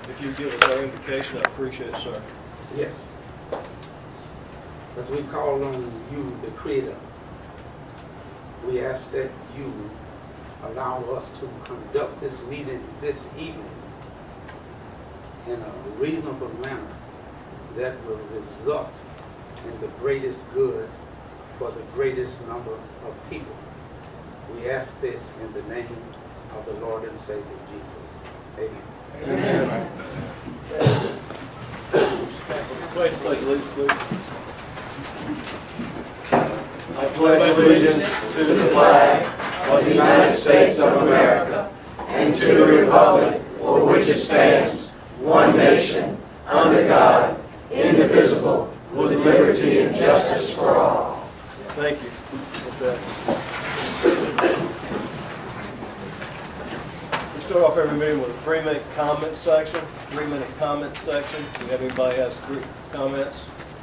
If you give us our invocation, I appreciate it, sir. Yes. As we call on you, the Creator, we ask that you allow us to conduct this meeting this evening in a reasonable manner that will result in the greatest good for the greatest number of people. We ask this in the name of the Lord and Savior Jesus. Amen. Amen. Wait, please. I pledge allegiance to the flag of the United States of America and to the republic for which it stands, one nation, under God, indivisible, with liberty and justice for all. Thank you. Okay. We start off every meeting with a 3-minute comment section. 3-minute comment section. Do you have anybody has 3 comments?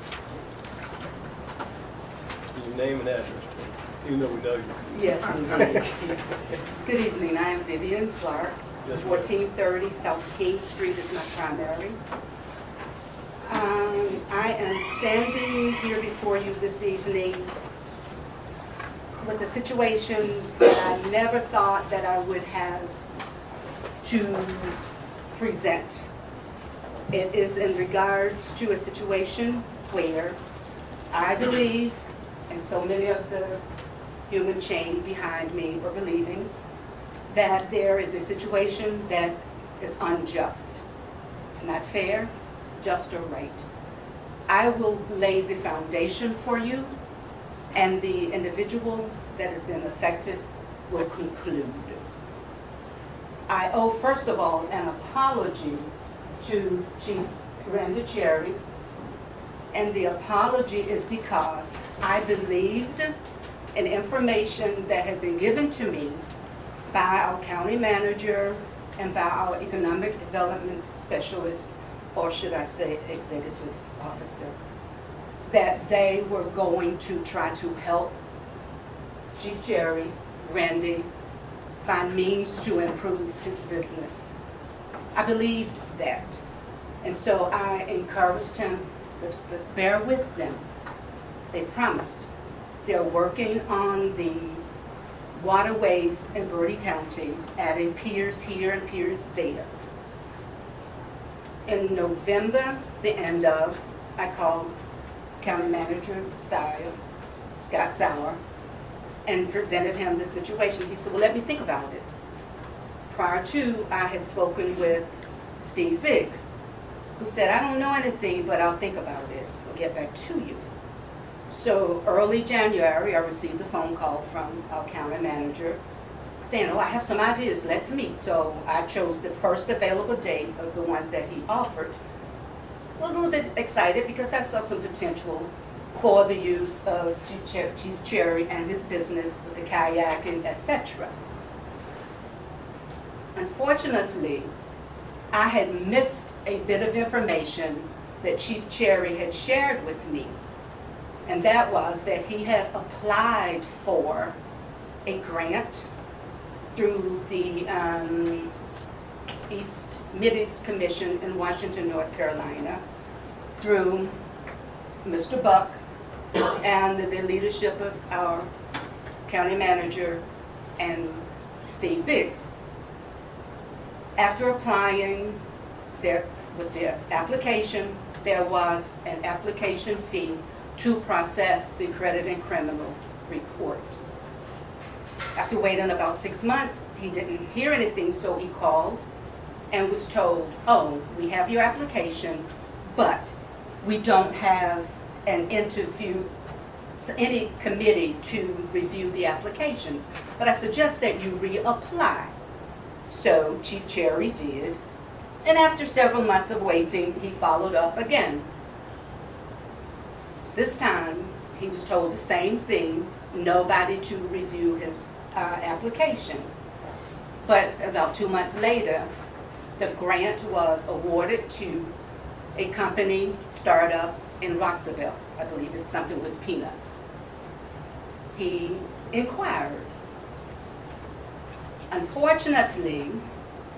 Your name and address, please, even though we know you. Yes, indeed. Good evening. I am Vivian Clark. Yes, ma'am. 1430 South King Street is my primary. I am standing here before you this evening with a situation that I never thought that I would have to present. It is in regards to a situation where I believe, and so many of the human chain behind me are believing, that there is a situation that is unjust. It's not fair, just or right. I will lay the foundation for you, and the individual that has been affected will conclude. I owe, first of all, an apology to Chief Randy Cherry, and the apology is because I believed in information that had been given to me by our county manager and by our economic development specialist, or should I say executive officer, that they were going to try to help Chief Cherry, Randy, find means to improve his business. I believed that. And so I encouraged him, let's bear with them. They promised. They're working on the waterways in Bertie County, adding piers here and piers there. In November, the end of, I called County Manager Scott Sauer, and presented him the situation. He said, well, let me think about it. Prior to, I had spoken with Steve Biggs, who said, I don't know anything, but I'll think about it. I'll get back to you. So early January, I received a phone call from our county manager saying, oh, I have some ideas, let's meet. So I chose the first available date of the ones that he offered. I was a little bit excited because I saw some potential for the use of Chief Cherry and his business with the kayaking, etc. Unfortunately, I had missed a bit of information that Chief Cherry had shared with me, and that was that he had applied for a grant through the Mid-East Commission in Washington, North Carolina, through Mr. Buck and the leadership of our county manager and Steve Biggs. After applying with their application, there was an application fee to process the credit and criminal report. After waiting about 6 months, he didn't hear anything, so he called and was told, oh, we have your application, but we don't have any committee to review the applications. But I suggest that you reapply. So Chief Cherry did, and after several months of waiting, he followed up again. This time, he was told the same thing, nobody to review his application. But about 2 months later, the grant was awarded to a company startup in Roxaville. I believe it's something with peanuts. He inquired. Unfortunately,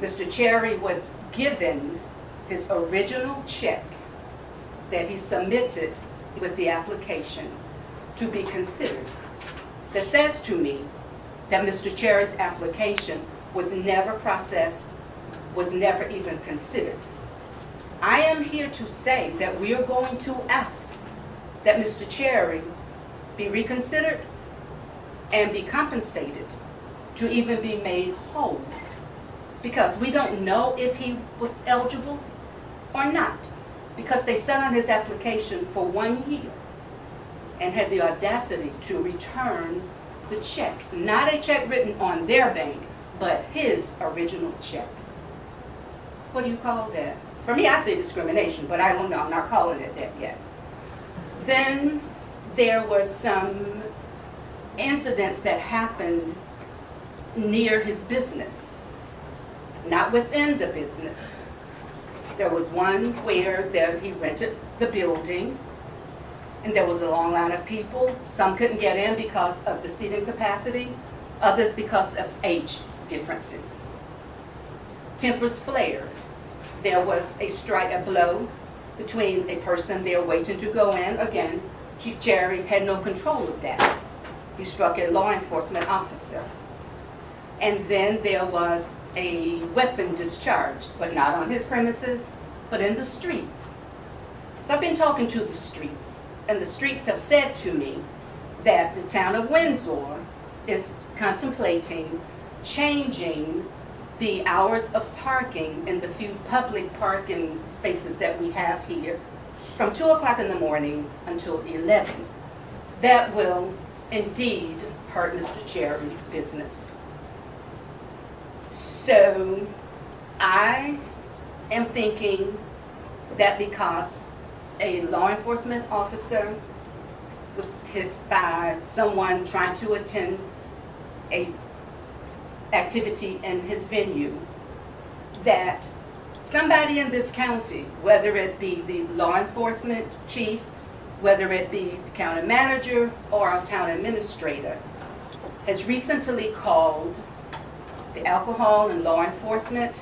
Mr. Cherry was given his original check that he submitted with the application to be considered. That says to me that Mr. Cherry's application was never processed, was never even considered. I am here to say that we are going to ask that Mr. Cherry be reconsidered and be compensated to even be made whole. Because we don't know if he was eligible or not. Because they sat on his application for 1 year and had the audacity to return the check. Not a check written on their bank, but his original check. What do you call that? For me, I say discrimination, but I don't know. I'm not calling it that yet. Then there was some incidents that happened near his business, not within the business. There was one where he rented the building, and there was a long line of people. Some couldn't get in because of the seating capacity, others because of age differences. Tempers flared. There was a strike, a blow between a person there waiting to go in. Again, Chief Cherry had no control of that. He struck a law enforcement officer. And then there was a weapon discharged, but not on his premises, but in the streets. So I've been talking to the streets, and the streets have said to me that the town of Windsor is contemplating changing the hours of parking in the few public parking spaces that we have here from 2 o'clock in the morning until 11. That will indeed hurt Mr. Cherry's business. So I am thinking that because a law enforcement officer was hit by someone trying to attend a activity in his venue, that somebody in this county, whether it be the law enforcement chief, whether it be the county manager or a town administrator, has recently called the alcohol and law enforcement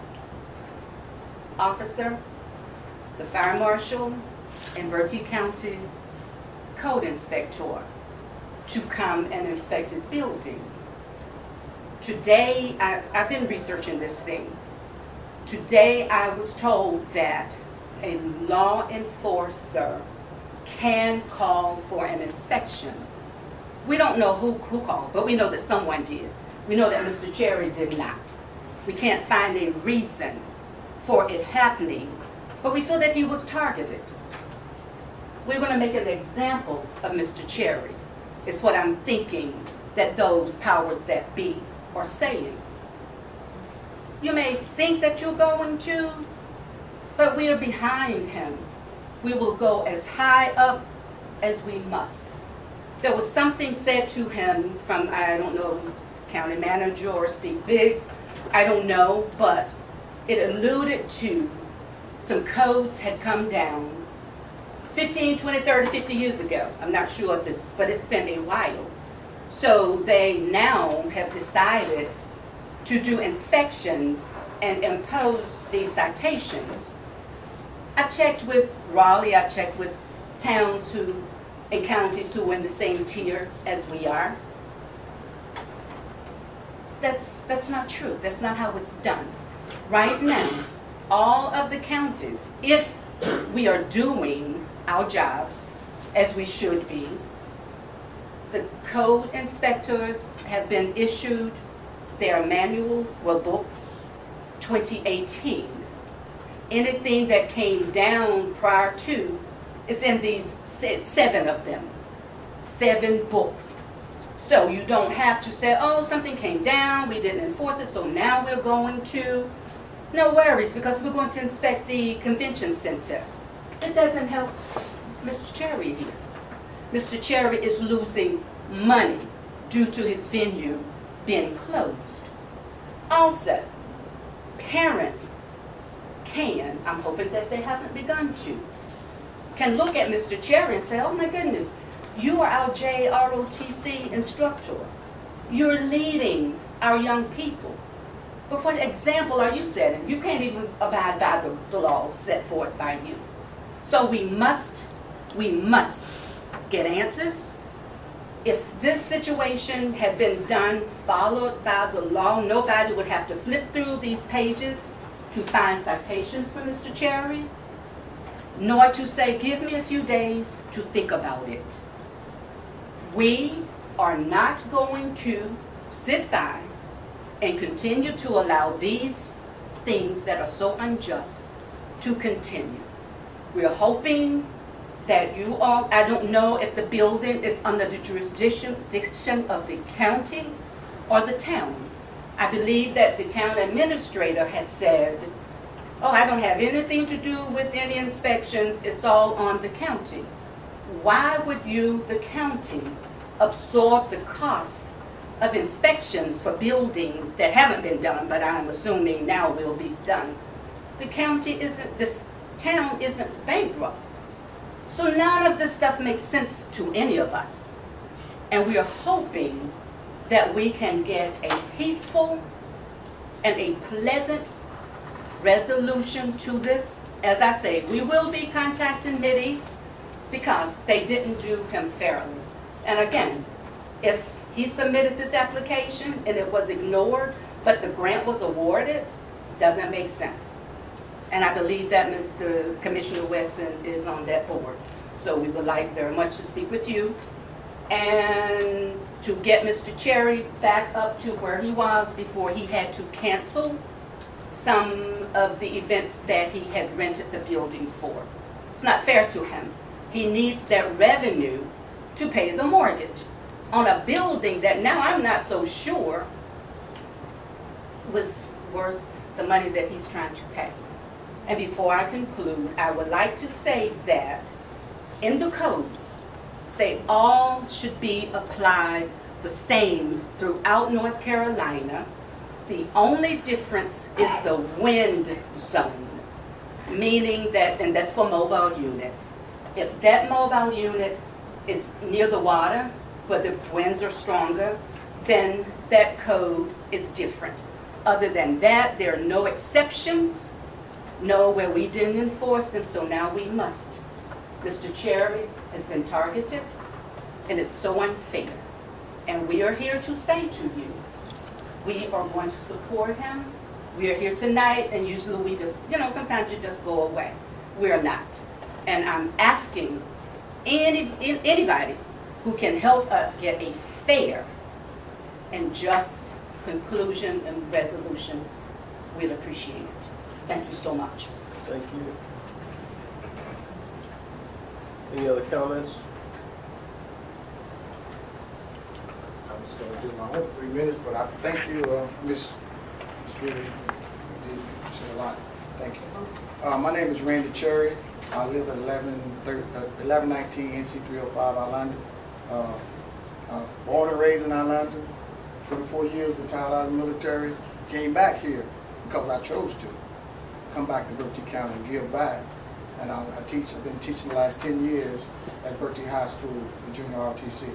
officer, the fire marshal, and Bertie County's code inspector to come and inspect his building. Today, I've been researching this thing. Today, I was told that a law enforcer can call for an inspection. We don't know who called, but we know that someone did. We know that Mr. Cherry did not. We can't find a reason for it happening, but we feel that he was targeted. We're going to make an example of Mr. Cherry. It's what I'm thinking that those powers that be are saying. You may think that you're going to, but we are behind him. We will go as high up as we must. There was something said to him from, I don't know, county manager or Steve Biggs, I don't know, but it alluded to some codes had come down 15, 20, 30, 50 years ago. I'm not sure, but it's been a while. So they now have decided to do inspections and impose these citations. I've checked with Raleigh, I've checked with towns and counties who are in the same tier as we are. That's not true. That's not how it's done. Right now, all of the counties, if we are doing our jobs as we should be, the code inspectors have been issued their manuals, well, books, 2018. Anything that came down prior to is in these 7 of them, 7 books. So you don't have to say, oh, something came down, we didn't enforce it, so now we're going to. No worries, because we're going to inspect the convention center. It doesn't help Mr. Cherry here. Mr. Cherry is losing money due to his venue being closed. Also, parents can, I'm hoping that they haven't begun to, can look at Mr. Cherry and say, oh my goodness, you are our JROTC instructor. You're leading our young people. But what example are you setting? You can't even abide by the laws set forth by you. So we must get answers. If this situation had been done, followed by the law, nobody would have to flip through these pages to find citations for Mr. Cherry, nor to say, give me a few days to think about it. We are not going to sit by and continue to allow these things that are so unjust to continue. We're hoping that you all, I don't know if the building is under the jurisdiction of the county or the town. I believe that the town administrator has said, oh, I don't have anything to do with any inspections, it's all on the county. Why would you, the county, absorb the cost of inspections for buildings that haven't been done, but I'm assuming now will be done? The county isn't, this town isn't bankrupt. So none of this stuff makes sense to any of us. And we are hoping that we can get a peaceful and a pleasant resolution to this. As I say, we will be contacting Mideast because they didn't do him fairly. And again, if he submitted this application and it was ignored, but the grant was awarded, doesn't make sense. And I believe that Mr. Commissioner Wesson is on that board. So we would like very much to speak with you and to get Mr. Cherry back up to where he was before he had to cancel some of the events that he had rented the building for. It's not fair to him. He needs that revenue to pay the mortgage on a building that now I'm not so sure was worth the money that he's trying to pay. And before I conclude, I would like to say that in the codes, they all should be applied the same throughout North Carolina. The only difference is the wind zone, meaning that, and that's for mobile units. If that mobile unit is near the water, where the winds are stronger, then that code is different. Other than that, there are no exceptions, no where we didn't enforce them, so now we must. Mr. Cherry has been targeted, and it's so unfair. And we are here to say to you, we are going to support him. We are here tonight, and usually we just, sometimes you just go away. We are not. And I'm asking anybody who can help us get a fair and just conclusion and resolution, we'll appreciate it. Thank you so much. Thank you. Any other comments? I'm just going to do my own 3 minutes, but I thank you, Ms. Speaker. You said a lot. Thank you. My name is Randy Cherry. I live at 1119 NC 305 Orlando. Born and raised in Orlando. 24 years retired out of the military. Came back here because I chose to come back to Bertie County and give back. And I've been teaching the last 10 years at Bertie High School, the junior RTC.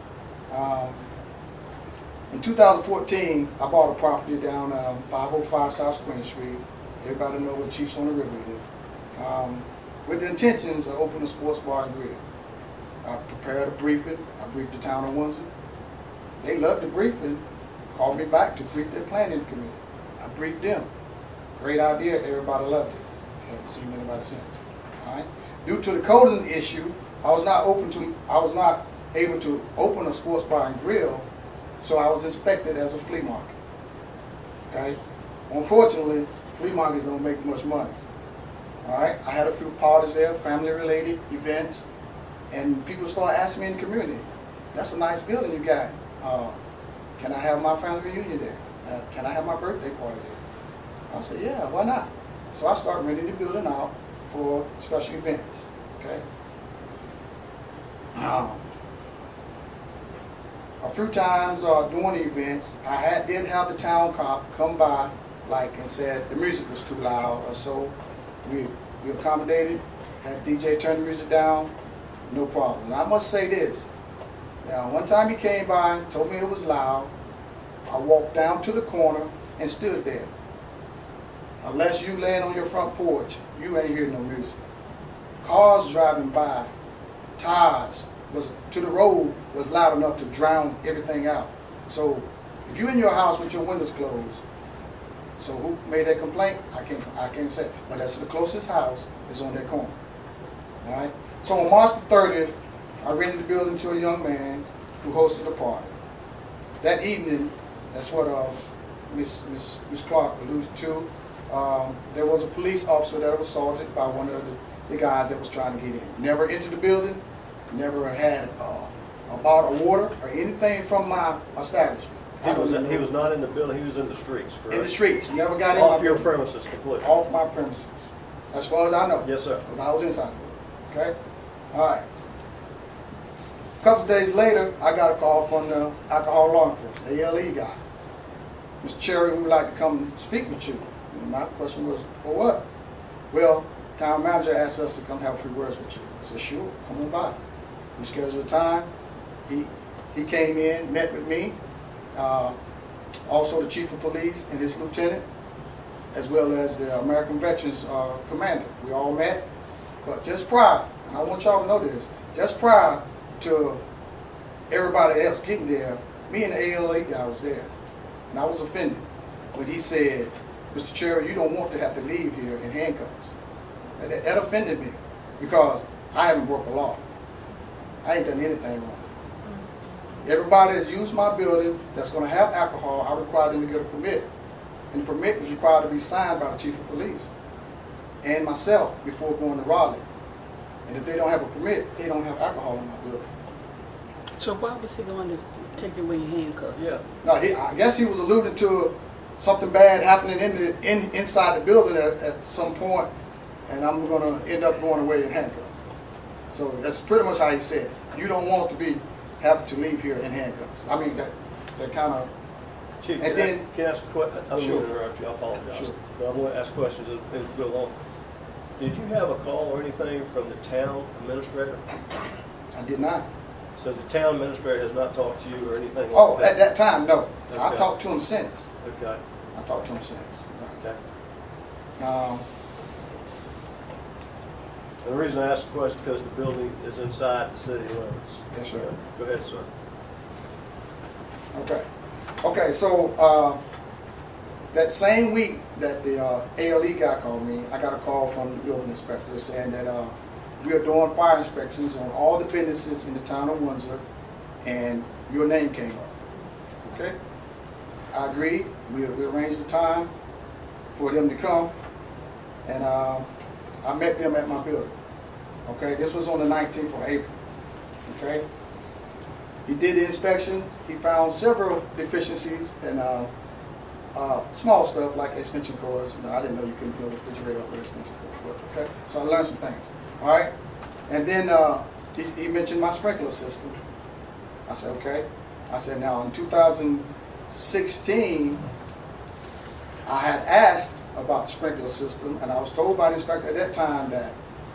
In 2014, I bought a property down 505 South Queen Street. Everybody know what Chiefs on the River is. With the intentions of opening a sports bar and grill. I prepared a briefing. I briefed the town of Windsor. They loved the briefing, called me back to brief their planning committee. I briefed them. Great idea, everybody loved it. Haven't seen anybody since. All right. Due to the coding issue, I was not able to open a sports bar and grill, so I was inspected as a flea market. Okay. Unfortunately, flea markets don't make much money. All right. I had a few parties there, family-related events, and people started asking me in the community, "That's a nice building you got. Can I have my family reunion there? Can I have my birthday party there?" I said, "Yeah, why not?" So I started renting the building out for special events. Okay. A few times during the events, I did have the town cop come by, and said the music was too loud or so. We accommodated, had DJ turn the music down, no problem. And I must say this. Now, one time he came by, told me it was loud. I walked down to the corner, and stood there. Unless you land on your front porch, you ain't hearing no music. Cars driving by, tires was to the road was loud enough to drown everything out. So if you in your house with your windows closed, so who made that complaint? I can't say. But that's the closest house is on that corner. All right. So on March the 30th, I rented the building to a young man who hosted a party. That evening, that's what Miss Clark alluded to. There was a police officer that was assaulted by one of the guys that was trying to get in. Never entered the building, never had a bottle of water or anything from my establishment. He was not in the building, he was in the streets, correct? In the streets, never got in Off my your building. premises completely? Off my premises, as far as I know. Yes, sir. Because I was inside the building, okay? All right. A couple of days later, I got a call from the alcohol law enforcement, the ALE guy. Mr. Cherry, we would like to come speak with you. And my question was, for what? Well, town manager asked us to come have a few words with you. I said, sure, come on by. We scheduled a time. He came in, met with me, also the chief of police and his lieutenant, as well as the American Veterans commander. We all met, but just prior, and I want y'all to know this, just prior to everybody else getting there, me and the ALA guy was there. And I was offended when he said, Mr. Cherry, you don't want to have to leave here in handcuffs. That offended me because I haven't broke a law. I ain't done anything wrong. Everybody that's used my building that's going to have alcohol, I require them to get a permit. And the permit is required to be signed by the chief of police and myself before going to Raleigh. And if they don't have a permit, they don't have alcohol in my building. So why was he going to take away your handcuffs? Yeah. No, I guess he was alluding to something bad happening inside the building at some point, and I'm going to end up going away in handcuffs. So that's pretty much how he said it. You don't want to have to leave here in handcuffs. I mean, that kind of. Chief, And can I ask a question? I don't Sure. want to interrupt you, I apologize. Sure. But I want to ask questions as we go along. Did you have a call or anything from the town administrator? I did not. So the town administrator has not talked to you or anything like Oh, that? at that time, no. I Okay. talked to him since. Okay, I talked to him since. okay. Um, And the reason I asked the question is because the building is inside the city limits. Yes, sir. Go ahead, sir. Okay. Okay, so that same week that the ALE guy called me, I got a call from the building inspector saying that we are doing fire inspections on all the businesses in the town of Windsor, and your name came up. Okay? I agreed. We arranged the time for them to come, and I met them at my building. Okay? This was on the 19th of April. Okay? He did the inspection. He found several deficiencies and small stuff like extension cords. You know, I didn't know you couldn't build a refrigerator with extension cords. But, okay, so I learned some things. All right, and then he mentioned my sprinkler system. I said, okay. I said, now in 2016, I had asked about the sprinkler system, and I was told by the inspector at that time that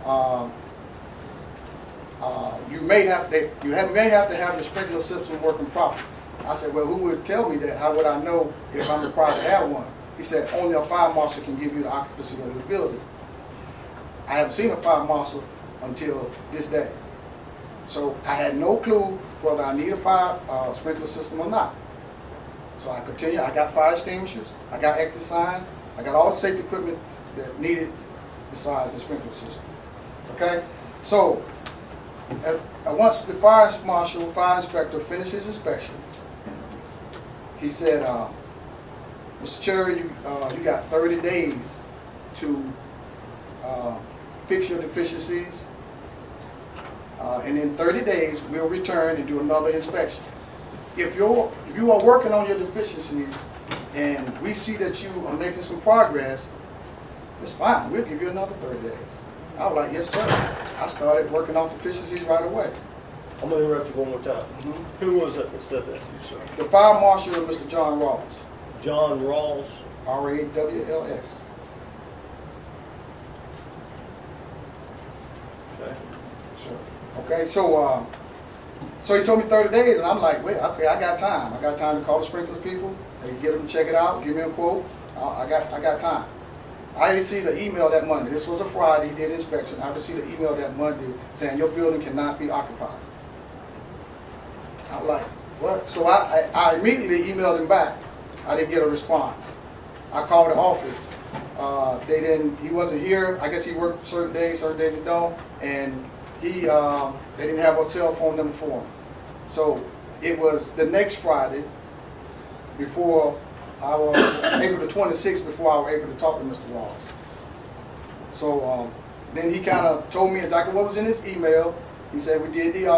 you may have to have the sprinkler system working properly. I said, well, who would tell me that? How would I know if I'm required to have one? He said, only a fire marshal can give you the occupancy of the building. I haven't seen a fire marshal until this day. So I had no clue whether I need a fire sprinkler system or not. So I continue. I got fire extinguishers. I got exit signs. I got all the safety equipment that needed besides the sprinkler system. Okay? So once the fire marshal, fire inspector finished his inspection, he said, Mr. Cherry, you got 30 days to fix your deficiencies, and in 30 days we'll return and do another inspection. If you are working on your deficiencies and we see that you are making some progress, it's fine. We'll give you another 30 days. I was like, yes, sir. I started working on deficiencies right away. I'm going to interrupt you one more time. Who was it that said that to you, sir? The fire marshal, Mr. John Rawls, John Rawls? R-A-W-L-S. Okay. Sure. Okay, so So he told me 30 days, and I'm like, wait, okay, I got time. I got time to call the sprinklers people and get them to check it out, give me a quote. I got time. I received an email that Monday. This was a Friday, he did inspection. I received an email that Monday saying your building cannot be occupied. I'm like, what? So I immediately emailed him back. I didn't get a response. I called the office. He wasn't here. I guess he worked certain days he don't. And they didn't have a cell phone number for him. So it was the next Friday before I was April the 26th before I was able to talk to Mr. Ross. So then he kind of told me exactly what was in his email. He said a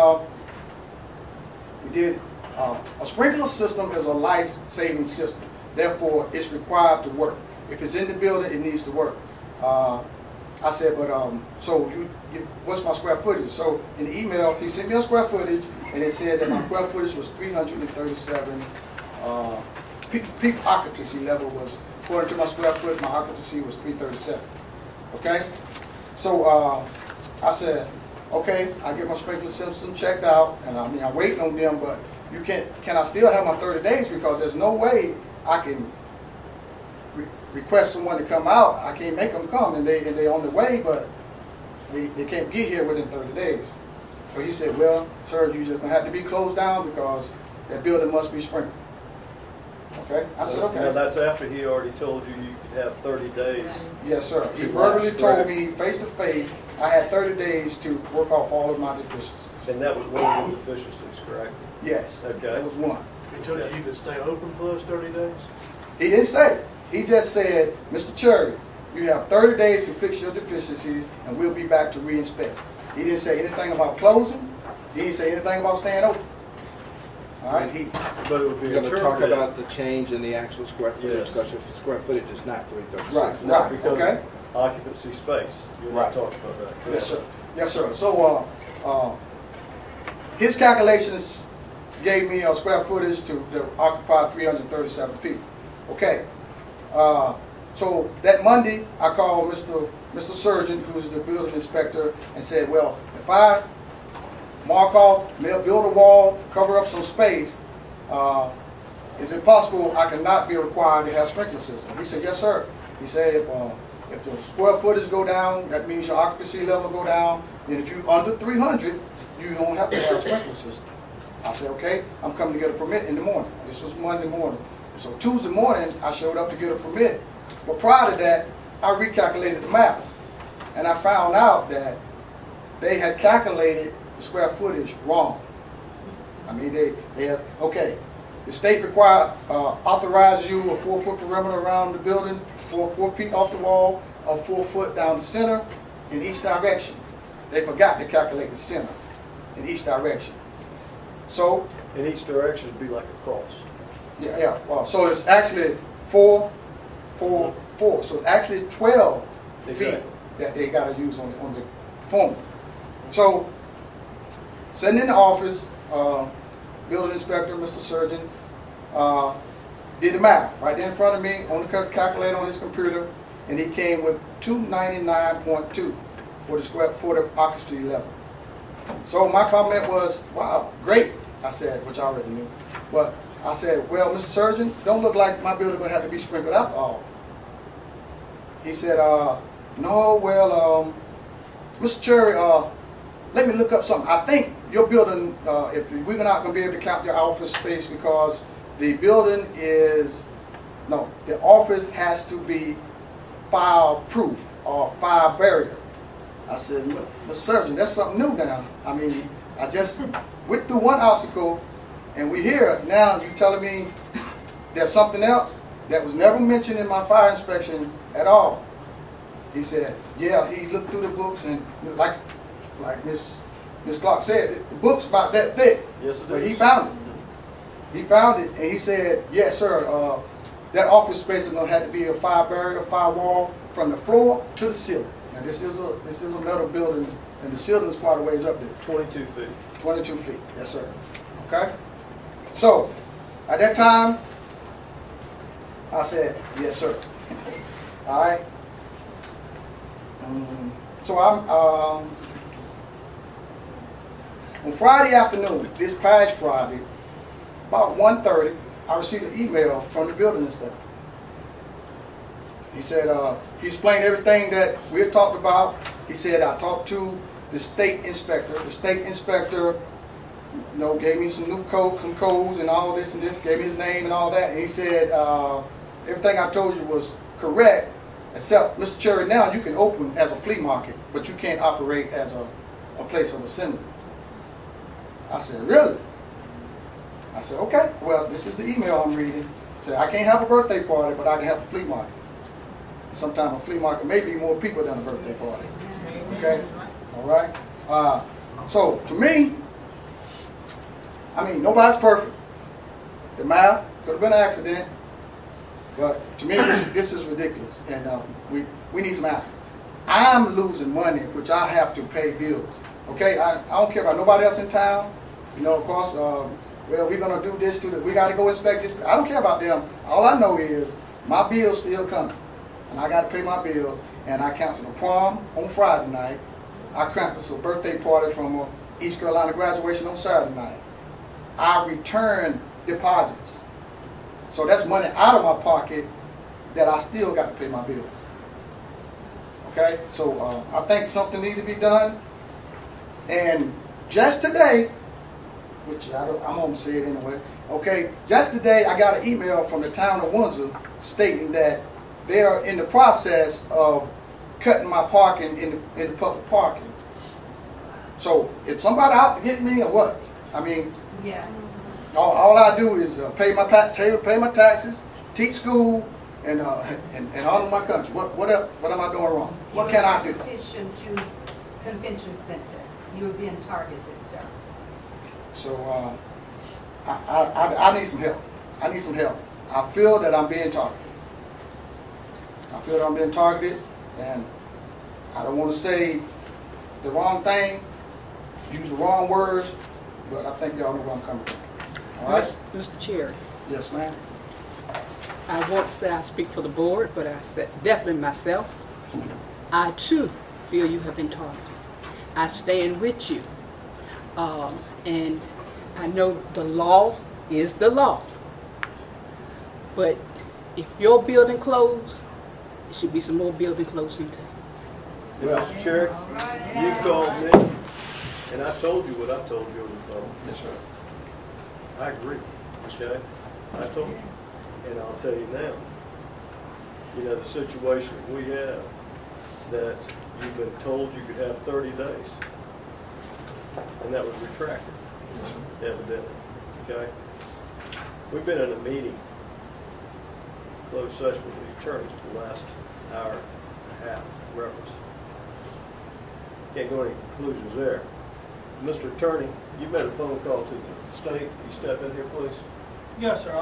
sprinkler system is a life-saving system. Therefore, it's required to work. If it's in the building, it needs to work. I said, but so what's my square footage? So in the email, he sent me a square footage, and it said that my square footage was 337. Peak occupancy level was, according to my square foot, my occupancy was 337. Okay? So I said, okay, I get my sprinkler system checked out, and I mean, I'm waiting on them, but can I still have my 30 days? Because there's no way I can request someone to come out. I can't make them come, and they're on the way, but they can't get here within 30 days. So he said, well, sir, you just gonna have to be closed down because that building must be sprinkled. Okay? I said, okay. Now that's after he already told you you could have 30 days. Yes, sir. He verbally told me face to face I had 30 days to work off all of my deficiencies. And that was one of the deficiencies, correct? Yes. Okay. That was one. He told you you could stay open for those 30 days? He didn't say. He just said, Mr. Cherry, you have 30 days to fix your deficiencies and we'll be back to re-inspect. He didn't say anything about closing. He didn't say anything about staying open. All right? But it would be We're going to talk interpreted- about the change in the actual square footage, Yes. because your square footage is not 336. Right. Not because Okay. of occupancy space. You're not Right. talking about that. correct? Yes, sir. Yes, sir. So his calculations gave me a square footage to occupy 337 people. Okay. So that Monday, I called Mr. Surgeon, who's the building inspector, and said, well, if I mark off, build a wall, cover up some space, is it possible I cannot be required to have sprinkler system? He said, yes, sir. He said, if the square footage go down, that means your occupancy level go down. And if you're under 300, you don't have to have a sprinkler system. I said, okay, I'm coming to get a permit in the morning. This was Monday morning. So Tuesday morning, I showed up to get a permit. But prior to that, I recalculated the math. And I found out that they had calculated the square footage wrong. I mean, they had, okay, the state authorizes you a 4-foot perimeter around the building, 4 feet off the wall, or 4 foot down the center in each direction. They forgot to calculate the center in each direction. So, In each direction would be like a cross. yeah. So it's actually 4, 4, 4. So it's actually 12 feet Exactly. that they got to use on the formula. So, sitting in the office, building inspector, Mr. Surgeon, did the math right there in front of me on the calculator on his computer, and he came with 299.2 for the occupancy level. So my comment was, wow, great. I said, which I already knew. But I said, well, Mr. Surgeon, don't look like my building going to have to be sprinkled alcohol. He said, no, well, Mr. Cherry, let me look up something. I think your building, if we're not going to be able to count your office space because the building is, no, the office has to be fire-proof or fire barrier. I said, Mr. Surgeon, that's something new now. I mean, I just went through one obstacle, and we here now. You telling me there's something else that was never mentioned in my fire inspection at all? He said, yeah. He looked through the books, and like Miss Clark said, the book's about that thick. Yes, it But is. he found it. He found it, and he said, yes, sir. That office space is going to have to be a fire barrier, a fire wall from the floor to the ceiling. Now this is a metal building, and the ceiling is quite a ways up there. 22 feet. 22 feet, yes sir. Okay? So, at that time, I said, yes sir. All right? So On Friday afternoon, this past Friday, about 1:30, I received an email from the building inspector. He said, he explained everything that we had talked about. He said, I talked to the state inspector. The state inspector, you know, gave me some new codes and all this and this, gave me his name and all that. And he said, everything I told you was correct, except, Mr. Cherry, now you can open as a flea market, but you can't operate as a place of assembly. I said, really? I said, okay, well, this is the email I'm reading. He said, I can't have a birthday party, but I can have a flea market. Sometimes a flea market may be more people than a birthday party. Okay? All right? So, to me, I mean, nobody's perfect. The math could have been an accident, but to me, this is ridiculous, and we need some answers. I'm losing money, which I have to pay bills. Okay? I don't care about nobody else in town. You know, of course, well, we're going to do this, we got to go inspect this. I don't care about them. All I know is my bill's still coming. And I got to pay my bills, and I canceled a prom on Friday night. I canceled a birthday party from East Carolina graduation on Saturday night. I returned deposits. So that's money out of my pocket that I still got to pay my bills. Okay? So I think something needs to be done. And just today, which I'm going to say it anyway, okay, just today I got an email from the town of Windsor stating that they are in the process of cutting my parking in the public parking. So, if somebody out to get me or what? I mean, Yes. all I do is pay my taxes, teach school, and all of my country. What am I doing wrong? What can I do? Petition to convention center. You're being targeted, sir. So, I need some help. I need some help. I feel that I'm being targeted. I feel that I'm being targeted, and I don't want to say the wrong thing, use the wrong words, but I think y'all know where I'm coming from. All right? Mr. Chair, Yes, ma'am. I won't say I speak for the board, but I said definitely myself. I too feel you have been targeted. I stand with you. And I know the law is the law. But if your building closed, there should be some more building closing too. Mr. Chair, you've called me, and I told you what I told you on the phone. Yes, sir. I agree, okay? I told you, and I'll tell you now. You know, the situation we have, that you've been told you could have 30 days, and that was retracted, evidently, okay? We've been in a meeting, closed session with the attorneys for the last hour and a half, reference. Can't go any conclusions there. Mr. Attorney, you made a phone call to the state. Can you step in here, please? Yes, sir.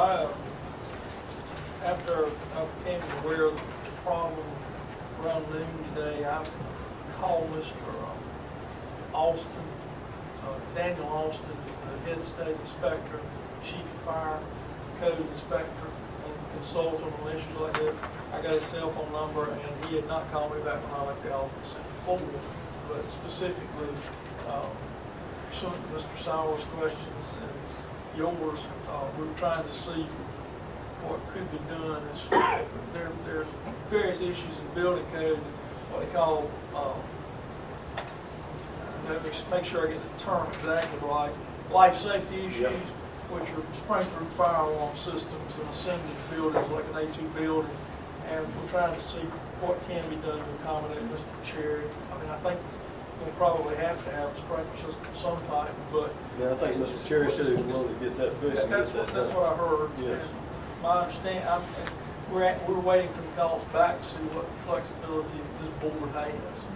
After I became aware of the problem around noon today, I called Mr. Austin. Daniel Austin is the head state inspector, chief fire code inspector, and consultant on issues like this. I got his cell phone number, and he had not called me back when I left the office at 4, but specifically, some of Mr. Sauer's questions and yours, we were trying to see what could be done. There's various issues in building code, what they call, make sure I get the term exactly right, life safety issues, Yep. which are sprinkler fire alarm systems and assemblage buildings like an A2 building, and we're trying to see what can be done to accommodate Mr. Cherry. I mean, I think we'll probably have to have a sprinkler system of some type, but Yeah, I think Mr. Cherry said he was willing to get that fixed and get that that's done. what I heard. Yes. And my understanding, we're waiting for the calls back to see what flexibility this board has.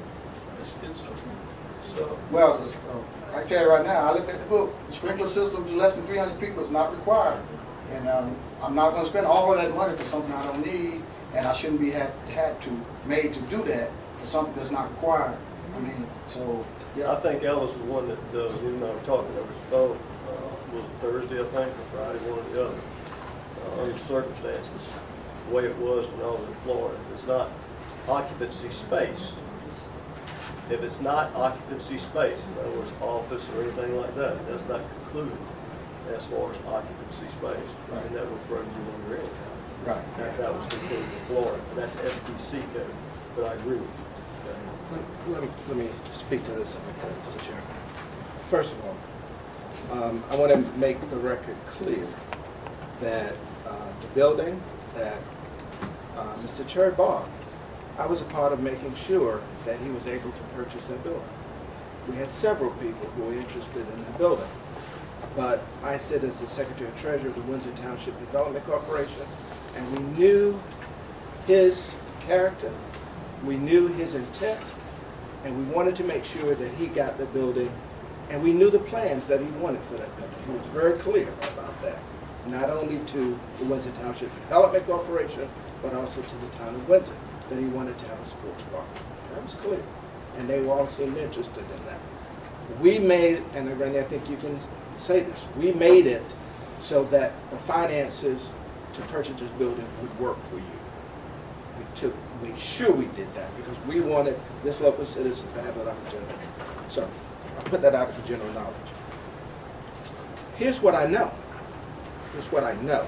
Well, I can tell you right now, I looked at the book, the sprinkler systems less than 300 people is not required. And I'm not going to spend all of that money for something I don't need, and I shouldn't be made to do that for something that's not required. I mean, so, yeah. I think Ellis was one that you and I were talking over the phone, was it Thursday, I think, or Friday, one or the other, under the circumstances, the way it was when I was in Florida. It's not occupancy space. If it's not occupancy space, in other words, office or anything like that, that's not concluded as far as occupancy space. Right. And that would throw you under anyhow. Right. That's how it's concluded in Florida. And that's SBC code, but I agree with you. Okay. Let me speak to this if I can, Mr. Chairman. First of all, I want to make the record clear that the building that Mr. Cherry bought, I was a part of making sure that he was able to purchase that building. We had several people who were interested in that building. But I sit as the Secretary of Treasury of the Windsor Township Development Corporation, and we knew his character, we knew his intent, and we wanted to make sure that he got the building, and we knew the plans that he wanted for that building. He was very clear about that, not only to the Windsor Township Development Corporation, but also to the town of Windsor, that he wanted to have a sports bar. That was clear, and they all seemed interested in that. We made, and Randy, I think you can say this, we made it so that the finances to purchase this building would work for you. We took, make sure we did that because we wanted this local citizens to have that opportunity. So I put that out for general knowledge. Here's what I know. Here's what I know.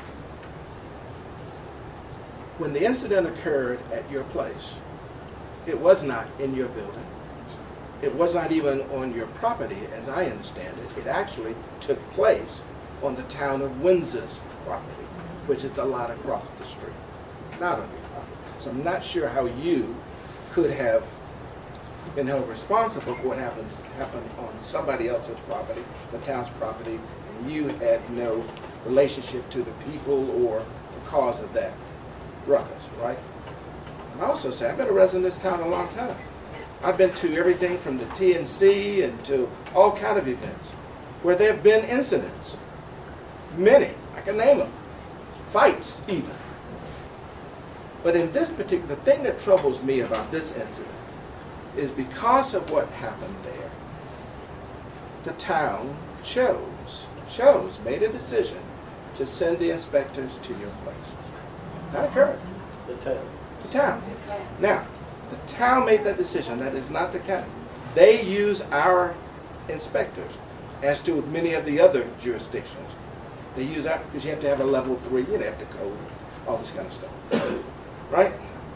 When the incident occurred at your place, it was not in your building. It was not even on your property, as I understand it. It actually took place on the town of Windsor's property, which is the lot across the street, not on your property. So I'm not sure how you could have been held responsible for what happened on somebody else's property, the town's property, and you had no relationship to the people or the cause of that ruckus, right? And I also say, I've been a resident of this town a long time. I've been to everything from the TNC and to all kind of events where there have been incidents. Many, I can name them. Fights, even. But in this particular, the thing that troubles me about this incident is because of what happened there, the town made a decision to send the inspectors to your place. That occurred. The town. The town. Now, the town made that decision. That is not the county. They use our inspectors, as do many of the other jurisdictions. They use that because you have to have a level 3, you have to code, all this kind of stuff. Right?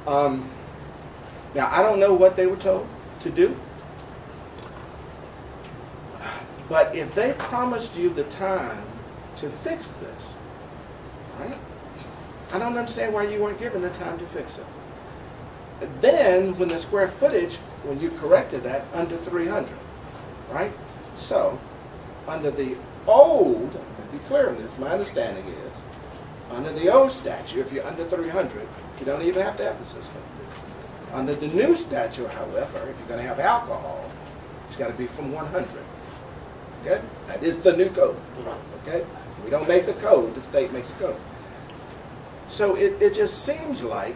Now, I don't know what they were told to do, but if they promised you the time to fix this, right? I don't understand why you weren't given the time to fix it. Then, when the square footage, when you corrected that, under 300, right? So, under the old, to be clear on this, my understanding is, under the old statute, if you're under 300, you don't even have to have the system. Under the new statute, however, if you're going to have alcohol, it's got to be from 100. Okay? That is the new code. Okay? We don't make the code, the state makes the code. So it just seems like,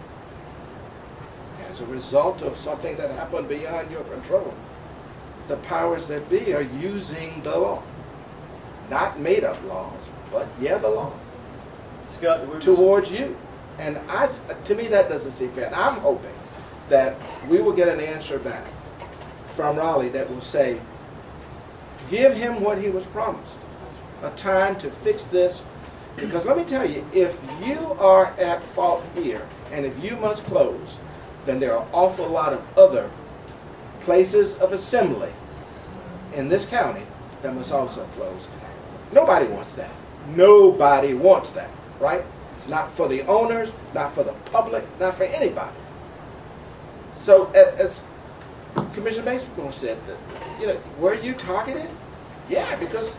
as a result of something that happened beyond your control, the powers that be are using the law. Not made up laws, but yeah, the law. Scott, Towards you. And to me, that doesn't seem fair. And I'm hoping that we will get an answer back from Raleigh that will say, give him what he was promised, a time to fix this. Because let me tell you, if you are at fault here, and if you must close, then there are an awful lot of other places of assembly in this county that must also close. Nobody wants that. Nobody wants that, right? Not for the owners, not for the public, not for anybody. So as Commissioner Banks said, were you targeted? Yeah, because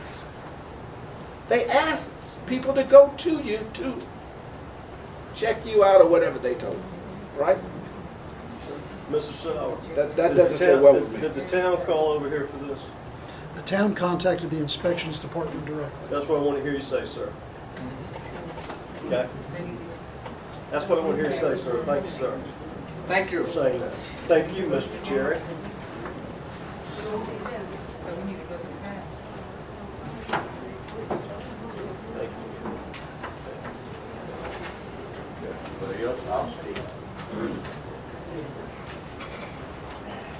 they asked people to go to you to check you out or whatever they told you, right? Mr. Sauer. That doesn't say well with me. Did the town call over here for this? The town contacted the inspections department directly. That's what I want to hear you say, sir. Okay? That's what I want to hear you say, sir. Thank you, sir. Thank you. For saying that. Thank you, Mr. Cherry. Thank you. Anybody else? I'll speak.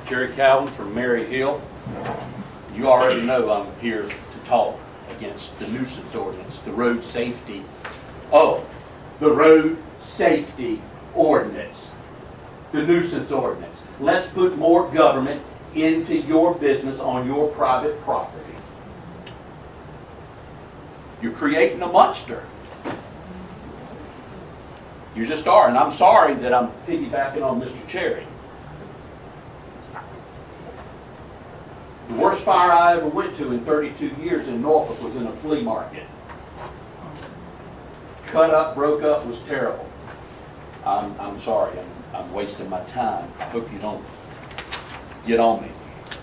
Jerry Calvin from Mary Hill. You already know I'm here to talk against the nuisance ordinance, the road safety. Oh, the road safety ordinance, the nuisance ordinance. Let's put more government into your business on your private property. You're creating a monster. You just are, and I'm sorry that I'm piggybacking on Mr. Cherry. The worst fire I ever went to in 32 years in Norfolk was in a flea market. Cut up, broke up, was terrible. I'm sorry, I'm wasting my time. I hope you don't get on me.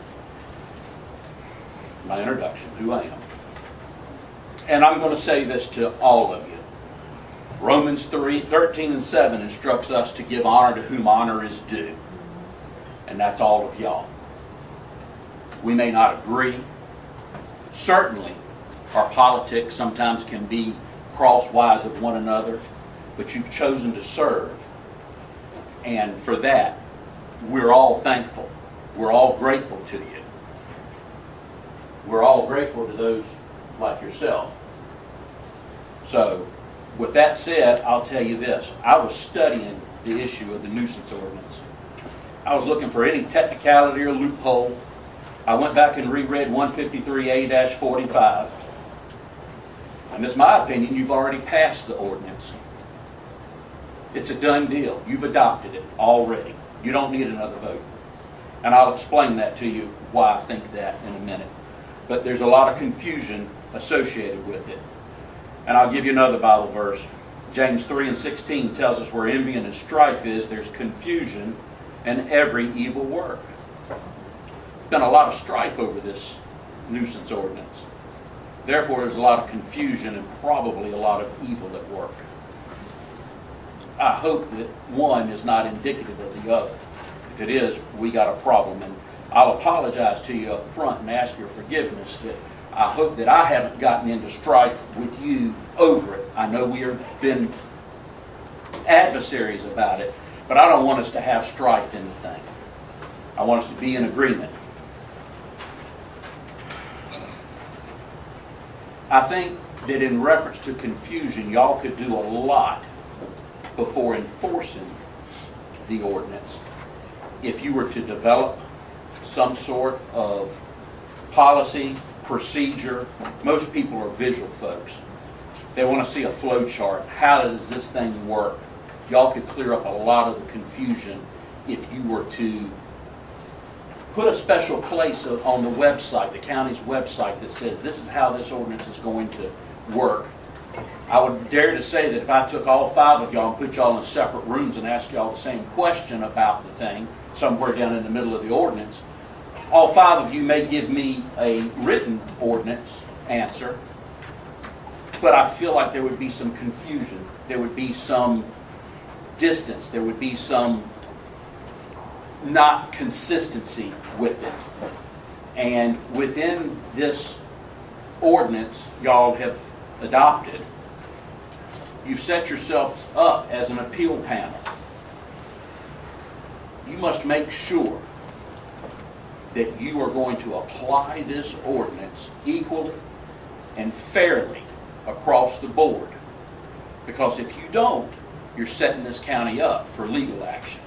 My introduction, who I am. And I'm going to say this to all of you. Romans 13:7 instructs us to give honor to whom honor is due. And that's all of y'all. We may not agree. Certainly, our politics sometimes can be crosswise of one another, but you've chosen to serve. And for that, we're all thankful. We're all grateful to you. We're all grateful to those like yourself. So, with that said, I'll tell you this. I was studying the issue of the nuisance ordinance. I was looking for any technicality or loophole. I went back and reread 153A-45. And it's my opinion, you've already passed the ordinance. It's a done deal. You've adopted it already. You don't need another vote. And I'll explain that to you why I think that in a minute. But there's a lot of confusion associated with it. And I'll give you another Bible verse. James 3:16 tells us where envy and strife is, there's confusion and every evil work. There's been a lot of strife over this nuisance ordinance. Therefore, there's a lot of confusion and probably a lot of evil at work. I hope that one is not indicative of the other. If it is, we got a problem. And I'll apologize to you up front and ask your forgiveness that I hope that I haven't gotten into strife with you over it. I know we have been adversaries about it, but I don't want us to have strife in the thing. I want us to be in agreement. I think that in reference to confusion, y'all could do a lot before enforcing the ordinance. If you were to develop some sort of policy, procedure, most people are visual folks. They want to see a flow chart. How does this thing work? Y'all could clear up a lot of the confusion if you were to put a special place on the website, the county's website, that says this is how this ordinance is going to work. I would dare to say that if I took all 5 of y'all and put y'all in separate rooms and asked y'all the same question about the thing, somewhere down in the middle of the ordinance, all 5 of you may give me a written ordinance answer, but I feel like there would be some confusion. There would be some distance. There would be some not consistency with it. And within this ordinance y'all have adopted, you've set yourselves up as an appeal panel. You must make sure that you are going to apply this ordinance equally and fairly across the board. Because if you don't, you're setting this county up for legal action.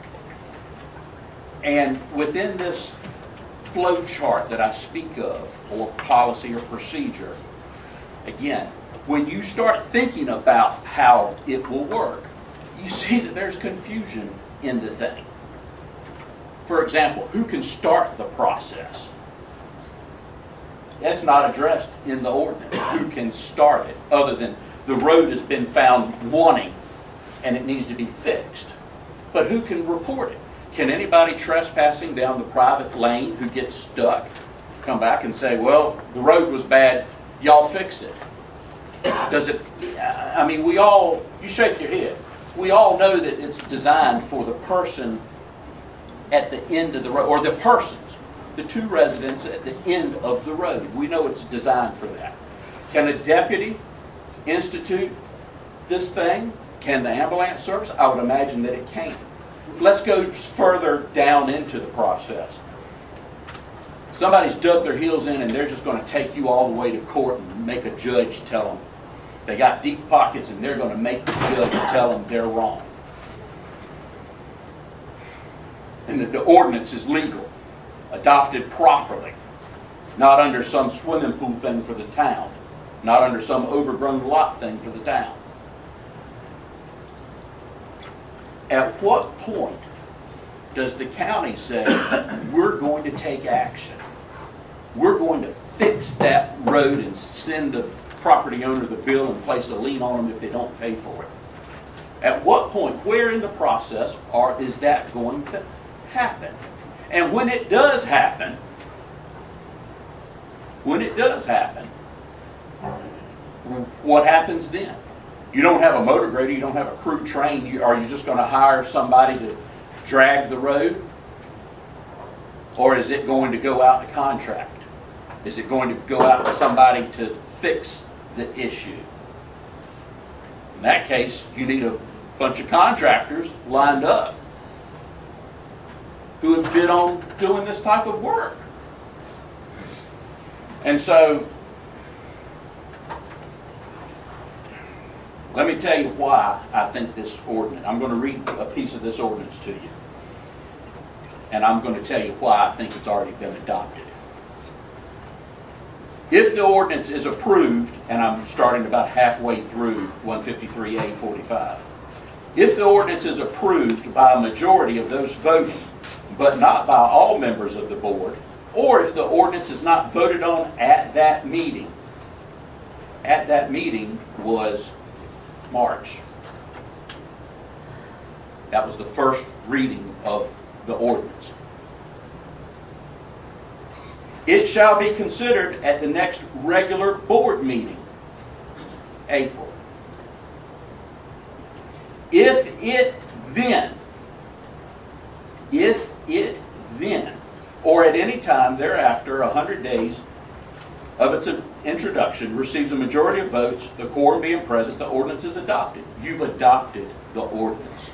And within this flow chart that I speak of, or policy or procedure, again, when you start thinking about how it will work, you see that there's confusion in the thing. For example, who can start the process? That's not addressed in the ordinance. Who can start it, other than the road has been found wanting and it needs to be fixed. But who can report it? Can anybody trespassing down the private lane who gets stuck come back and say, well, the road was bad, y'all fix it? Does it, I mean, we all, you shake your head. We all know that it's designed for the person at the end of the road, or the persons, the 2 residents at the end of the road. We know it's designed for that. Can a deputy institute this thing? Can the ambulance service? I would imagine that it can. let's go further down into the process. Somebody's dug their heels in and they're just going to take you all the way to court and make a judge tell them they got deep pockets, and they're going to make the judge tell them they're wrong. And that the ordinance is legal, adopted properly, not under some swimming pool thing for the town, not under some overgrown lot thing for the town. At what point does the county say, we're going to take action? We're going to fix that road and send the property owner the bill and place a lien on them if they don't pay for it? At what point, where in the process is that going to happen? And when it does happen, what happens then? You don't have a motor grader, you don't have a crew trained. Are you just going to hire somebody to drag the road? Or is it going to go out to contract? Is it going to go out to somebody to fix the issue? In that case, you need a bunch of contractors lined up who have been on doing this type of work. And so, let me tell you why I think this ordinance, I'm going to read a piece of this ordinance to you. And I'm going to tell you why I think it's already been adopted. If the ordinance is approved, and I'm starting about halfway through 153A45, if the ordinance is approved by a majority of those voting, but not by all members of the board, or if the ordinance is not voted on at that meeting was March. That was the first reading of the ordinance. It shall be considered at the next regular board meeting, April. If it then, or at any time thereafter, 100 days of its introduction, receives a majority of votes, the quorum being present, the ordinance is adopted. You've adopted the ordinance.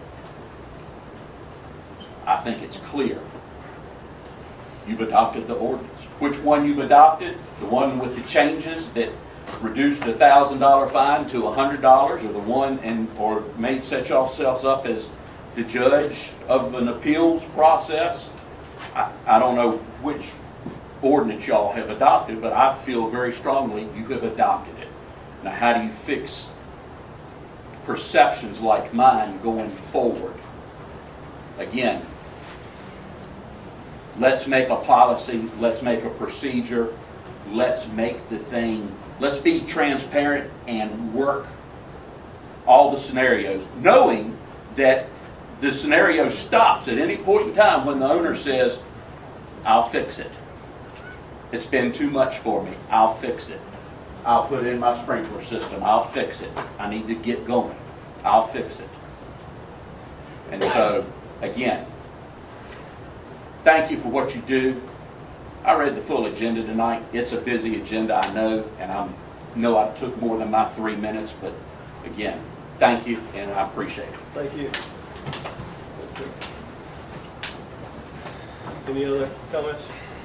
I think it's clear. You've adopted the ordinance. Which one you've adopted? The one with the changes that reduced a $1,000 fine to $100, or the one or made set yourselves up as the judge of an appeals process? I don't know which ordinance y'all have adopted, but I feel very strongly you have adopted it. Now, how do you fix perceptions like mine going forward? Again, let's make a policy, let's make a procedure, let's be transparent and work all the scenarios, knowing that the scenario stops at any point in time when the owner says, I'll fix it. It's been too much for me. I'll fix it. I'll put it in my sprinkler system. I'll fix it. I need to get going. I'll fix it. And so, again, thank you for what you do. I read the full agenda tonight. It's a busy agenda, I know, and I know I took more than my 3 minutes, but again, thank you, and I appreciate it. Thank you. Any other comments?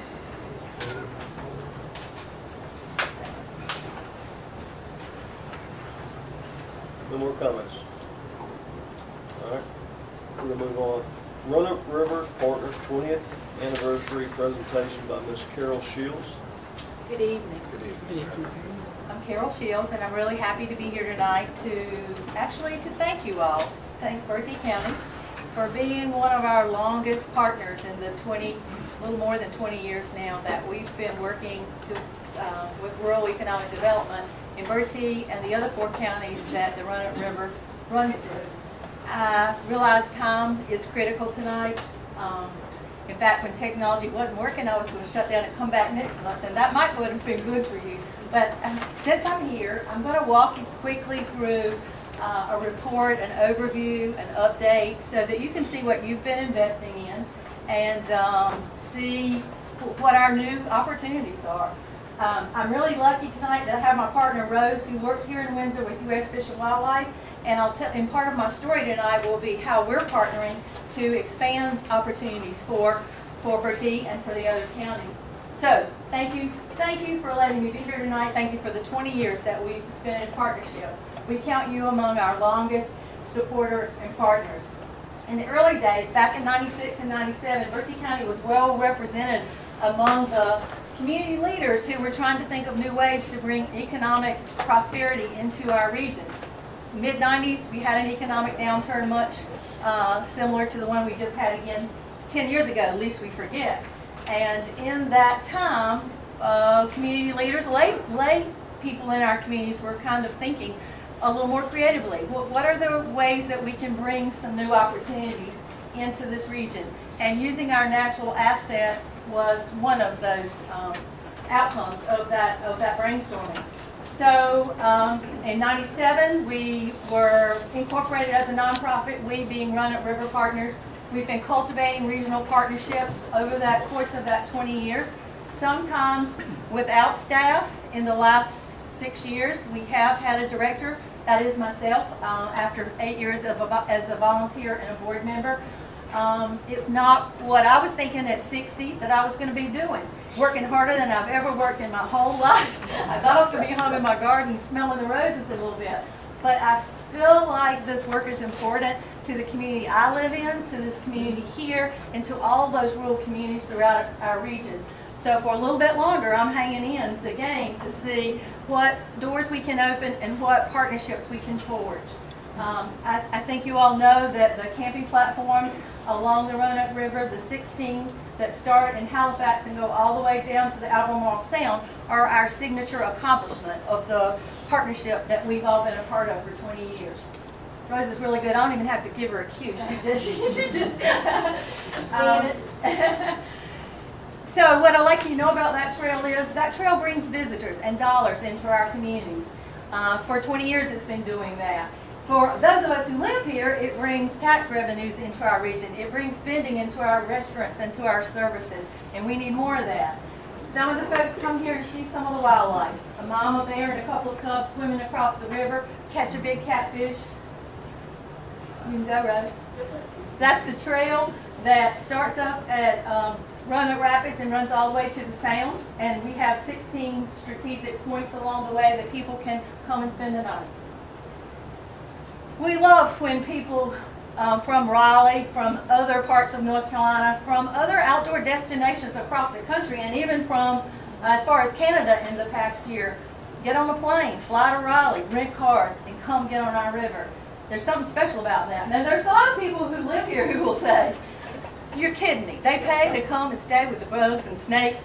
No more comments. All right, we're going to move on. Roanoke River Partners 20th Anniversary Presentation by Ms. Carol Shields. Good evening. Good evening. I'm Carol Shields, and I'm really happy to be here tonight to thank you all. Thank Berthier County for being one of our longest partners in the little more than 20 years now that we've been working with rural economic development in Berthier and the other 4 counties that the Roanoke River runs through. I realize time is critical tonight. In fact, when technology wasn't working, I was going to shut down and come back next month, and that might would have been good for you. But since I'm here, I'm going to walk you quickly through a report, an overview, an update, so that you can see what you've been investing in and see what our new opportunities are. I'm really lucky tonight that I have my partner Rose, who works here in Windsor with U.S. Fish and Wildlife, And and part of my story tonight will be how we're partnering to expand opportunities for Bertie and for the other counties. So thank you for letting me be here tonight. Thank you for the 20 years that we've been in partnership. We count you among our longest supporters and partners. In the early days, back in 96 and 97, Bertie County was well represented among the community leaders who were trying to think of new ways to bring economic prosperity into our region. Mid-90s, we had an economic downturn much similar to the one we just had again 10 years ago, at least we forget. And in that time, community leaders, lay people in our communities were kind of thinking a little more creatively. What are the ways that we can bring some new opportunities into this region? And using our natural assets was one of those outcomes of that brainstorming. So in 97, we were incorporated as a nonprofit, we being Roanoke River Partners. We've been cultivating regional partnerships over that course of that 20 years, sometimes without staff. In the last 6 years, we have had a director, that is myself, after 8 years as a volunteer and a board member. It's not what I was thinking at 60 that I was going to be doing. Working harder than I've ever worked in my whole life. I thought I was going to be home in my garden smelling the roses a little bit. But I feel like this work is important to the community I live in, to this community here, and to all those rural communities throughout our region. So for a little bit longer, I'm hanging in the game to see what doors we can open and what partnerships we can forge. I think you all know that the camping platforms along the Roanoke River, the 16 that start in Halifax and go all the way down to the Albemarle Sound, are our signature accomplishment of the partnership that we've all been a part of for 20 years. Rose is really good. I don't even have to give her a cue. She just So what I'd like you to know about that trail is that trail brings visitors and dollars into our communities. For 20 years it's been doing that. For those of us who live here, it brings tax revenues into our region. It brings spending into our restaurants and to our services, and we need more of that. Some of the folks come here to see some of the wildlife. A mama bear and a couple of cubs swimming across the river, catch a big catfish. You can go, Rose. That's the trail that starts up at Roanoke Rapids and runs all the way to the Sound, and we have 16 strategic points along the way that people can come and spend the night. We love when people from Raleigh, from other parts of North Carolina, from other outdoor destinations across the country, and even from as far as Canada in the past year, get on a plane, fly to Raleigh, rent cars, and come get on our river. There's something special about that. Now, there's a lot of people who live here who will say, "You're kidding me. They pay to come and stay with the bugs and snakes."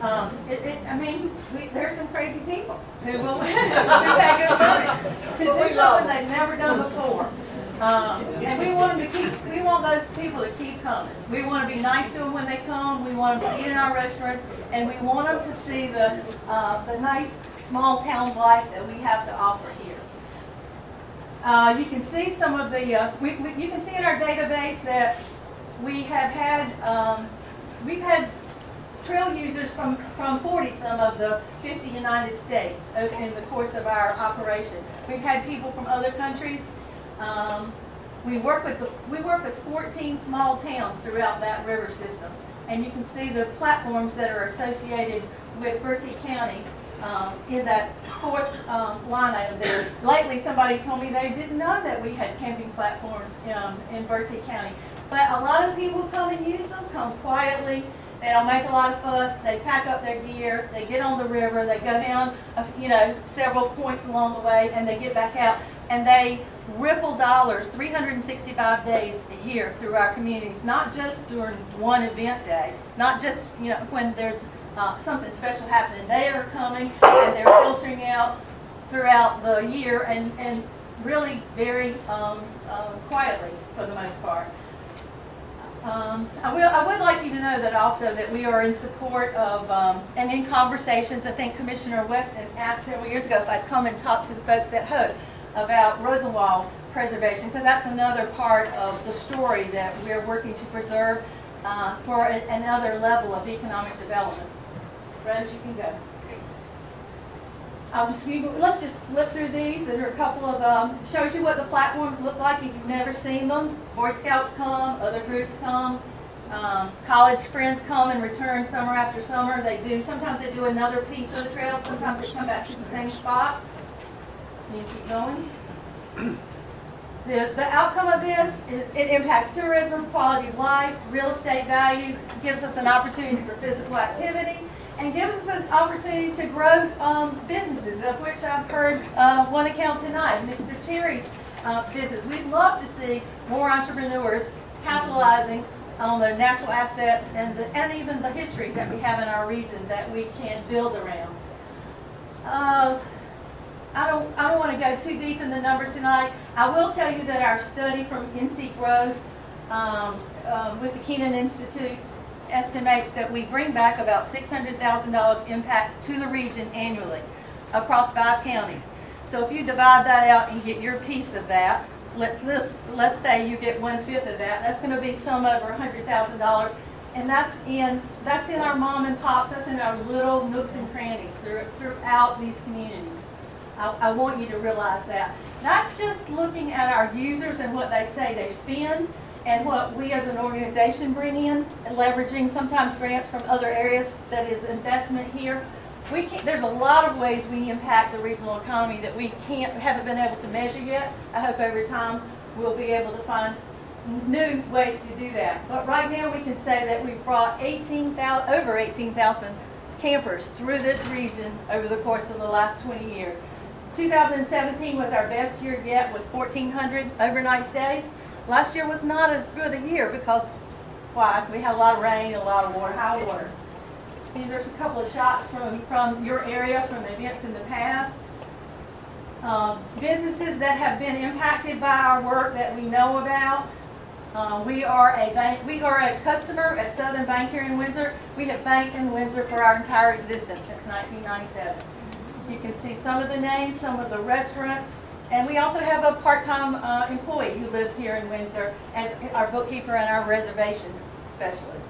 There's some crazy people who will pay good money to do something they've never done before. And we want those people to keep coming. We want to be nice to them when they come. We want them to eat in our restaurants, and we want them to see the nice small town life that we have to offer here. You can see some of the. You can see in our database that we have had. We've had trail users from 40 some of the 50 United States in the course of our operation. We've had people from other countries. We work with 14 small towns throughout that river system, and you can see the platforms that are associated with Bertie County in that fourth line item there. Lately, somebody told me they didn't know that we had camping platforms in Bertie County, but a lot of people come and use them, come quietly. They don't make a lot of fuss. They pack up their gear. They get on the river. They go down, several points along the way, and they get back out. And they ripple dollars 365 days a year through our communities, not just during one event day, not just when there's something special happening. They are coming and they're filtering out throughout the year and really very quietly for the most part. I would like you to know that also that we are in support of and in conversations. I think Commissioner Weston asked several years ago if I'd come and talk to the folks at Hope about Rosenwald preservation, because that's another part of the story that we're working to preserve for another level of economic development. Rose, you can go. let's just flip through these. There are a couple of, shows you what the platforms look like if you've never seen them. Boy Scouts come, other groups come, college friends come and return summer after summer. They do, sometimes they do another piece of the trail, sometimes they come back to the same spot. You keep going. The outcome of this, it impacts tourism, quality of life, real estate values, gives us an opportunity for physical activity, and gives us an opportunity to grow businesses, of which I've heard one account tonight, Mr. Cherry's business. We'd love to see more entrepreneurs capitalizing on the natural assets and even the history that we have in our region that we can build around. I don't want to go too deep in the numbers tonight. I will tell you that our study from NC Growth with the Keenan Institute estimates that we bring back about $600,000 impact to the region annually across 5 counties. So if you divide that out and get your piece of that, let's say you get 1/5 of that, that's going to be some over $100,000, and that's in our mom and pops, that's in our little nooks and crannies throughout these communities. I want you to realize that. That's just looking at our users and what they say they spend and what we as an organization bring in, and leveraging sometimes grants from other areas that is investment here. There's a lot of ways we impact the regional economy that we haven't been able to measure yet. I hope over time we'll be able to find new ways to do that. But right now we can say that we've brought over 18,000 campers through this region over the course of the last 20 years. 2017 was our best year yet with 1,400 overnight stays. Last year was not as good a year because, why? We had a lot of rain, a lot of water, high water. These are a couple of shots from your area, from events in the past. Businesses that have been impacted by our work that we know about. We are a customer at Southern Bank here in Windsor. We have banked in Windsor for our entire existence since 1997. You can see some of the names, some of the restaurants, and we also have a part-time employee who lives here in Windsor as our bookkeeper and our reservation specialist.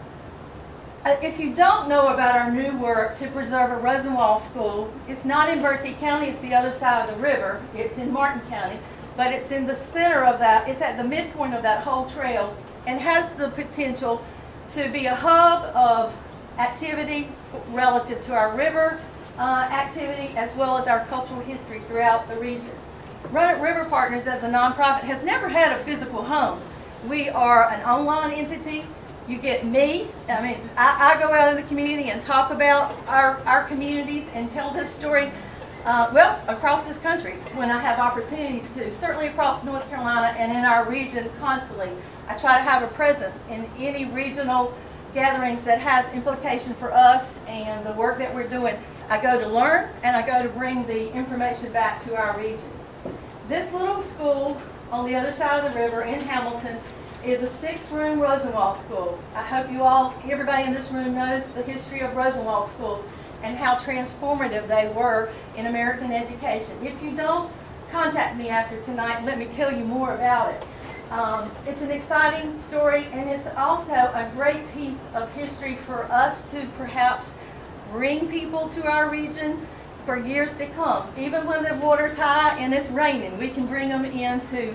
If you don't know about our new work to preserve a Rosenwald School, it's not in Bertie County, it's the other side of the river. It's in Martin County, but it's in the center of that, it's at the midpoint of that whole trail and has the potential to be a hub of activity relative to our river activity as well as our cultural history throughout the region. Run It River Partners as a nonprofit has never had a physical home. We are an online entity. You get me. I go out in the community and talk about our communities and tell this story, across this country when I have opportunities to, certainly across North Carolina and in our region constantly. I try to have a presence in any regional gatherings that has implication for us and the work that we're doing. I go to learn and I go to bring the information back to our region. This little school on the other side of the river in Hamilton is a 6-room Rosenwald School. I hope everybody in this room knows the history of Rosenwald schools and how transformative they were in American education. If you don't, contact me after tonight and let me tell you more about it. It's an exciting story, and it's also a great piece of history for us to perhaps bring people to our region for years to come. Even when the water's high and it's raining, we can bring them in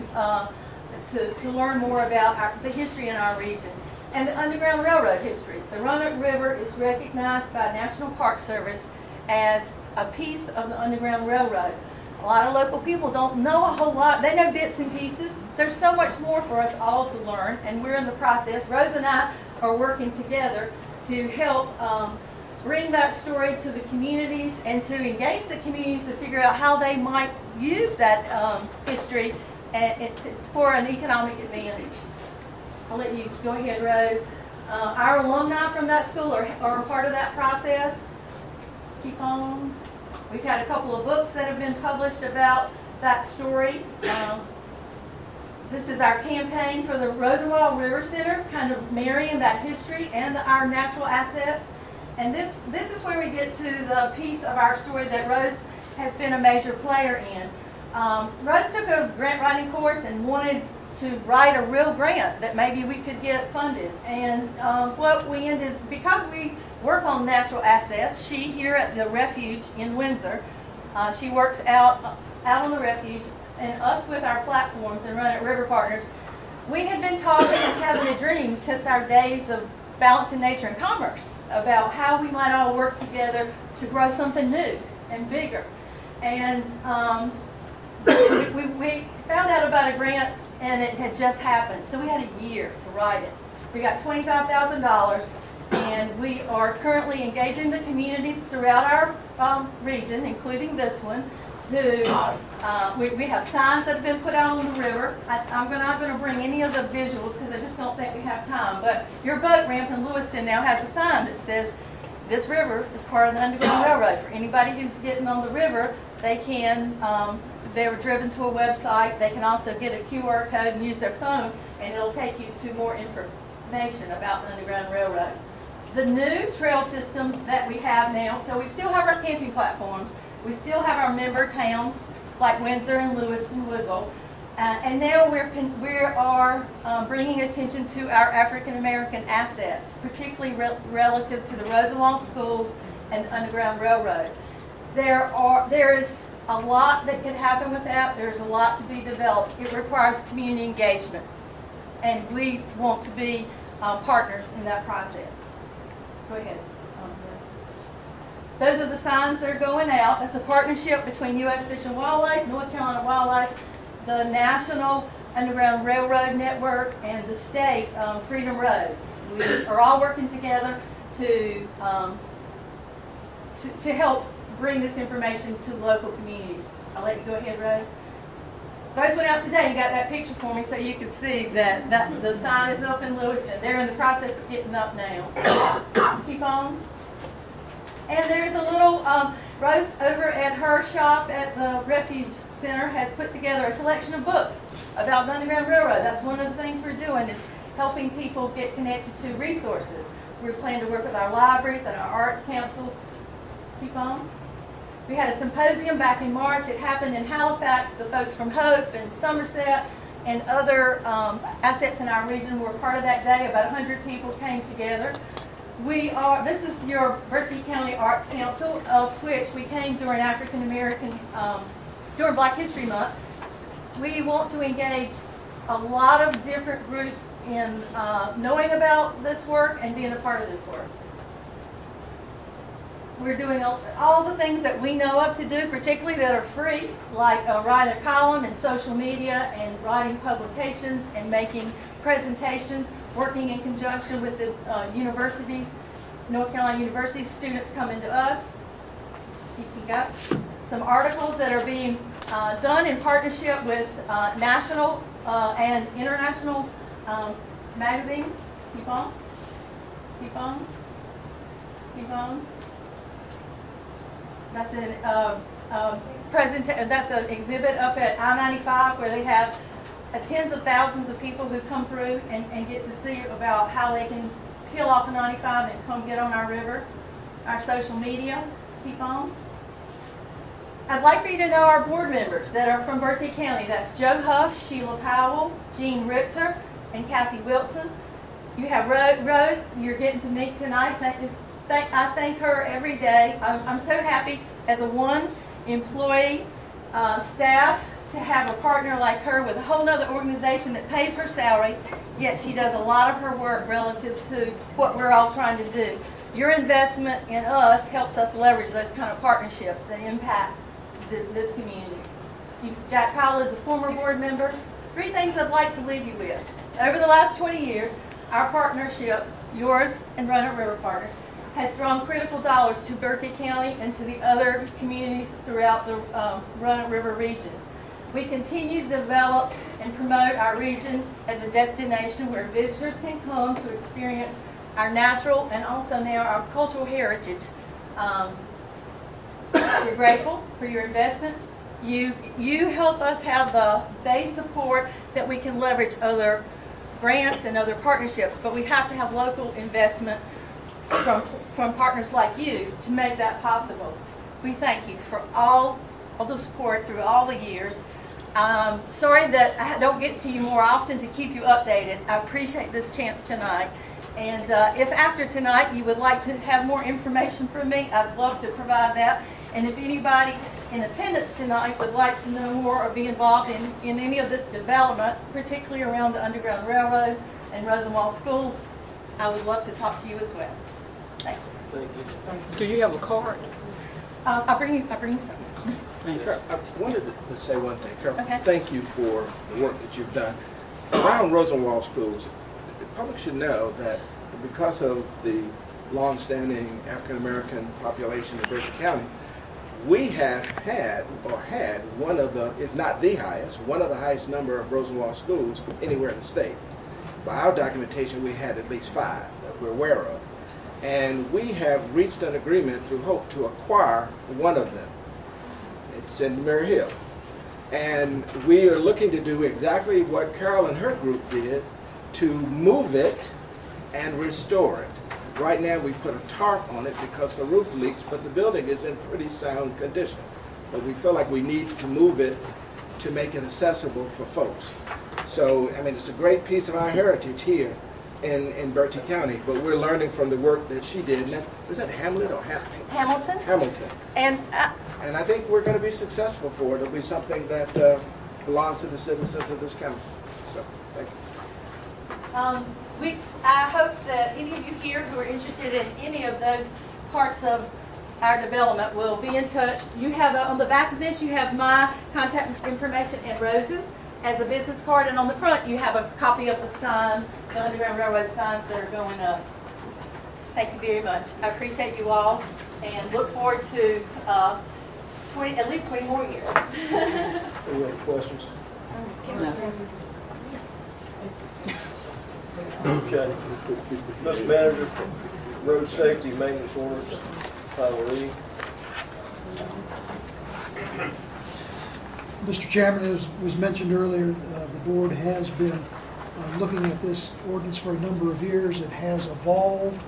to learn more about the history in our region. And the Underground Railroad history. The Roanoke River is recognized by National Park Service as a piece of the Underground Railroad. A lot of local people don't know a whole lot. They know bits and pieces. There's so much more for us all to learn, and we're in the process. Rose and I are working together to help bring that story to the communities and to engage the communities to figure out how they might use that history for an economic advantage. I'll let you go ahead, Rose. Our alumni from that school are a part of that process. Keep on. We've had a couple of books that have been published about that story. This is our campaign for the Rosenwald River Center, kind of marrying that history and our natural assets. And this is where we get to the piece of our story that Rose has been a major player in. Rose took a grant writing course and wanted to write a real grant that maybe we could get funded. And because we work on natural assets, she here at the refuge in Windsor She works out on the refuge, and us with our platforms and Run It River Partners. We had been talking and having a dream since our days of balancing nature and commerce about how we might all work together to grow something new and bigger. And we found out about a grant, and it had just happened. So we had a year to write it. We got $25,000, and we are currently engaging the communities throughout our region, including this one, who we have signs that have been put out on the river. I'm not going to bring any of the visuals because I just don't think we have time. But your boat ramp in Lewiston now has a sign that says, "This river is part of the Underground Railroad." For anybody who's getting on the river, they can, they were driven to a website. They can also get a QR code and use their phone, and it'll take you to more information about the Underground Railroad. The new trail system that we have now, so we still have our camping platforms. We still have our member towns like Windsor and Lewiston, Woodville. And now we are bringing attention to our African American assets, particularly relative to the Roosevelt schools and the Underground Railroad. There is a lot that can happen with that. There's a lot to be developed. It requires community engagement, and we want to be partners in that process. Go ahead. Those are the signs that are going out. That's a partnership between U.S. Fish and Wildlife, North Carolina Wildlife, the National Underground Railroad Network, and the state Freedom Roads. We are all working together to help bring this information to local communities. I'll let you go ahead, Rose. Rose went out today. You got that picture for me so you can see that the sign is up in Lewiston. They're in the process of getting up now. Keep on. And there's a little, Rose over at her shop at the Refuge Center has put together a collection of books about the Underground Railroad. That's one of the things we're doing, is helping people get connected to resources. We plan to work with our libraries and our arts councils. Keep on. We had a symposium back in March. It happened in Halifax. The folks from Hope and Somerset and other assets in our region were part of that day. About 100 people came together. This is your Bertie County Arts Council, of which we came during African American, during Black History Month. We want to engage a lot of different groups in knowing about this work and being a part of this work. We're doing all the things that we know of to do, particularly that are free, like writing a column in social media and writing publications and making presentations, working in conjunction with the universities, North Carolina University students coming to us. You can go. Some articles that are being done in partnership with national and international magazines. Keep on. Keep on. Keep on. That's that's an exhibit up at I-95 where they have tens of thousands of people who come through and get to see about how they can peel off of 95 and come get on our river. Our social media. Keep on. I'd like for you to know our board members that are from Bertie County. That's Joe Huff, Sheila Powell, Jean Richter, and Kathy Wilson. You have Rose, you're getting to meet tonight. I thank her every day. I'm so happy as a one-employee staff to have a partner like her with a whole other organization that pays her salary, yet she does a lot of her work relative to what we're all trying to do. Your investment in us helps us leverage those kind of partnerships that impact this community. Jack Powell is a former board member. 3 things I'd like to leave you with. Over the last 20 years, our partnership, yours and Run It River Partners, has drawn critical dollars to Bertie County and to the other communities throughout the Run It River region. We continue to develop and promote our region as a destination where visitors can come to experience our natural and also now our cultural heritage. We're grateful for your investment. You help us have the base support that we can leverage other grants and other partnerships, but we have to have local investment from partners like you to make that possible. We thank you for all of the support through all the years. Sorry that I don't get to you more often to keep you updated. I appreciate this chance tonight. And if after tonight you would like to have more information from me, I'd love to provide that. And if anybody in attendance tonight would like to know more or be involved in any of this development, particularly around the Underground Railroad and Rosenwald Schools, I would love to talk to you as well. Thank you. Thank you. Do you have a card? I'll bring you some. Thank you. Carol, I wanted to say one thing. Carol, Okay. thank you for the work that you've done. Around Rosenwald Schools, the public should know that because of the long-standing African-American population in Berkeley County, we have had one of the, if not the highest, one of the highest number of Rosenwald schools anywhere in the state. By our documentation, we had at least 5 that we're aware of. And we have reached an agreement through Hope to acquire one of them. It's in Mary Hill. And we are looking to do exactly what Carol and her group did to move it and restore it. Right now we put a tarp on it because the roof leaks, but the building is in pretty sound condition. But we feel like we need to move it to make it accessible for folks. So, I mean, it's a great piece of our heritage here in Berkeley County, but we're learning from the work that she did. And was that Hamlet or Hamilton? Hamilton. And And I think we're going to be successful for it. It'll be something that belongs to the citizens of this county. So, thank you. I hope that any of you here who are interested in any of those parts of our development will be in touch. You have, on the back of this, you have my contact information and Rose's as a business card, and on the front you have a copy of the sign, the Underground Railroad signs that are going up. Thank you very much. I appreciate you all and look forward to at least 20 more years. Any other questions? No. Okay. Mr. Manager, road safety maintenance orders, Tyler Lee. Mr. Chairman, as was mentioned earlier, the board has been looking at this ordinance for a number of years. It has evolved.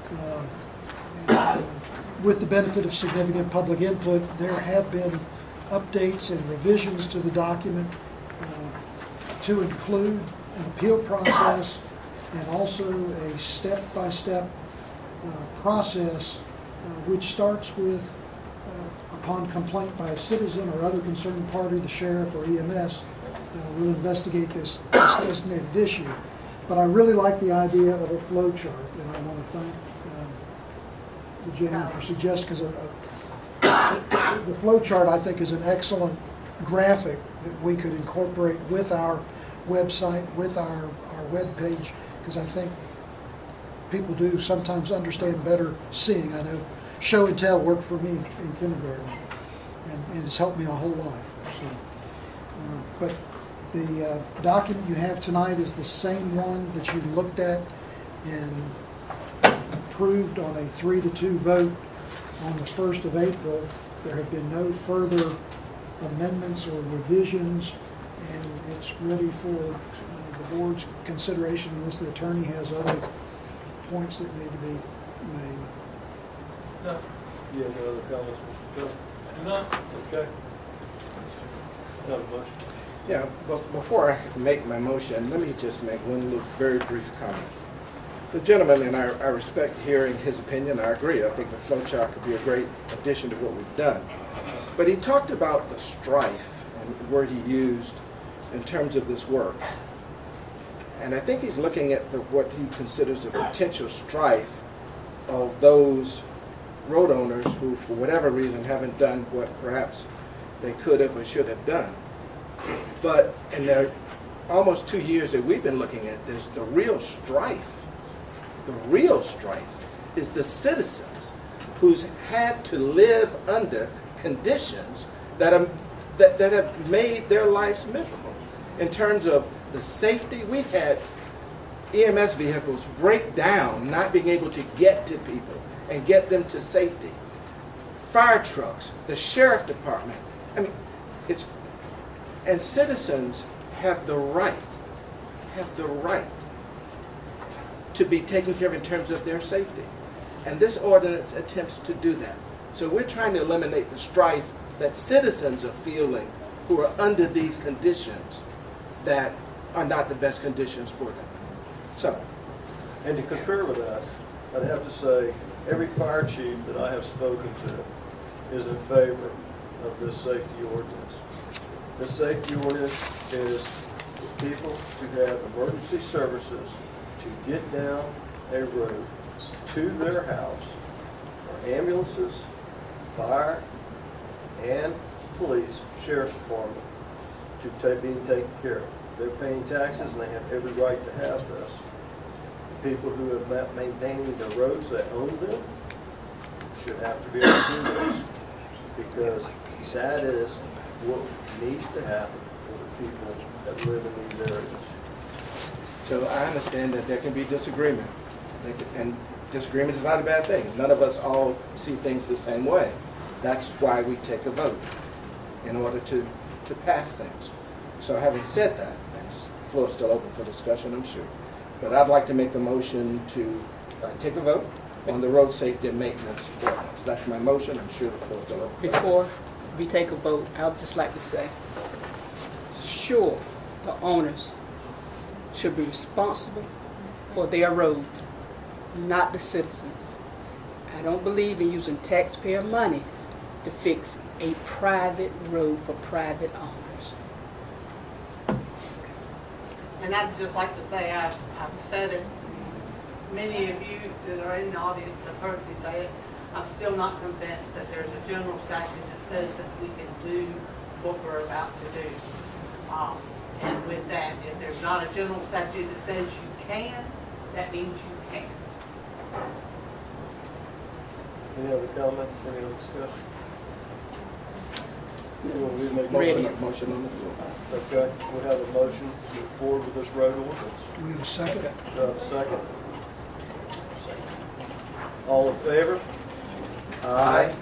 And with the benefit of significant public input, there have been updates and revisions to the document to include an appeal process and also a step-by-step process which starts with upon complaint by a citizen or other concerned party, the sheriff or EMS will investigate this designated issue. But I really like the idea of a flow chart, and I want to thank the gentleman for suggesting, because the flow chart I think is an excellent graphic that we could incorporate with our website, with our web page, because I think people do sometimes understand better seeing. I know show and tell worked for me in kindergarten, and it's helped me a whole lot. So, but the document you have tonight is the same one that you looked at and approved on a 3-2 vote on the 1st of April. There have been no further amendments or revisions, and it's ready for the board's consideration unless the attorney has other points that need to be made. No, You have no other comments, Mr. Kelly? do not. Okay. Have a motion. Yeah, but before I make my motion, let me just make one little very brief comment. The gentleman, and I respect hearing his opinion, I agree. I think the flow chart could be a great addition to what we've done. But he talked about the strife and the word he used in terms of this work. And I think he's looking at what he considers the potential strife of those road owners who, for whatever reason, haven't done what perhaps they could have or should have done. But in the almost 2 years that we've been looking at this, the real strife is the citizens who's had to live under conditions that have made their lives miserable. In terms of the safety, we've had EMS vehicles break down, not being able to get to people and get them to safety. Fire trucks, the sheriff department. I mean, and citizens have the right to be taken care of in terms of their safety. And this ordinance attempts to do that. So we're trying to eliminate the strife that citizens are feeling who are under these conditions that are not the best conditions for them. So, And to concur with that, I'd have to say every fire chief that I have spoken to is in favor of this safety ordinance. This safety ordinance is for people who have emergency services to get down a road to their house, or ambulances, fire, and police, sheriff's department, to being taken care of. They're paying taxes and they have every right to have this. The people who have maintaining the roads that own them should have to be able to do this, because that is what needs to happen for the people that live in these areas. So I understand that there can be disagreement, and disagreement is not a bad thing. None of us all see things the same way. That's why we take a vote, in order to pass things. So having said that, and the floor is still open for discussion, I'm sure, but I'd like to make the motion to take a vote on the road safety and maintenance ordinance. That's my motion. I'm sure the floor is still open. Before we take a vote, I would just like to say, sure, the owners should be responsible for their road, not the citizens. I don't believe in using taxpayer money to fix a private road for private owners. And I'd just like to say, I've said it, many of you that are in the audience have heard me say it, I'm still not convinced that there's a general statute that says that we can do what we're about to do. And with that, if there's not a general statute that says you can, that means you can't. Any other comments, any other discussion? Anyone need to make a Motion on the floor. Okay, we have a motion to move forward with this road ordinance. Do we have a second? Do I have a second? All in favor? Aye.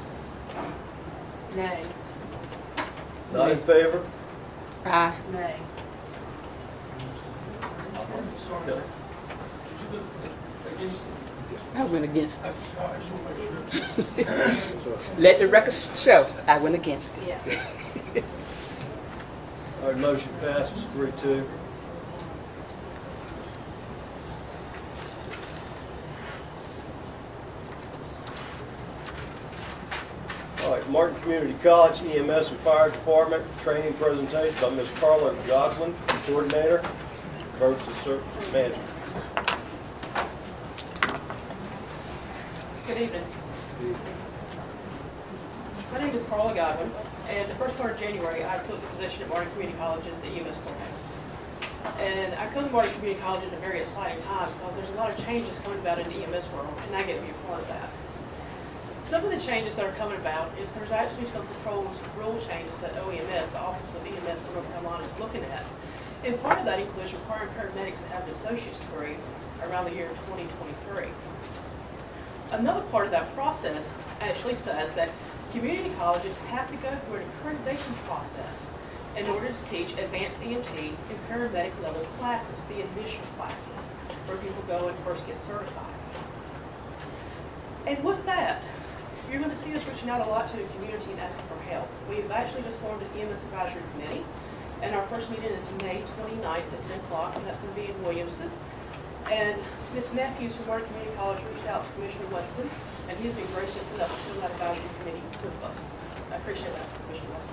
Nay. Not in favor? Aye. Nay. Okay. I went against it. I just want to make sure. Let the record show I went against it. Yes. All right, motion passes 3-2. All right, Martin Community College EMS and Fire Department training presentation by Ms. Carla Godwin, Coordinator, Emergency Services Manager. Good evening. My name is Carla Godwin, and the first part of January, I took the position at Martin Community College as the EMS coordinator. And I come to Martin Community College at a very exciting time because there's a lot of changes coming about in the EMS world, and I get to be a part of that. Some of the changes that are coming about is there's actually some proposed rule changes that OEMS, the Office of EMS for North Carolina, is looking at. And part of that includes requiring paramedics to have an associate's degree around the year 2023. Another part of that process actually says that community colleges have to go through an accreditation process in order to teach advanced EMT and paramedic level classes, the initial classes, where people go and first get certified. And with that, you're going to see us reaching out a lot to the community and asking for help. We've actually just formed an EMS advisory committee, and our first meeting is May 29th at 10 o'clock, and that's going to be in Williamston. And Ms. Matthews from Martin Community College reached out to Commissioner Weston, and he's been gracious enough to fill that advisory committee with us. I appreciate that, Commissioner Weston.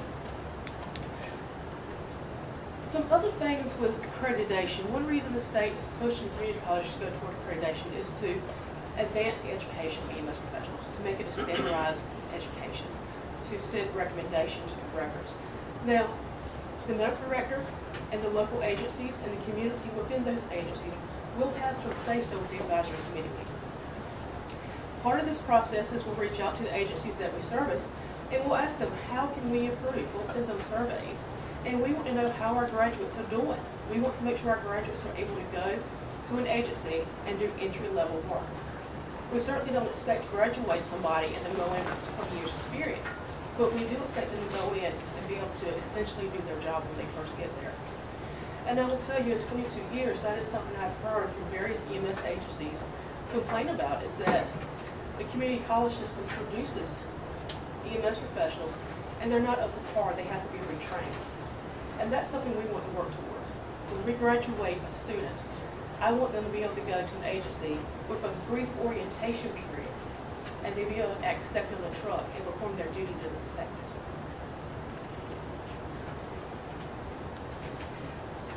Some other things with accreditation. One reason the state is pushing community colleges to go toward accreditation is to advance the education of EMS professionals, to make it a standardized education, to send recommendations to records. Now, the medical director and the local agencies and the community within those agencies will have some say-so with the advisory committee meeting. Part of this process is we'll reach out to the agencies that we service and we'll ask them, how can we improve? We'll send them surveys. And we want to know how our graduates are doing. We want to make sure our graduates are able to go to an agency and do entry-level work. We certainly don't expect to graduate somebody and then go in with 20 years experience, but we do expect them to go in and be able to essentially do their job when they first get there. And I will tell you, in 22 years, that is something I've heard from various EMS agencies complain about, is that the community college system produces EMS professionals and they're not up to par, they have to be retrained. And that's something we want to work towards. When we graduate a student, I want them to be able to go to an agency with a brief orientation period and they be able to accept on the truck and perform their duties as inspected.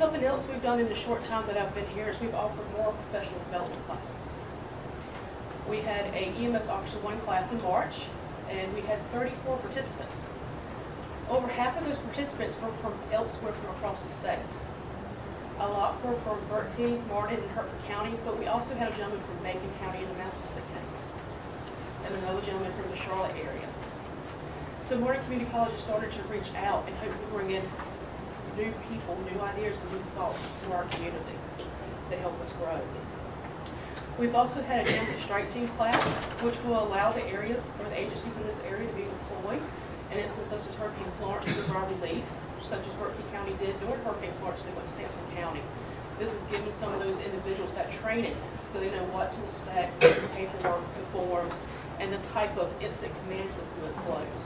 Something else we've done in the short time that I've been here is we've offered more professional development classes. We had a EMS Officer 1 class in March, and we had 34 participants. Over half of those participants were from elsewhere from across the state. A lot were from Bertie, Martin, and Hertford County, but we also had a gentleman from Macon County in the mountains that came, and another gentleman from the Charlotte area. So Martin Community College has started to reach out and hopefully bring in new people, new ideas, and new thoughts to our community that help us grow. We've also had an ambulance strike team class, which will allow the areas or the agencies in this area to be deployed in instances such as Hurricane Florence to provide relief, such as Berkeley County did during Hurricane Florence when they went to Sampson County. This is giving some of those individuals that training so they know what to expect, the paperwork, the forms, and the type of instant command system that flows.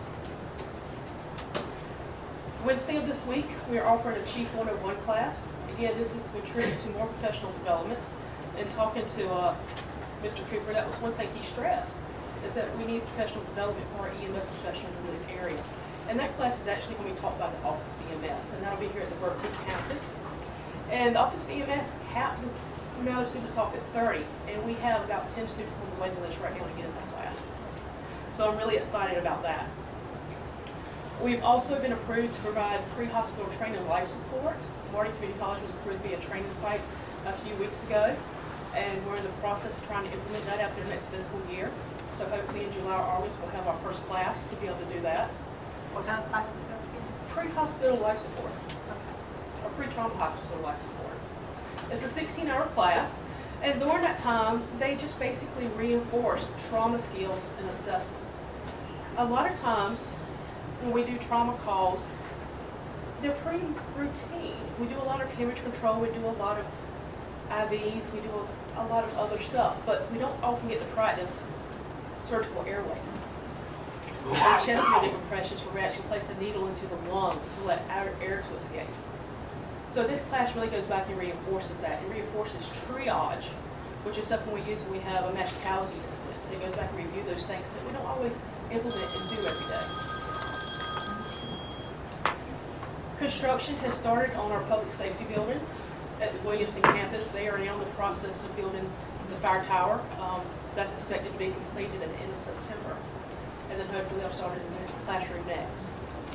Wednesday of this week, we are offering a Chief 101 class. Again, this is to contribute to more professional development. And talking to Mr. Cooper, that was one thing he stressed, is that we need professional development for our EMS professionals in this area. And that class is actually going to be taught by the Office of EMS, and that'll be here at the Bertie campus. And the Office of EMS capped the students off at 30, and we have about 10 students on the waiting list right now to get in that class. So I'm really excited about that. We've also been approved to provide pre-hospital training and life support. Martin Community College was approved to be a training site a few weeks ago, and we're in the process of trying to implement that after the next fiscal year. So hopefully in July or August we'll have our first class to be able to do that. What kind of class is that? Pre-hospital life support, or pre-trauma hospital life support. It's a 16-hour class, and during that time they just basically reinforce trauma skills and assessments. A lot of times when we do trauma calls, they're pretty routine. We do a lot of hemorrhage control, we do a lot of IVs, we do a lot of other stuff, but we don't often get to practice surgical airways. Or chest decompressions where we actually place a needle into the lung to let air to escape. So this class really goes back and reinforces that. It reinforces triage, which is something we use when we have a mass casualty incident. It goes back and review those things that we don't always implement and do every day. Construction has started on our public safety building at the Williamson campus. They are now in the process of building the fire tower. That's expected to be completed at the end of September. And then hopefully they'll start in the classroom next.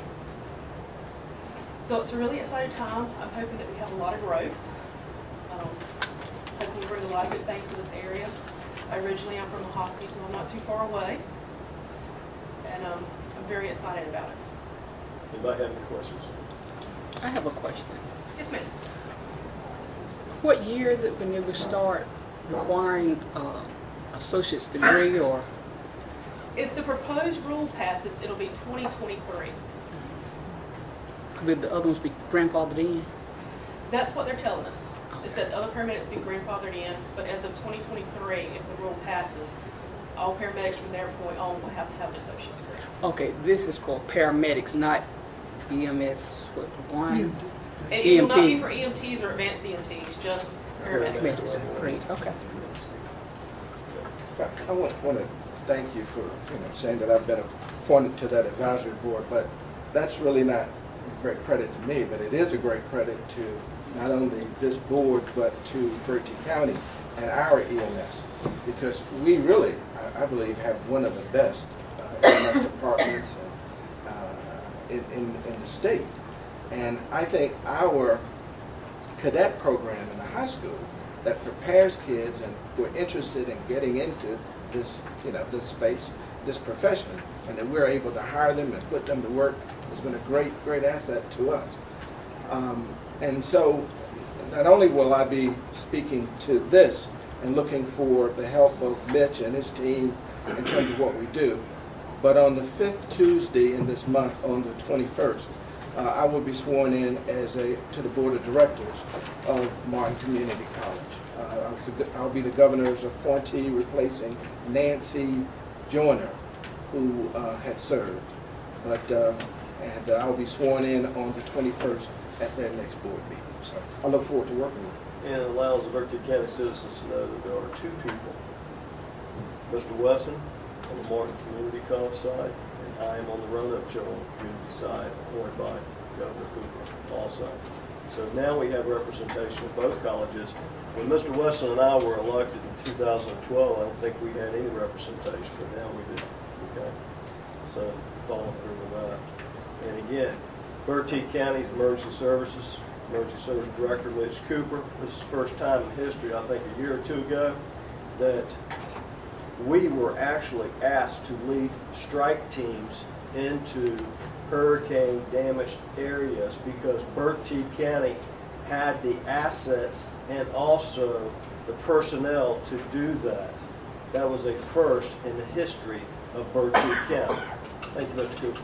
So it's a really exciting time. I'm hoping that we have a lot of growth. Hoping we bring a lot of good things to this area. Originally I'm from Ahoskie, so I'm not too far away. And I'm very excited about it. Anybody have any questions? I have a question. Yes, ma'am. What year is it when they will start requiring associate's degree, or? If the proposed rule passes, it'll be 2023. Will the other ones be grandfathered in? That's what they're telling us, is that other paramedics be grandfathered in, but as of 2023, if the rule passes, all paramedics from their point on will have to have an associate's degree. Okay, this is for paramedics, not EMS, one? It will not be for EMTs or advanced EMTs, just paramedics. Great, okay. I want to thank you for saying that I've been appointed to that advisory board, but that's really not a great credit to me, but it is a great credit to not only this board, but to Bertie County and our EMS, because we really, I believe, have one of the best EMS departments in the state. And I think our cadet program in the high school that prepares kids and who are interested in getting into this, this space, this profession, and that we're able to hire them and put them to work has been a great, great asset to us. And so not only will I be speaking to this and looking for the help of Mitch and his team in terms of what we do, but on the 5th Tuesday in this month, on the 21st, I will be sworn in to the board of directors of Martin Community College. I'll be the governor's appointee, replacing Nancy Joyner, who had served. And I'll be sworn in on the 21st at their next board meeting. So I look forward to working with you. And it allows the Berkeley County citizens to know that there are two people, Mr. Wesson on the Martin Community College side, and I am on the Roanoke Joe community side, appointed by Governor Cooper also. So now we have representation of both colleges. When Mr. Wesson and I were elected in 2012, I don't think we had any representation, but now we do. Okay? So follow through with that. And again, Bertie County's Emergency Services Director, Mitch Cooper. This is the first time in history, I think a year or two ago, that we were actually asked to lead strike teams into hurricane damaged areas because Bertie County had the assets and also the personnel to do that. That was a first in the history of Bertie County. Thank you, Mr. Cooper.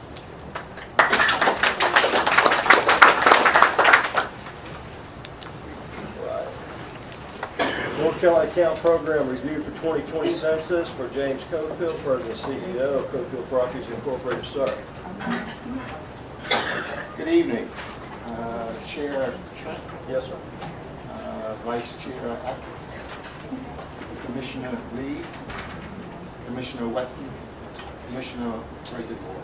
North Carolina Account Program Review for 2020 Census for James Cofield, President and CEO of Cofield Properties Incorporated. Sir. Good evening. Chair Trent. Yes, sir. Vice Chair Atkins. Commissioner Lee. Commissioner Weston. Commissioner Reservoir.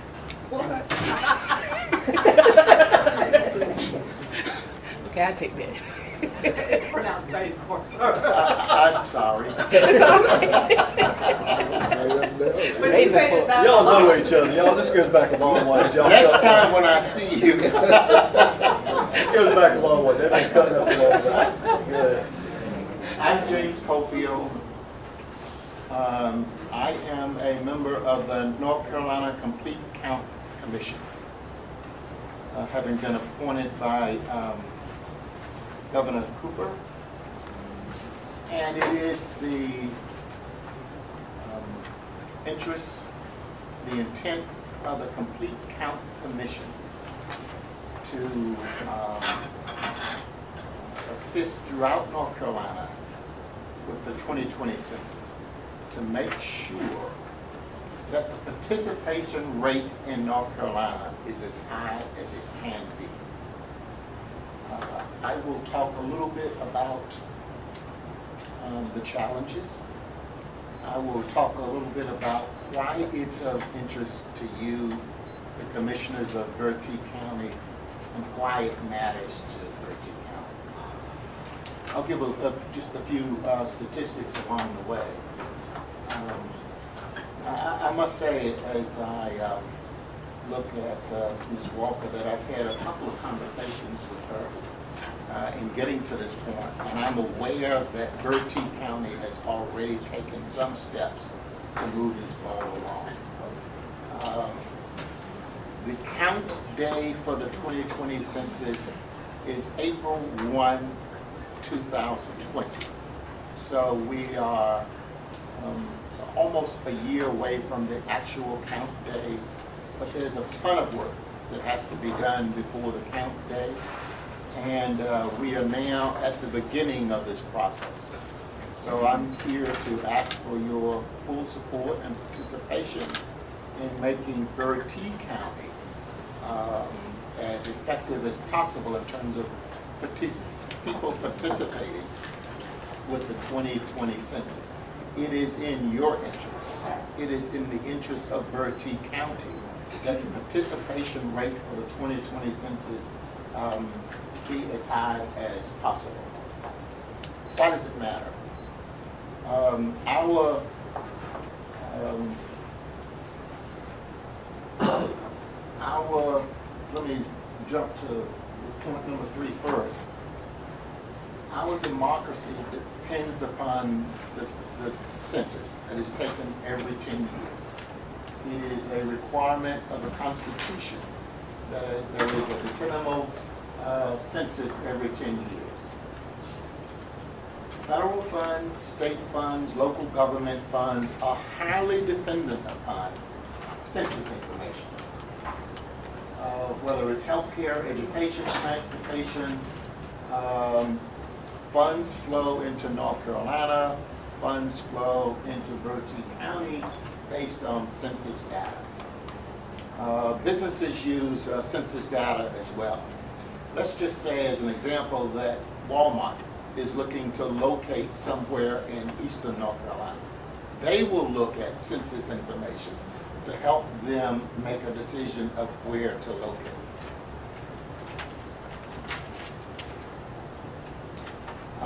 Okay, I take that. It's pronounced Space Force. I'm sorry. It's all right. But you made this out. Y'all know each other. Y'all, this goes back a long ways. Y'all Next time when I see you. This goes back a long way. They've been cutting up a long way. Good. I'm James Cofield. I am a member of the North Carolina Complete Count Commission, having been appointed by Governor Cooper, and it is the interest, the intent of the Complete Count Commission to assist throughout North Carolina with the 2020 census to make sure that the participation rate in North Carolina is as high as it can be. I will talk a little bit about the challenges. I will talk a little bit about why it's of interest to you, the commissioners of Bertie County, and why it matters to Bertie County. I'll give just a few statistics along the way. I must say, as I look at Ms. Walker, that I've had a couple of conversations with her in getting to this point, and I'm aware that Bertie County has already taken some steps to move this ball along. The count day for the 2020 census is April 1, 2020. So we are almost a year away from the actual count day, but there's a ton of work that has to be done before the count day, and we are now at the beginning of this process. So I'm here to ask for your full support and participation in making Bertie County as effective as possible in terms of people participating with the 2020 census. It is in your interest. It is in the interest of Bertie County that the participation rate for the 2020 census be as high as possible. Why does it matter? Let me jump to point number 3 first. Our democracy depends upon the census that is taken every 10 years. It is a requirement of the Constitution that there is a decennial census every 10 years. Federal funds, state funds, local government funds are highly dependent upon census information. Whether it's healthcare, education, transportation, funds flow into North Carolina, funds flow into Bertie County based on census data. Businesses use census data as well. Let's just say, as an example, that Walmart is looking to locate somewhere in eastern North Carolina. They will look at census information to help them make a decision of where to locate.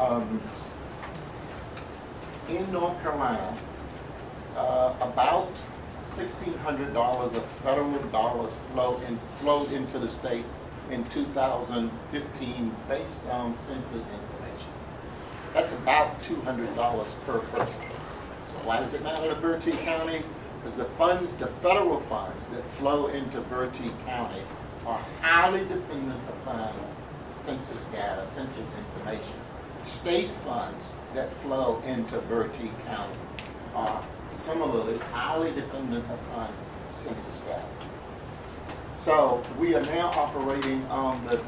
In North Carolina, about $1,600 of federal dollars flowed into the state in 2015 based on census information. That's about $200 per person. So why does it matter to Bertie County? Because the federal funds that flow into Bertie County are highly dependent upon census data, census information. State funds that flow into Bertie County are similarly highly dependent upon census data. So we are now operating on the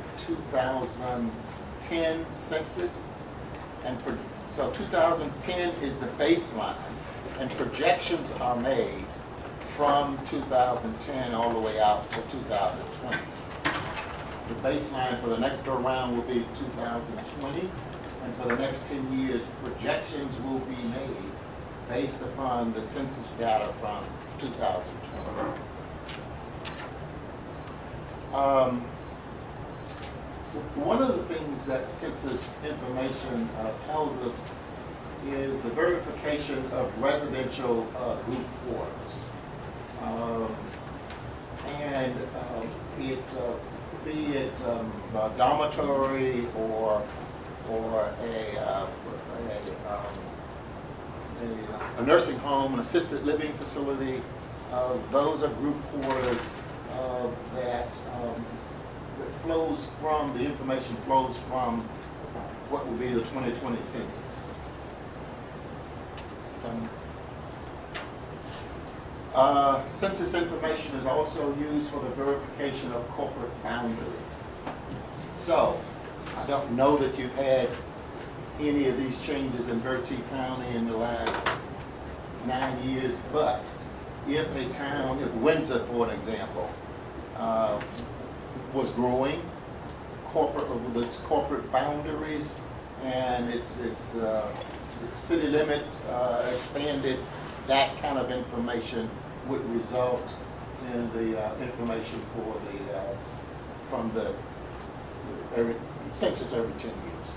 2010 census, and so 2010 is the baseline, and projections are made from 2010 all the way out to 2020. The baseline for the next go round will be 2020, and for the next 10 years, projections will be made based upon the census data from 2020. One of the things that census information tells us is the verification of residential group quarters. And be it a dormitory or a nursing home, an assisted living facility, those are group quarters that flows from, the information flows from what will be the 2020 census. Census information is also used for the verification of corporate boundaries. So, I don't know that you've had any of these changes in Bertie County in the last 9 years, but if a town, if Windsor, for an example, was growing with its corporate boundaries and its city limits expanded, that kind of information would result in the information for from the census every 10 years.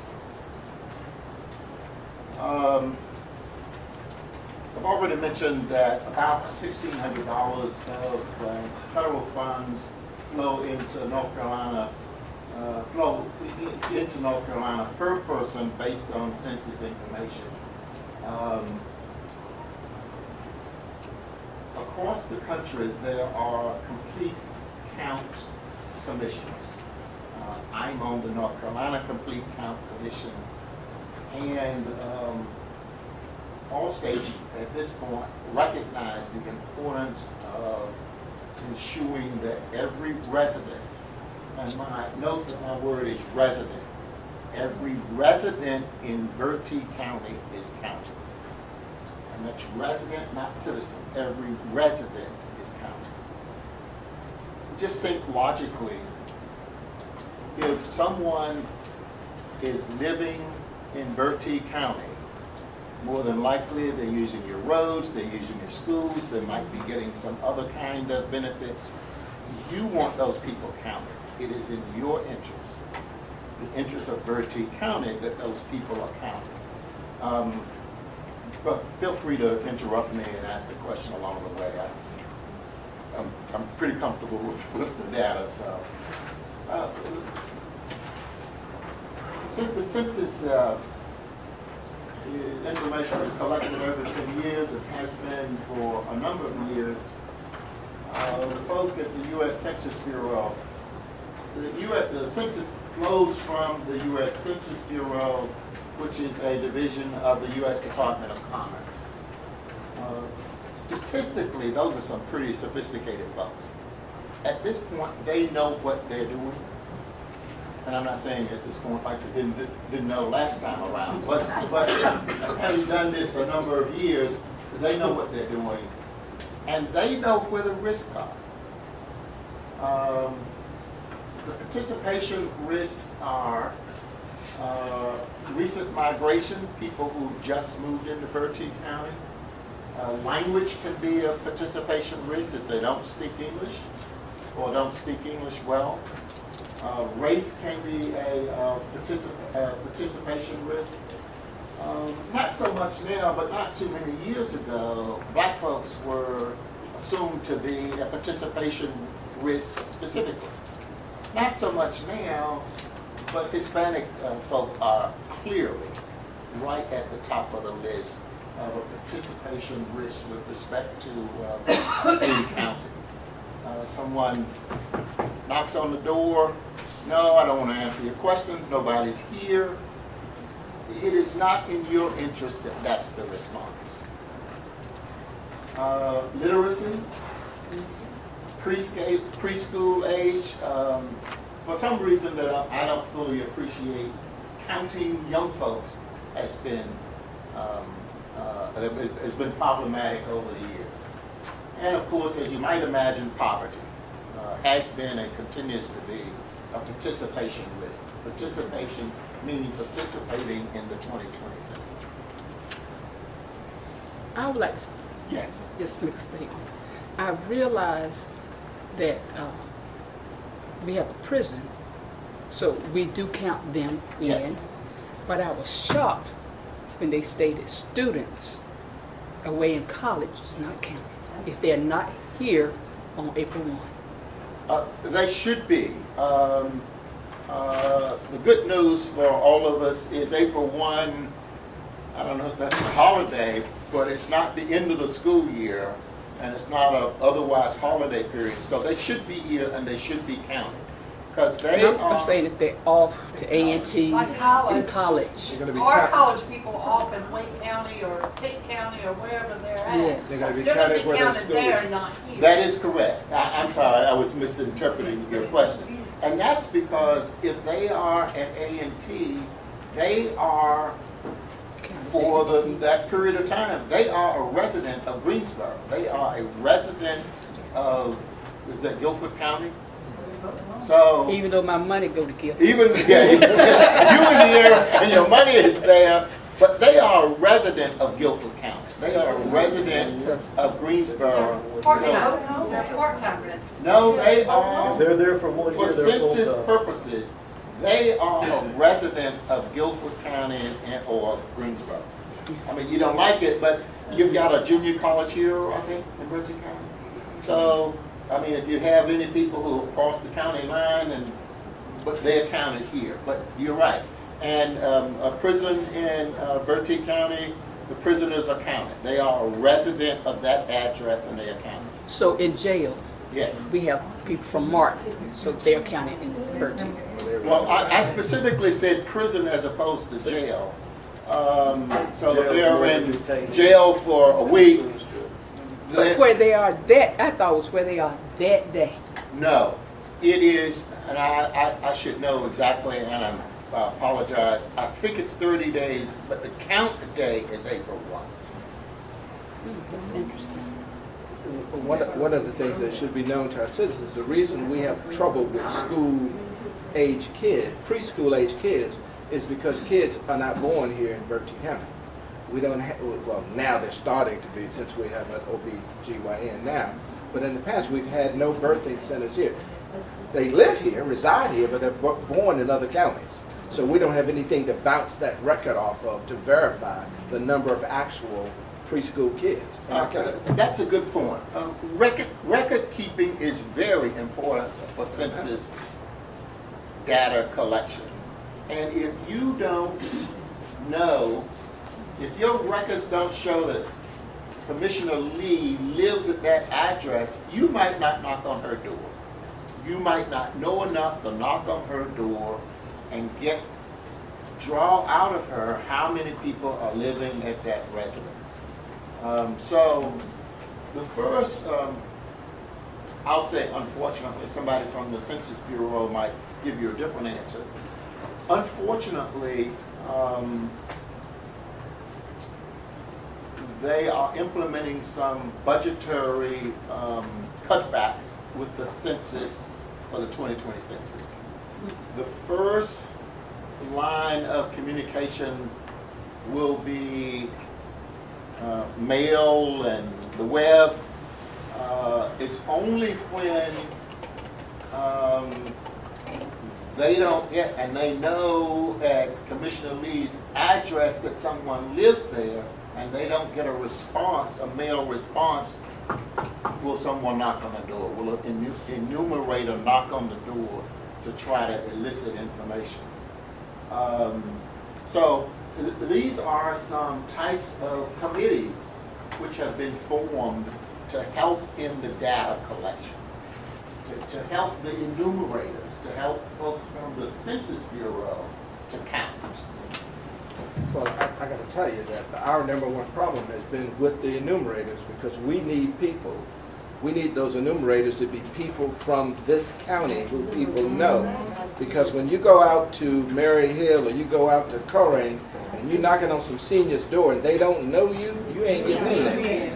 I've already mentioned that about $1,600 of federal funds flow into North Carolina, per person based on census information. Across the country, there are complete count commissions. I'm on the North Carolina Complete Count Commission, and all states at this point recognize the importance of ensuring that every resident, and note that my word is resident, every resident in Bertie County is counted. And that's resident, not citizen. Every resident is counted. Just think logically, if someone is living in Bertie County, more than likely they're using your roads, they're using your schools, they might be getting some other kind of benefits. You want those people counted. It is in your interest, the interest of Bertie County, that those people are counted. But feel free to interrupt me and ask the question along the way. I'm pretty comfortable with the data. So, since the census information is collected every 10 years, it has been for a number of years. The folk at the U.S. Census Bureau, the census flows from the U.S. Census Bureau, which is a division of the U.S. Department of Commerce. Statistically, those are some pretty sophisticated folks. At this point, they know what they're doing. And I'm not saying at this point like they didn't know last time around, but having done this a number of years, they know what they're doing, and they know where the risks are. The participation risks are recent migration, people who just moved into Bertie County. Language can be a participation risk if they don't speak English or don't speak English well. race can be a participation risk. Not so much now, but not too many years ago, black folks were assumed to be a participation risk specifically. Not so much now, but Hispanic folk are clearly right at the top of the list of a participation risk with respect to Boone County. Someone knocks on the door, no, I don't want to answer your questions, nobody's here. It is not in your interest that that's the response. Literacy, preschool age, for some reason that I don't fully appreciate, counting young folks has been problematic over the years. And of course, as you might imagine, poverty has been and continues to be a participation risk. Participation meaning participating in the 2020 census. I would like to Yes. just make a statement. I realize that we have a prison, so we do count them in. Yes. But I was shocked when they stated students away in college is not counted if they're not here on April 1. They should be. The good news for all of us is April 1, I don't know if that's a holiday, but it's not the end of the school year, and it's not an otherwise holiday period. So they should be here and they should be counted. Because they are... I'm saying if they're off to A&T Like college. in college. They're gonna be Our counted. college people off in Wayne County or Pitt County or wherever they're at. Yeah. They're gonna be They're gonna counted be where their counted school there, is. not here. That is correct. I'm sorry, I was misinterpreting your question. And that's because if they are at A&T, they are, for that period of time, they are a resident of Greensboro. They are a resident of, is that Guilford County? So Even though my money go to Guilford. you are here and your money is there, but they are a resident of Guilford County. They are a resident of Greensboro. Part-time, they're part-time residents. No, they If are, they're there for 1 for year, they're census full-time. purposes, they are a resident of Guilford County or Greensboro. I mean, you don't like it, but you've got a junior college here, I think, in Berkeley County. So, I mean, if you have any people who cross the county line, but they're counted here. But you're right. And a prison in Berkeley County, the prisoners are counted. They are a resident of that address and they are counted. So in jail, Yes. we have people from Martin, so they're counted in Bertie. Well, I specifically said prison as opposed to jail. So if they're in jail for a week, But where they are I thought it was where they are that day. no, it is, and I should know exactly, and I apologize. I think it's 30 days, but the count day is April 1. That's interesting. One of the things that should be known to our citizens, the reason we have trouble with school-age kids, preschool-age kids, is because kids are not born here in Berkeley County. We don't have, well, now they're starting to be since we have an OBGYN now, but in the past we've had no birthing centers here. They live here, reside here, but they're born in other counties. So we don't have anything to bounce that record off of to verify the number of actual preschool kids in our county. That's a good point. Record keeping is very important for census data collection. And if you don't know, if your records don't show that Commissioner Lee lives at that address, you might not knock on her door. You might not know enough to knock on her door and draw out of her how many people are living at that residence. So the first, I'll say unfortunately, somebody from the Census Bureau might give you a different answer. Unfortunately, they are implementing some budgetary cutbacks with the census for the 2020 census. The first line of communication will be mail and the web. It's only when they don't get, and they know at Commissioner Lee's address that someone lives there, and they don't get a response, a mail response, will someone knock on the door? Will an enumerator knock on the door to try to elicit information? These are some types of committees which have been formed to help in the data collection, to help the enumerators, to help folks from the Census Bureau to count. Well, I got to tell you that our number one problem has been with the enumerators, because we need people. We need those enumerators to be people from this county who people know. Because when you go out to Mary Hill or you go out to Colerain and you're knocking on some senior's door and they don't know you, you ain't getting in there.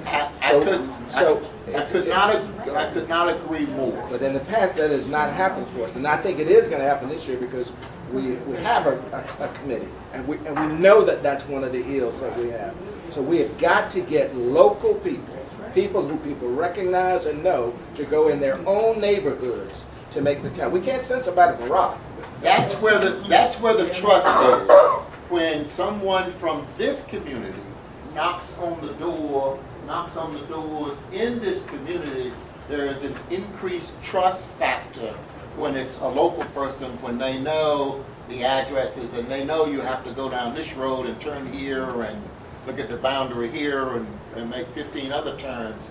I could not agree more. But in the past, that has not happened for us, and I think it is going to happen this year because we have a committee, and we know that that's one of the ills that we have. So we have got to get local people who people recognize and know, to go in their own neighborhoods to make the count. We can't send somebody from Rock. That's where the trust is. When someone from this community knocks on the doors in this community, there is an increased trust factor when it's a local person, when they know the addresses and they know you have to go down this road and turn here and look at the boundary here and make 15 other turns.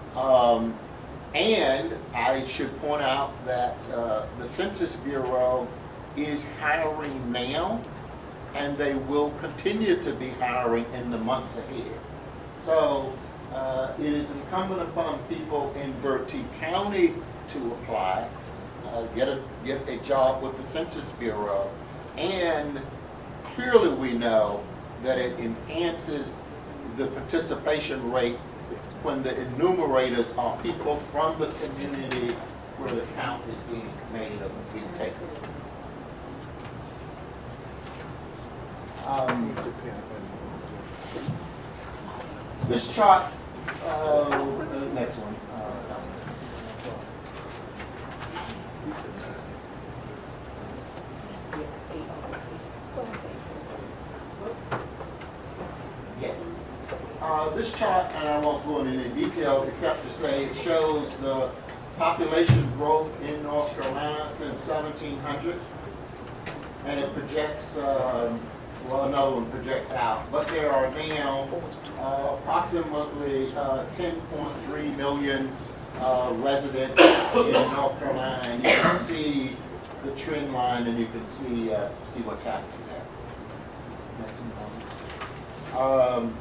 And I should point out that the Census Bureau is hiring now, and they will continue to be hiring in the months ahead. So it is incumbent upon people in Bertie County to apply, get a job with the Census Bureau, and clearly we know that it enhances the participation rate when the enumerators are people from the community where the count is being made or being taken. This chart, next one. Yes. This chart, and I won't go into any detail except to say it shows the population growth in North Carolina since 1700, and it projects, well, another one projects out, but there are now approximately 10.3 million residents in North Carolina, and you can see the trend line, and you can see what's happening there. Next one.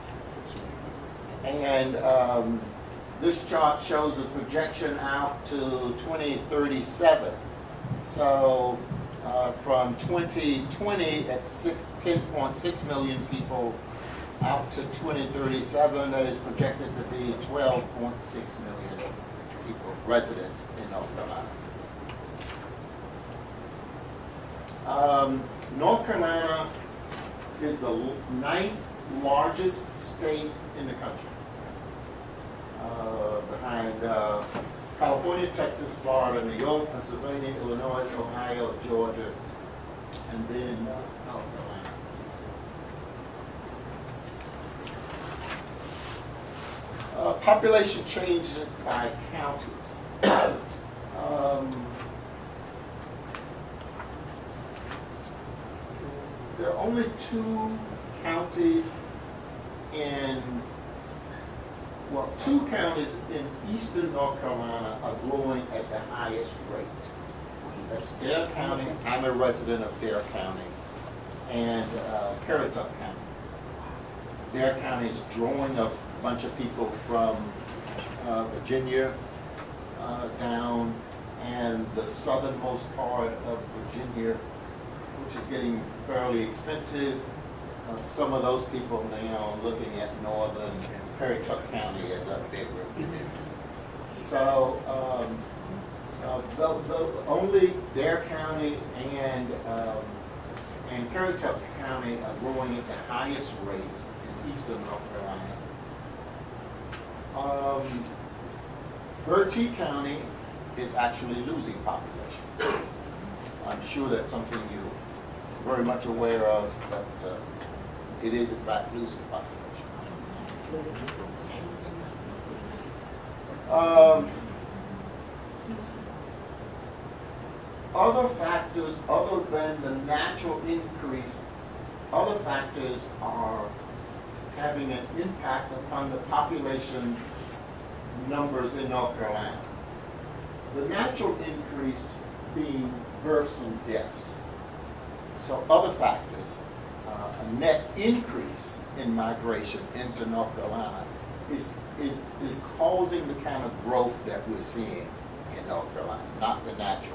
This chart shows the projection out to 2037. So from 2020 at 10.6 million people out to 2037, that is projected to be 12.6 million people, residents in North Carolina. North Carolina is the 9th largest state in the country, behind California, Texas, Florida, New York, Pennsylvania, Illinois, Ohio, Georgia, and then North Carolina. Population change by counties. There are only 2 counties two counties in eastern North Carolina are growing at the highest rate. That's Dare County. I'm a resident of Dare County, and Currituck County. Dare County is drawing a bunch of people from Virginia down, and the southernmost part of Virginia, which is getting fairly expensive. Some of those people now are looking at northern Currituck County as a bigger community. So only Dare County and Currituck County are growing at the highest rate in eastern North Carolina. Bertie County is actually losing population. I'm sure that's something you're very much aware of, but it is in fact losing population. Other factors other than the natural increase, other factors are having an impact upon the population numbers in North Carolina. The natural increase being births and deaths. So other factors, a net increase in migration into North Carolina is causing the kind of growth that we're seeing in North Carolina, not the natural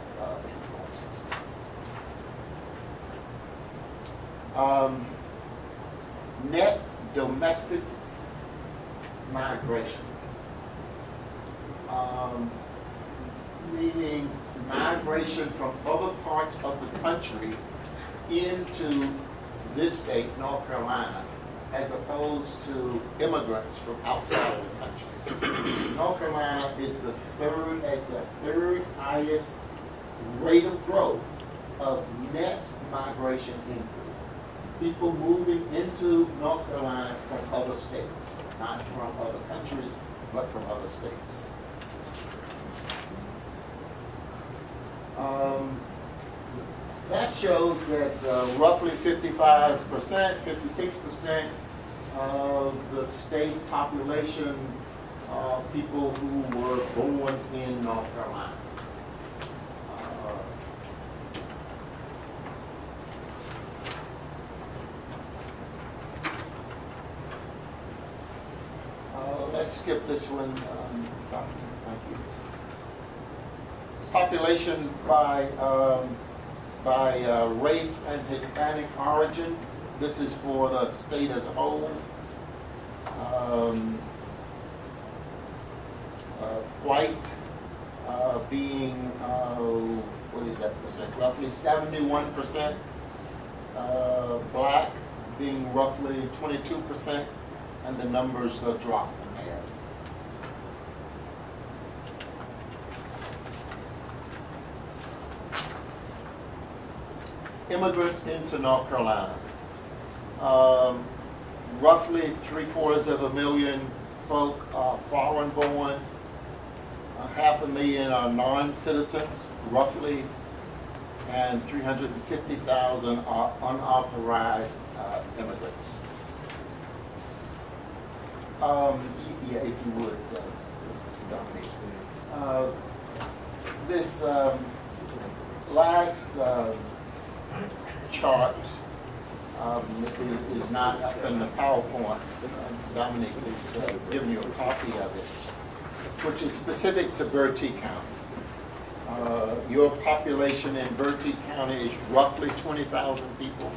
influences. Net domestic migration, meaning migration from other parts of the country into this state, North Carolina, as opposed to immigrants from outside of the country. North Carolina is the third highest rate of growth of net migration increase. People moving into North Carolina from other states, not from other countries, but from other states. That shows that roughly 55%, 56% of the state population are people who were born in North Carolina. Let's skip this one. Thank you. Population by race and Hispanic origin. This is for the state as a whole. White being, what is that percent? Roughly 71%. Black being roughly 22%. And the numbers drop from there. Immigrants into North Carolina. Roughly 750,000 folk are foreign born. 500,000 are non-citizens, roughly, and 350,000 are unauthorized immigrants. Yeah, if you would, Dominique. This last chart is not up in the PowerPoint. Dominique is giving you a copy of it, which is specific to Bertie County. Your population in Bertie County is roughly 20,000 people.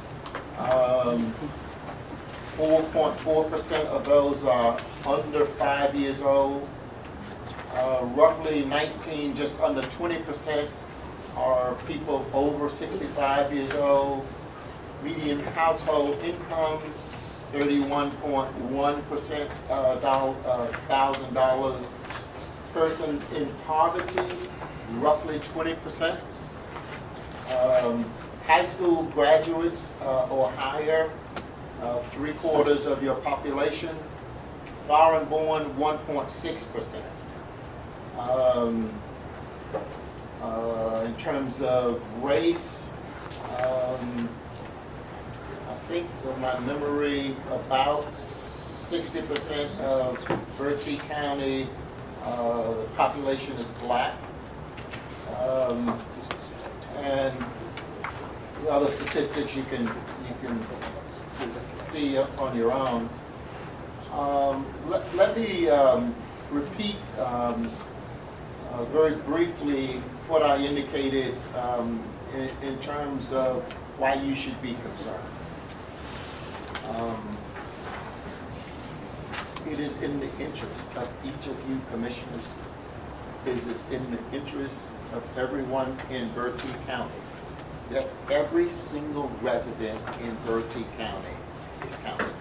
4.4% of those are under 5 years old. Roughly 19, just under 20% are people over 65 years old. Median household income, $31.1% $1,000. Persons in poverty, roughly 20%. High school graduates or higher, 3/4 of your population. Foreign born, 1.6%. In terms of race, I think from my memory, about 60% of Bertie County population is black. And the other statistics you can see on your own. Let me repeat very briefly what I indicated in terms of why you should be concerned. It is in the interest of each of you commissioners, it's in the interest of everyone in Bertie County that every single resident in Bertie County is counted.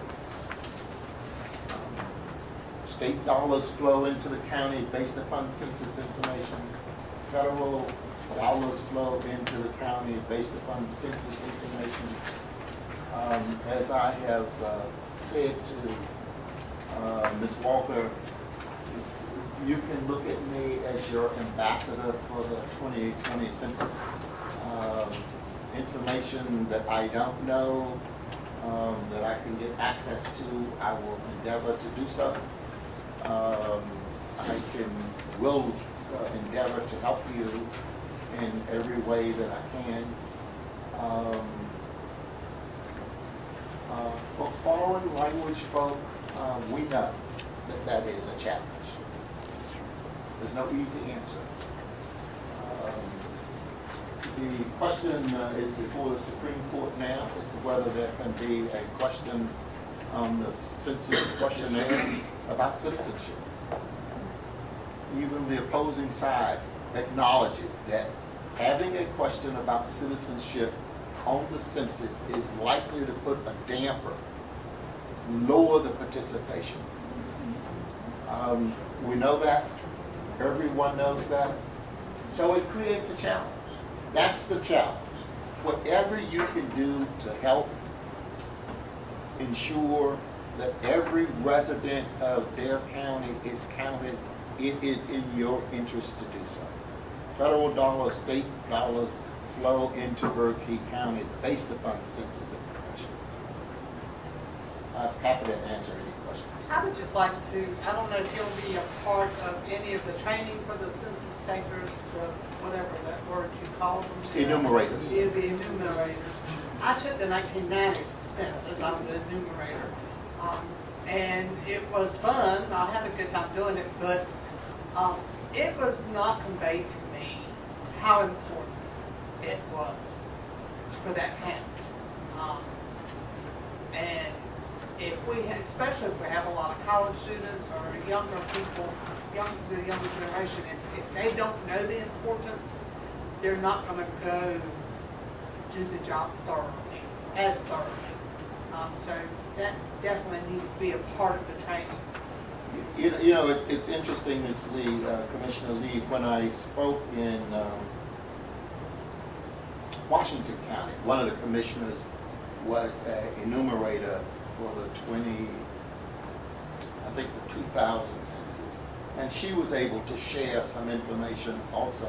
State dollars flow into the county based upon census information. Federal dollars flow into the county based upon census information. As I have said to Ms. Walker, you can look at me as your ambassador for the 2020 census. Information that I don't know, that I can get access to, I will endeavor to do so. I will endeavor to help you in every way that I can. For foreign language folk, we know that that is a challenge. There's no easy answer. The question is before the Supreme Court now as to whether there can be a question on the census questionnaire about citizenship. Even the opposing side acknowledges that having a question about citizenship on the census is likely to put a damper, lower the participation. We know that. Everyone knows that. So it creates a challenge. That's the challenge. Whatever you can do to help ensure that every resident of Dare County is counted, it is in your interest to do so. Federal dollars, state dollars flow into Berkeley County based upon census information. I'm happy to answer any questions. I would just like to, I don't know if you'll be a part of any of the training for the census takers, the whatever that word you call them. Enumerators. Yeah, the enumerators. I took the 1990s census. I was an enumerator. And it was fun. I had a good time doing it, but it was not conveyed to me how important it was for that county. And if we, especially if we have a lot of college students or younger people, the younger generation, if they don't know the importance, they're not going to go do the job as thoroughly. So that definitely needs to be a part of the training. You know, it's interesting, Ms. Lee, Commissioner Lee, when I spoke in Washington County, one of the commissioners was an enumerator for the 2000 census, and she was able to share some information also.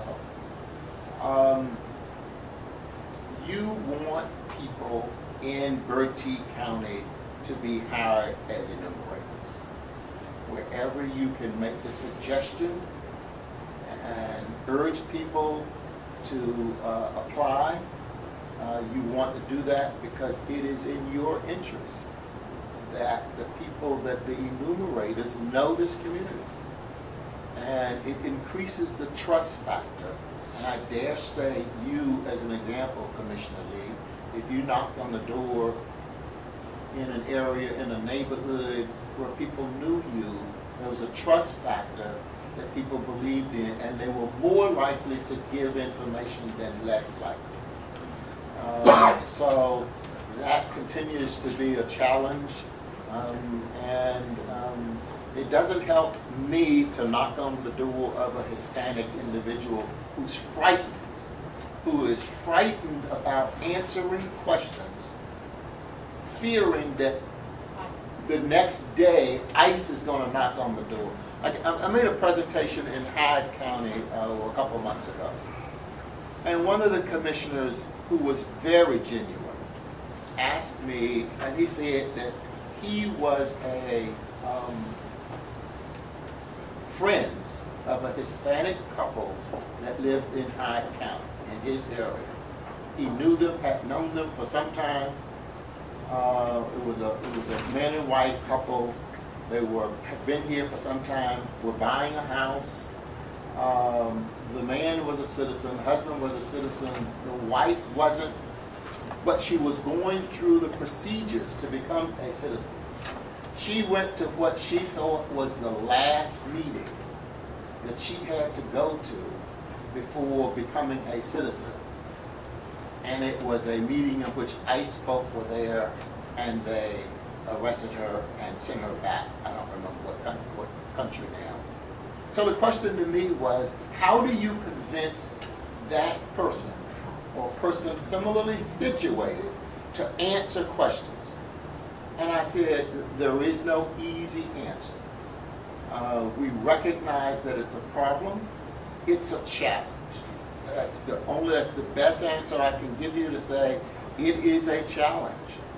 You want people in Berkeley County to be hired as enumerators. Wherever you can make the suggestion and urge people to apply, you want to do that because it is in your interest that the people, that the enumerators know this community. And it increases the trust factor. And I dare say you, as an example, Commissioner Lee, if you knocked on the door in an area, in a neighborhood where people knew you, there was a trust factor that people believed in, and they were more likely to give information than less likely. So that continues to be a challenge, and it doesn't help me to knock on the door of a Hispanic individual who's frightened, who is frightened about answering questions, fearing that the next day ICE is going to knock on the door. I made a presentation in Hyde County a couple of months ago, and one of the commissioners, who was very genuine, asked me, and he said that he was a friend of a Hispanic couple that lived in Hyde County, in his area. He knew them, had known them for some time. It was a man and wife couple. They had been here for some time, were buying a house. The man was a citizen, the husband was a citizen, the wife wasn't, but she was going through the procedures to become a citizen. She went to what she thought was the last meeting that she had to go to before becoming a citizen. And it was a meeting in which ICE folk were there, and they arrested her and sent her back. I don't remember what country now. So the question to me was, how do you convince that person or person similarly situated to answer questions. And I said, there is no easy answer. We recognize that it's a problem. It's a challenge. That's the best answer I can give you to say it is a challenge.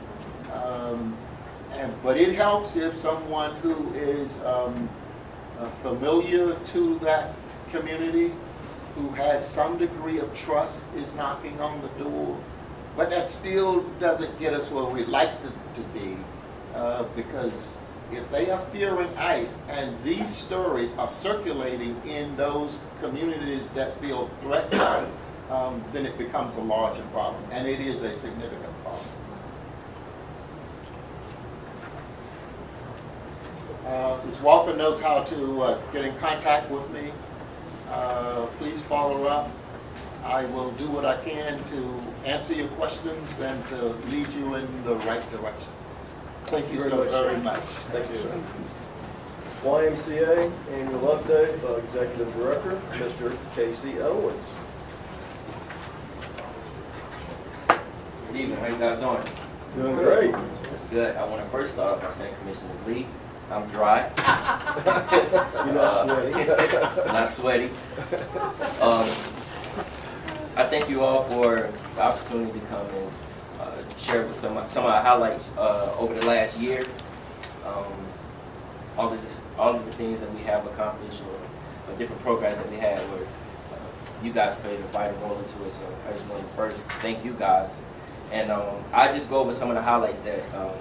But it helps if someone who is familiar to that community, who has some degree of trust, is knocking on the door. But that still doesn't get us where we'd like to be, because if they are fearing ICE and these stories are circulating in those communities that feel threatened, then it becomes a larger problem, and it is a significant problem. Ms. Walker knows how to get in contact with me. Please follow up. I will do what I can to answer your questions and to lead you in the right direction. Thank you so very much. Thank you, sir. YMCA Annual Update by Executive Director, Mr. Casey Owens. Good evening. How you guys doing? Doing great. That's good. I want to first start off by saying, Commissioner Lee, I'm dry. You're not sweaty. Not sweaty. I thank you all for the opportunity to come and share with some of our highlights over the last year. All of the things that we have accomplished, or different programs that we had, where you guys played a vital role into it. So I just want to first thank you guys. And I just go over some of the highlights that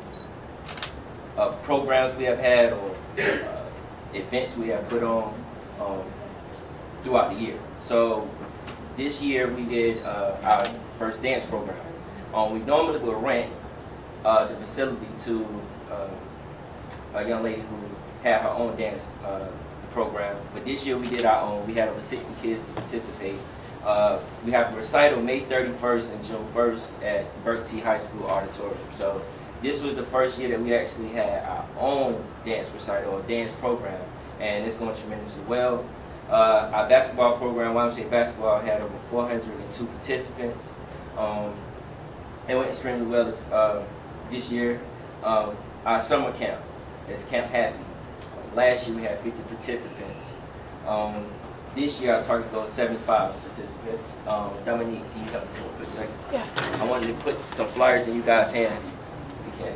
programs we have had, or events we have put on throughout the year. So this year we did our first dance program. We normally will rent the facility to a young lady who had her own dance program, but this year we did our own. We had over 60 kids to participate. We have a recital May 31st and June 1st at Burke T. High School Auditorium. So this was the first year that we actually had our own dance recital or dance program, and it's going tremendously well. Our basketball program, YMCA Basketball, had over 402 participants. It went extremely well this year. Our summer camp is Camp Happy. Last year we had 50 participants. This year our target goal is 75 participants. Dominique, can you help me for a second? Yeah. I wanted to put some flyers in you guys' hands, if you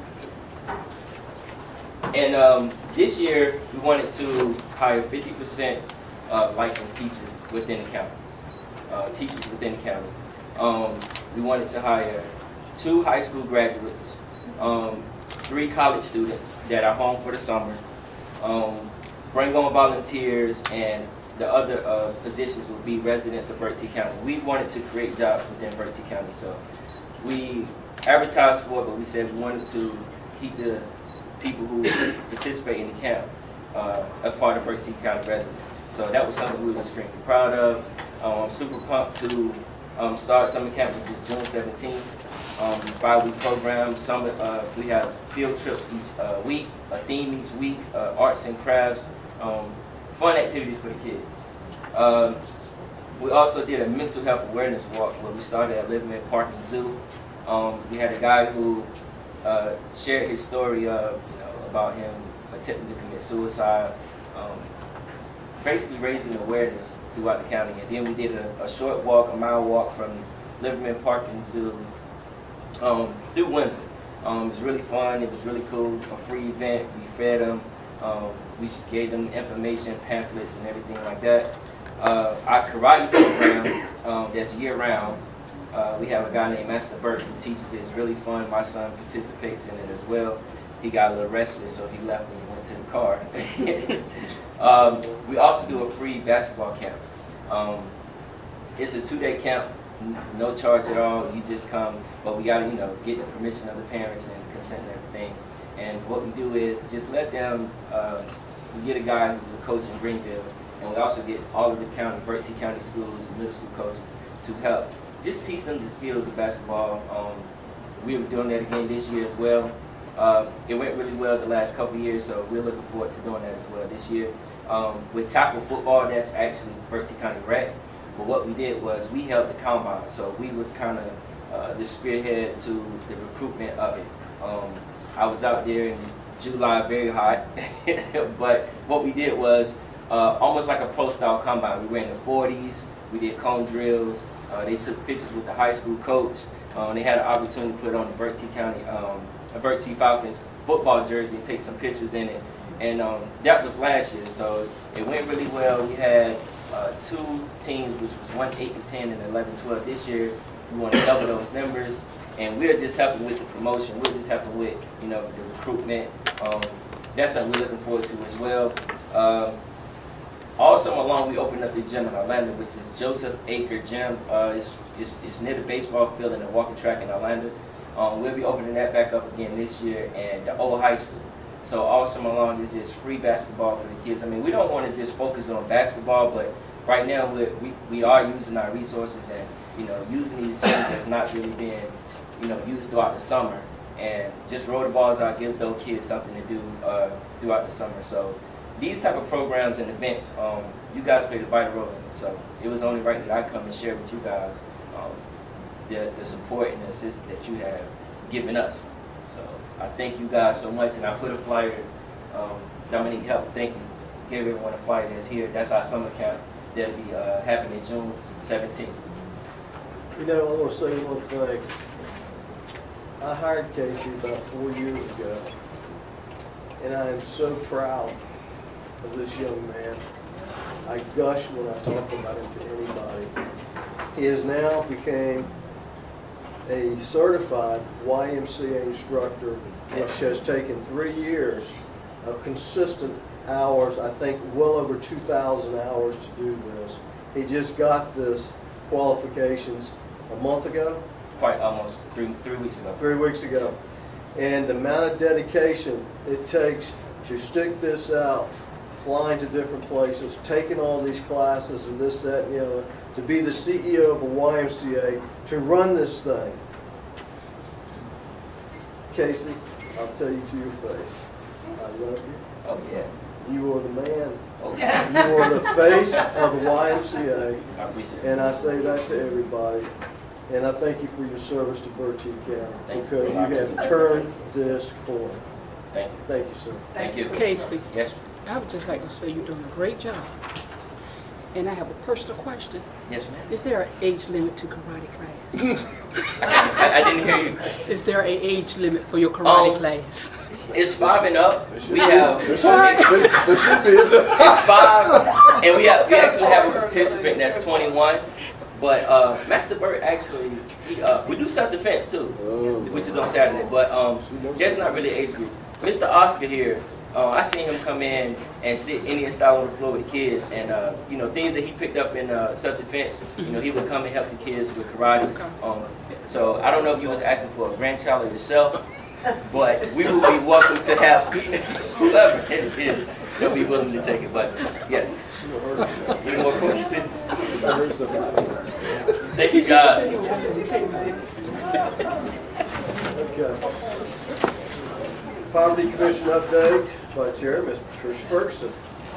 can. And this year we wanted to hire 50% licensed teachers within the county. We wanted to hire 2 high school graduates, 3 college students that are home for the summer, bring on volunteers, and the other positions will be residents of Burke T. County. We wanted to create jobs within Burke T. County, so we advertised for it, but we said we wanted to keep the people who participate in the camp a part of Burke T. County residents. So that was something we were extremely proud of. I'm super pumped to start summer camp, which is June 17th. 5-week program. We have field trips each week, a theme each week, arts and crafts, fun activities for the kids. We also did a mental health awareness walk where we started at Liverman Park and Zoo. We had a guy who shared his story about him attempting to commit suicide, basically raising awareness throughout the county. And then we did a short walk, a mile walk from Liverman Park and Zoo through Windsor. It was really fun. It was really cool. A free event. We fed them. We gave them information, pamphlets, and everything like that. Our karate program that's year-round. We have a guy named Master Burke who teaches it. It's really fun. My son participates in it as well. He got a little restless, so he left and he went to the car. We also do a free basketball camp. It's a 2-day camp. No charge at all. You just come, but we gotta, get the permission of the parents and consent and everything. And what we do is just let them. We get a guy who's a coach in Greenville, and we also get all of the Burke T. County schools, middle school coaches to help just teach them the skills of basketball. We were doing that again this year as well. It went really well the last couple of years, so we're looking forward to doing that as well this year. With tackle football, that's actually Burke T. County Rec. But what we did was we held the combine, so we was kind of the spearhead to the recruitment of it. I was out there in July, very hot, but what we did was almost like a pro-style combine. We ran the 40s, we did cone drills, they took pictures with the high school coach. They had an opportunity to put on the Bertie County, Bertie Falcons football jersey and take some pictures in it. And that was last year, so it went really well. We had 2 teams, which was 1-8-10 and 11-12. This year, we want to double those numbers, and we're just helping with the promotion. We're just helping with, you know, the recruitment. That's something we're looking forward to as well. All summer long, we opened up the gym in Orlando, which is Joseph Acre Gym. It's near the baseball field and the walking track in Orlando. We'll be opening that back up again this year, and the old high school. So all summer long, is just free basketball for the kids. I mean, we don't want to just focus on basketball, but right now we are using our resources and, you know, using these gyms that's not really being, you know, used throughout the summer, and just roll the balls out, give those kids something to do throughout the summer. So these type of programs and events, you guys played a vital role in it. So it was only right that I come and share with you guys the support and the assistance that you have given us. So I thank you guys so much, and I put a flyer. Dominique helped. Thank you. Give everyone a flyer that's here. That's our summer camp. That'll be happening June 17th. You know, I want to say one thing. I hired Casey about 4 years ago, and I am so proud of this young man. I gush when I talk about him to anybody. He has now become a certified YMCA instructor, which has taken 3 years of consistent hours, I think well over 2,000 hours to do this. He just got this qualifications a month ago? Quite almost 3 weeks ago. 3 weeks ago. And the amount of dedication it takes to stick this out, flying to different places, taking all these classes and this, that, and the other, to be the CEO of a YMCA, to run this thing. Casey, I'll tell you to your face, I love you. Oh, yeah. You are the man. Oh, yeah. You are the face of the YMCA. I appreciate it. And I say that to everybody. And I thank you for your service to Bertie County, because you have turned this corner. Thank you. Thank you, sir. Thank you. Casey, Yes, I would just like to say you're doing a great job. And I have a personal question. yes, ma'am. Is there an age limit to karate class? I didn't hear you. Is there an age limit for your karate Oh. class? It's 5 and up. We have There should be. it's 5, and we actually have a participant that's 21. But Master Burt actually, we do self-defense too, which is on Saturday. But there's not really an age group. Mr. Oscar here, I seen him come in and sit Indian style on the floor with the kids, and you know, things that he picked up in self-defense. You know, he would come and help the kids with karate. So I don't know if you was asking for a grandchild or yourself, but we will be welcome to have whoever it is. They'll be willing to take it. But yes. Any more questions? Thank you, guys. Okay. Poverty Commission update by Chair, Ms. Patricia Ferguson.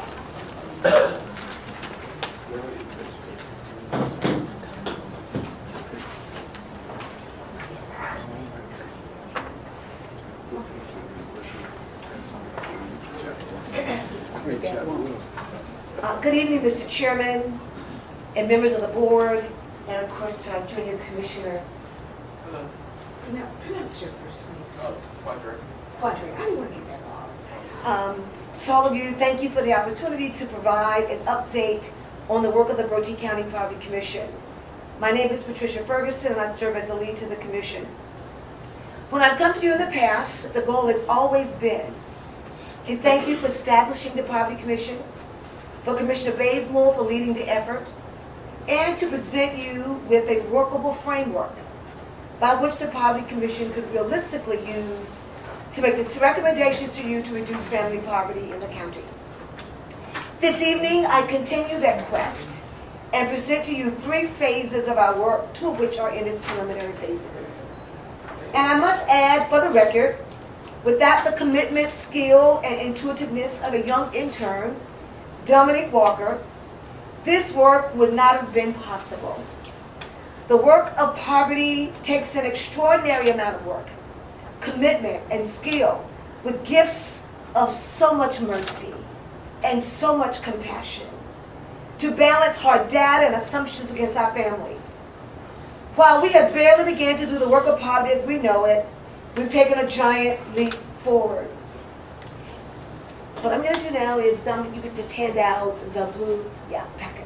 Good evening, Mr. Chairman, and members of the board, and of course, Junior Commissioner. Hello. Pronounce your first name. Quadric. Quadri. I didn't want to get that wrong. To all of you, thank you for the opportunity to provide an update on the work of the Bertie County Poverty Commission. My name is Patricia Ferguson, and I serve as the lead to the commission. When I've come to you in the past, the goal has always been to thank you for establishing the Poverty Commission, for Commissioner Bazemore for leading the effort, and to present you with a workable framework by which the Poverty Commission could realistically use to make its recommendations to you to reduce family poverty in the county. This evening, I continue that quest and present to you 3 phases of our work, 2 of which are in its preliminary phases. And I must add, for the record, without the commitment, skill, and intuitiveness of a young intern, Dominic Walker, this work would not have been possible. The work of poverty takes an extraordinary amount of work, commitment, and skill, with gifts of so much mercy and so much compassion, to balance hard data and assumptions against our families. While we have barely begun to do the work of poverty as we know it, we've taken a giant leap forward. What I'm going to do now is, you could just hand out the blue, packets.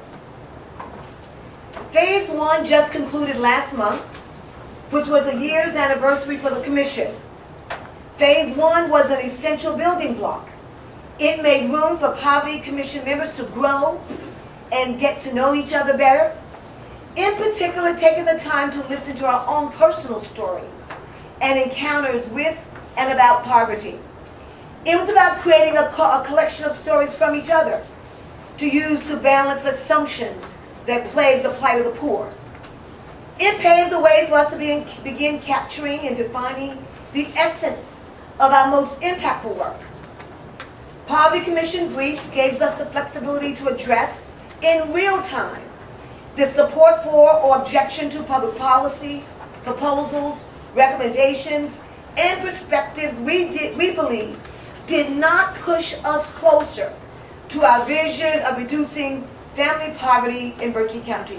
Phase 1 just concluded last month, which was a year's anniversary for the Commission. Phase 1 was an essential building block. It made room for Poverty Commission members to grow and get to know each other better. In particular, taking the time to listen to our own personal stories and encounters with and about poverty. It was about creating a collection of stories from each other to use to balance assumptions that plague the plight of the poor. It paved the way for us to begin capturing and defining the essence of our most impactful work. Poverty Commission briefs gave us the flexibility to address in real time the support for or objection to public policy, proposals, recommendations, and perspectives we believe did not push us closer to our vision of reducing family poverty in Berkeley County.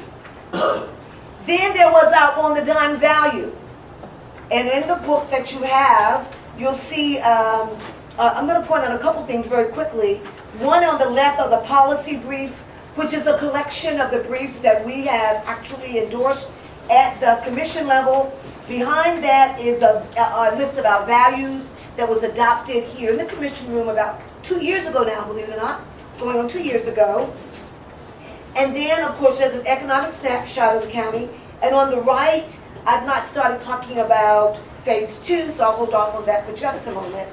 Then there was our on-the-dime value. And in the book that you have, you'll see, I'm going to point out a couple things very quickly. One on the left are the policy briefs, which is a collection of the briefs that we have actually endorsed at the commission level. Behind that is a list of our values that was adopted here in the commission room about 2 years ago now, believe it or not, going on 2 years ago. And then, of course, there's an economic snapshot of the county. And on the right, I've not started talking about phase 2, so I'll hold off on that for just a moment.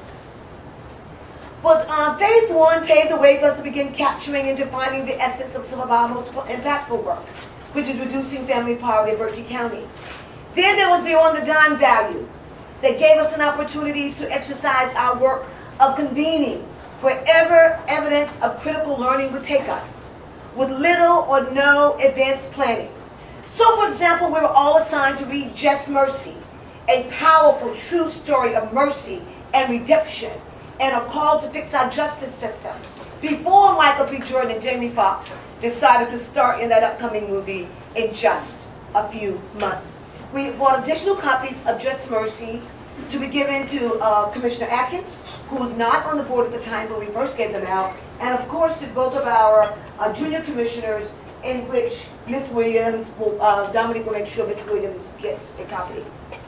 But phase 1 paved the way for us to begin capturing and defining the essence of some of our most impactful work, which is reducing family poverty in Berkeley County. Then there was the on-the-dime value that gave us an opportunity to exercise our work of convening wherever evidence of critical learning would take us, with little or no advanced planning. So, for example, we were all assigned to read Just Mercy, a powerful, true story of mercy and redemption, and a call to fix our justice system, before Michael B. Jordan and Jamie Foxx decided to star in that upcoming movie in just a few months. We bought additional copies of Just Mercy to be given to Commissioner Atkins, who was not on the board at the time when we first gave them out, and of course to both of our junior commissioners, in which Ms. Williams, Dominique will make sure Ms. Williams gets a copy.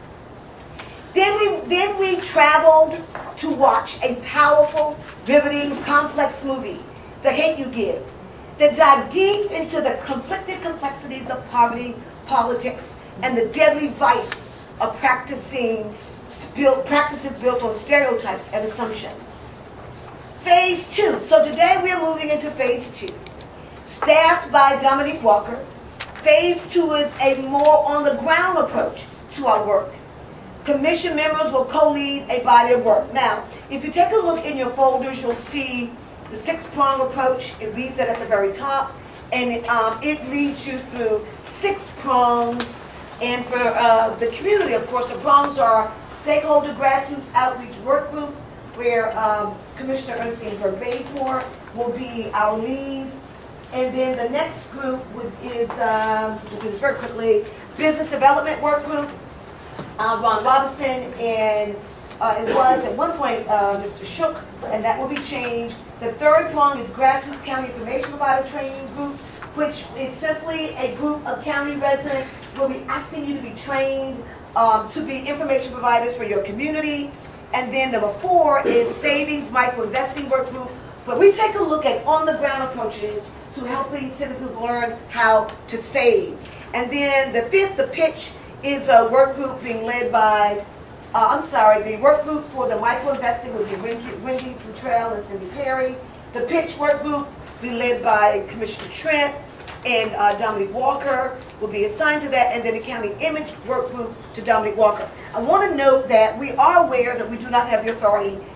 Then we traveled to watch a powerful, riveting, complex movie, The Hate U Give, that dived deep into the conflicted complexities of poverty, politics, and the deadly vice of practices built on stereotypes and assumptions. Phase 2. So today we are moving into phase 2. Staffed by Dominique Walker, phase 2 is a more on-the-ground approach to our work. Commission members will co-lead a body of work. Now, if you take a look in your folders, you'll see the 6-prong approach. It reads it at the very top, and it leads you through 6 prongs. And for the community, of course, the prongs are stakeholder grassroots outreach work group, where Commissioner Ernestine Burr-Bayford will be our lead. And then the next group is, we'll do this very quickly, business development work group. Ron Robinson, and it was at one point Mr. Shook, and that will be changed. The 3rd prong is Grassroots County Information Provider Training Group, which is simply a group of county residents who will be asking you to be trained to be information providers for your community. And then number 4 is Savings Micro Investing Work Group, where we take a look at on-the-ground approaches to helping citizens learn how to save. And then the 5th, the pitch, is a work group being led by, the work group for the micro-investing would be Wendy Futrell and Cindy Perry. The pitch work group will be led by Commissioner Trent, and Dominique Walker will be assigned to that, and then the county image work group to Dominique Walker. I want to note that we are aware that we do not have the authority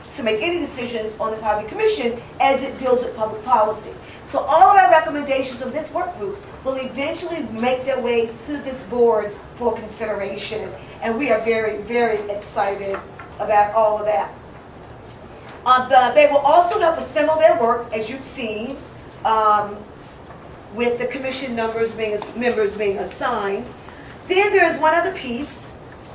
to make any decisions on the Poverty Commission as it deals with public policy. So all of our recommendations of this work group will eventually make their way to this board for consideration. And we are very, very excited about all of that. They will also help assemble their work, as you've seen, with the commission members being assigned. Then there is one other piece.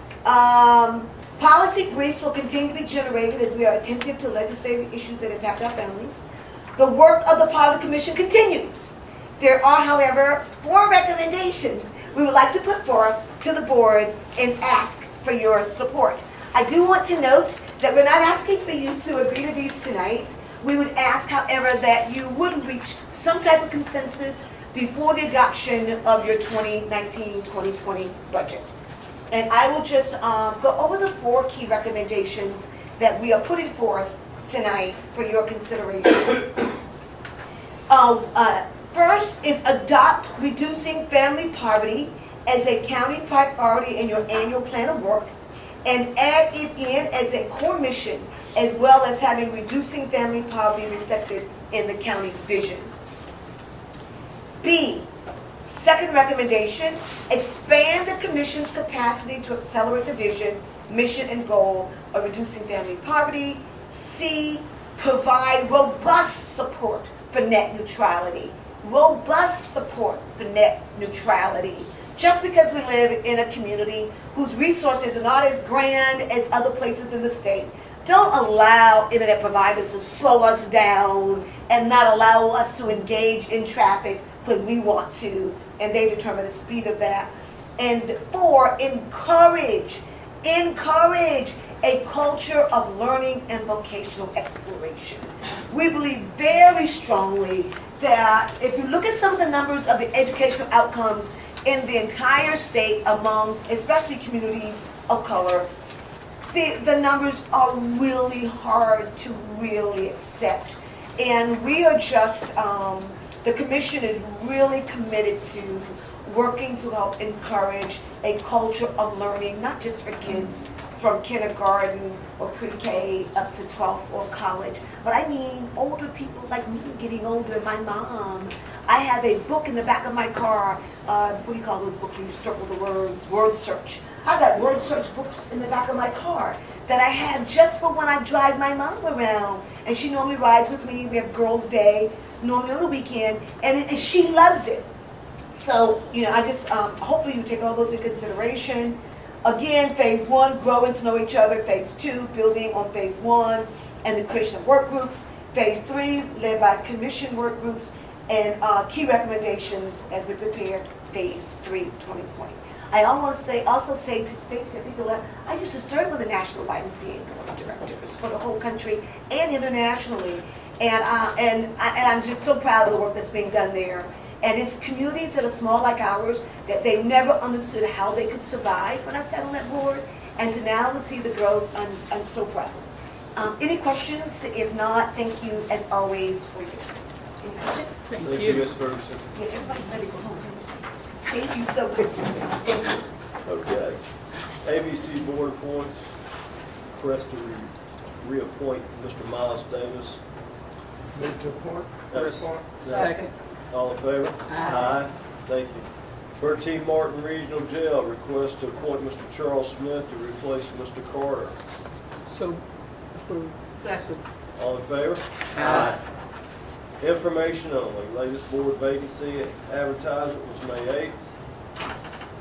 Policy briefs will continue to be generated as we are attentive to legislative issues that impact our families. The work of the Poverty Commission continues. There are, however, 4 recommendations we would like to put forth to the board and ask for your support. I do want to note that we're not asking for you to agree to these tonight. We would ask, however, that you would reach some type of consensus before the adoption of your 2019-2020 budget. And I will just go over the 4 key recommendations that we are putting forth tonight for your consideration. First is adopt reducing family poverty as a county priority in your annual plan of work and add it in as a core mission, as well as having reducing family poverty reflected in the county's vision. B, second recommendation, expand the Commission's capacity to accelerate the vision, mission, and goal of reducing family poverty. C, provide robust support for net neutrality. Robust support for net neutrality. Just because we live in a community whose resources are not as grand as other places in the state, don't allow internet providers to slow us down and not allow us to engage in traffic when we want to, and they determine the speed of that. And 4, encourage a culture of learning and vocational exploration. We believe very strongly that if you look at some of the numbers of the educational outcomes in the entire state among especially communities of color, the numbers are really hard to really accept. And we are just, the Commission is really committed to working to help encourage a culture of learning, not just for kids from kindergarten or pre-K up to 12th or college, but I mean older people like me getting older, my mom. I have a book in the back of my car, what do you call those books where you circle the words, word search. I've got word search books in the back of my car that I have just for when I drive my mom around. And she normally rides with me. We have Girls' Day, normally on the weekend, and she loves it. So, you know, I just, hopefully you take all those in consideration. Again, phase 1, grow and to know each other. Phase 2, building on phase 1 and the creation of work groups. Phase 3, led by commission work groups, and key recommendations as we prepare phase 3, 2020. I also say to states that people are, I used to serve with the National YMCA Board of Directors for the whole country and internationally. And I'm just so proud of the work that's being done there. And it's communities that are small like ours that they never understood how they could survive when I sat on that board. And to now to see the growth, I'm so proud. Any questions? If not, thank you as always for your time. Any questions? Thank you, Ms. Ferguson. Yeah, everybody better go home. Thank you so much. Okay. ABC Board appoints, request to reappoint Mr. Miles Davis. Move to appoint. That's- Second. All in favor? Aye. Thank you. Bertie Martin Regional Jail, request to appoint Mr. Charles Smith to replace Mr. Carter. So, approved. Second. All in favor? Aye. Information only. Latest board vacancy advertisement was May 8th.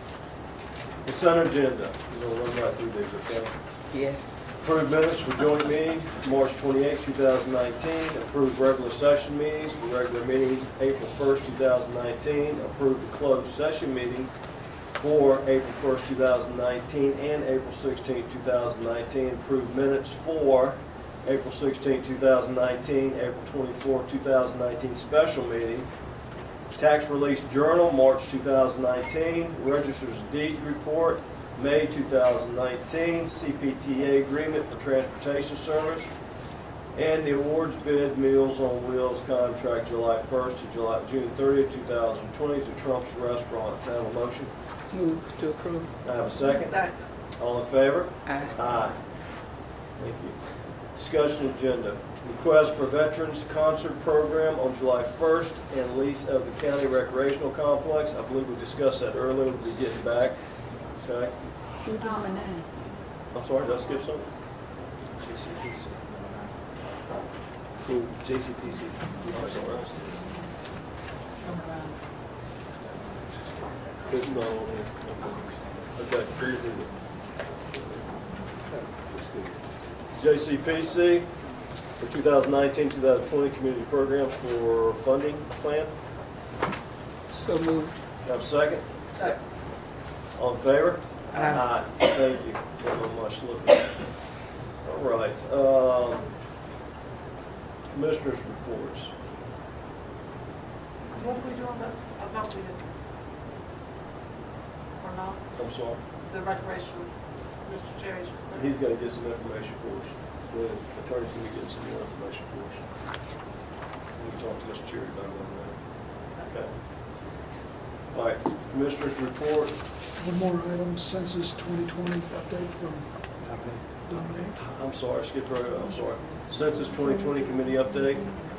Consent agenda. We're going to run right through these, okay? Yes. Approved minutes for joint meeting, March 28, 2019. Approved regular session meetings for regular meeting, April 1st, 2019. Approved the closed session meeting for April 1st, 2019 and April 16, 2019. Approved minutes for April 16, 2019, April 24, 2019 special meeting. Tax Release Journal, March 2019. Registers of Deeds Report, May 2019. CPTA Agreement for Transportation Service. And the awards bid Meals on Wheels contract July 1st to June 30th, 2020 to Trump's Restaurant. Can I have a motion? Move to approve. I have a second. Second. All in favor? Aye. Aye. Thank you. Discussion agenda. Request for Veterans Concert Program on July 1st and lease of the county recreational complex. I believe we discussed that earlier. We'll be getting back. Okay. I'm sorry, did I skip something? JCPC. Cool. JCPC. I'm sorry. It's not on here. Okay. JCPC for 2019-2020 community programs for funding plan. So moved. Have a second? Second. All in favor? Aye. Thank you very much. Look at that. All right. Commissioners' reports. What did we do on that? I thought we did. Or not? I'm sorry. The recreation, Mr. Cherry's. He's got to get some information for us. The attorney's going to be getting some more information for us. We can talk to Mr. Cherry about that. Okay. All right. Commissioners' report. One more item, Census 2020 update from Dominic. I'm sorry, I skipped right over. I'm sorry. Census 2020 committee update.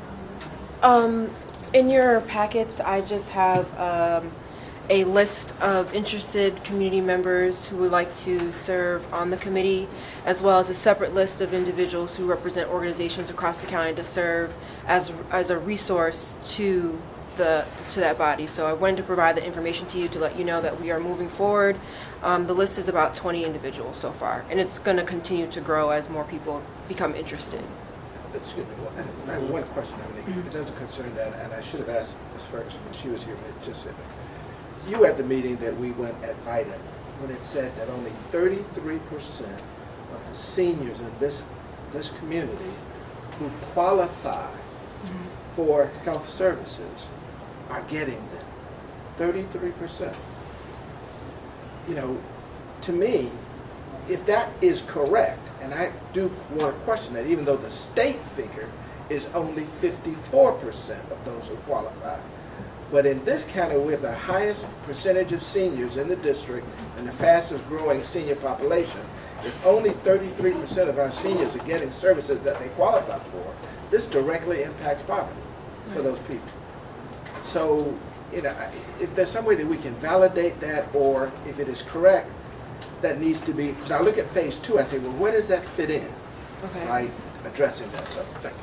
In your packets, I just have a list of interested community members who would like to serve on the committee, as well as a separate list of individuals who represent organizations across the county to serve as a resource to that body. So I wanted to provide the information to you to let you know that we are moving forward. The list is about 20 individuals so far, and it's going to continue to grow as more people become interested. Excuse me, I have one question, Dominique. It doesn't concern that, and I should have asked Ms. Ferguson when she was here, but it just hit me. You at the meeting that we went at VITA, when it said that only 33% of the seniors in this community who qualify for health services are getting them. 33%. You know, to me, if that is correct, and I do want to question that, even though the state figure is only 54% of those who qualify. But in this county, we have the highest percentage of seniors in the district and the fastest growing senior population. If only 33% of our seniors are getting services that they qualify for, this directly impacts poverty for those people. So, you know, if there's some way that we can validate that, or if it is correct, that needs to be, now look at phase 2, I say, well, where does that fit in? Okay. Right, addressing that, so thank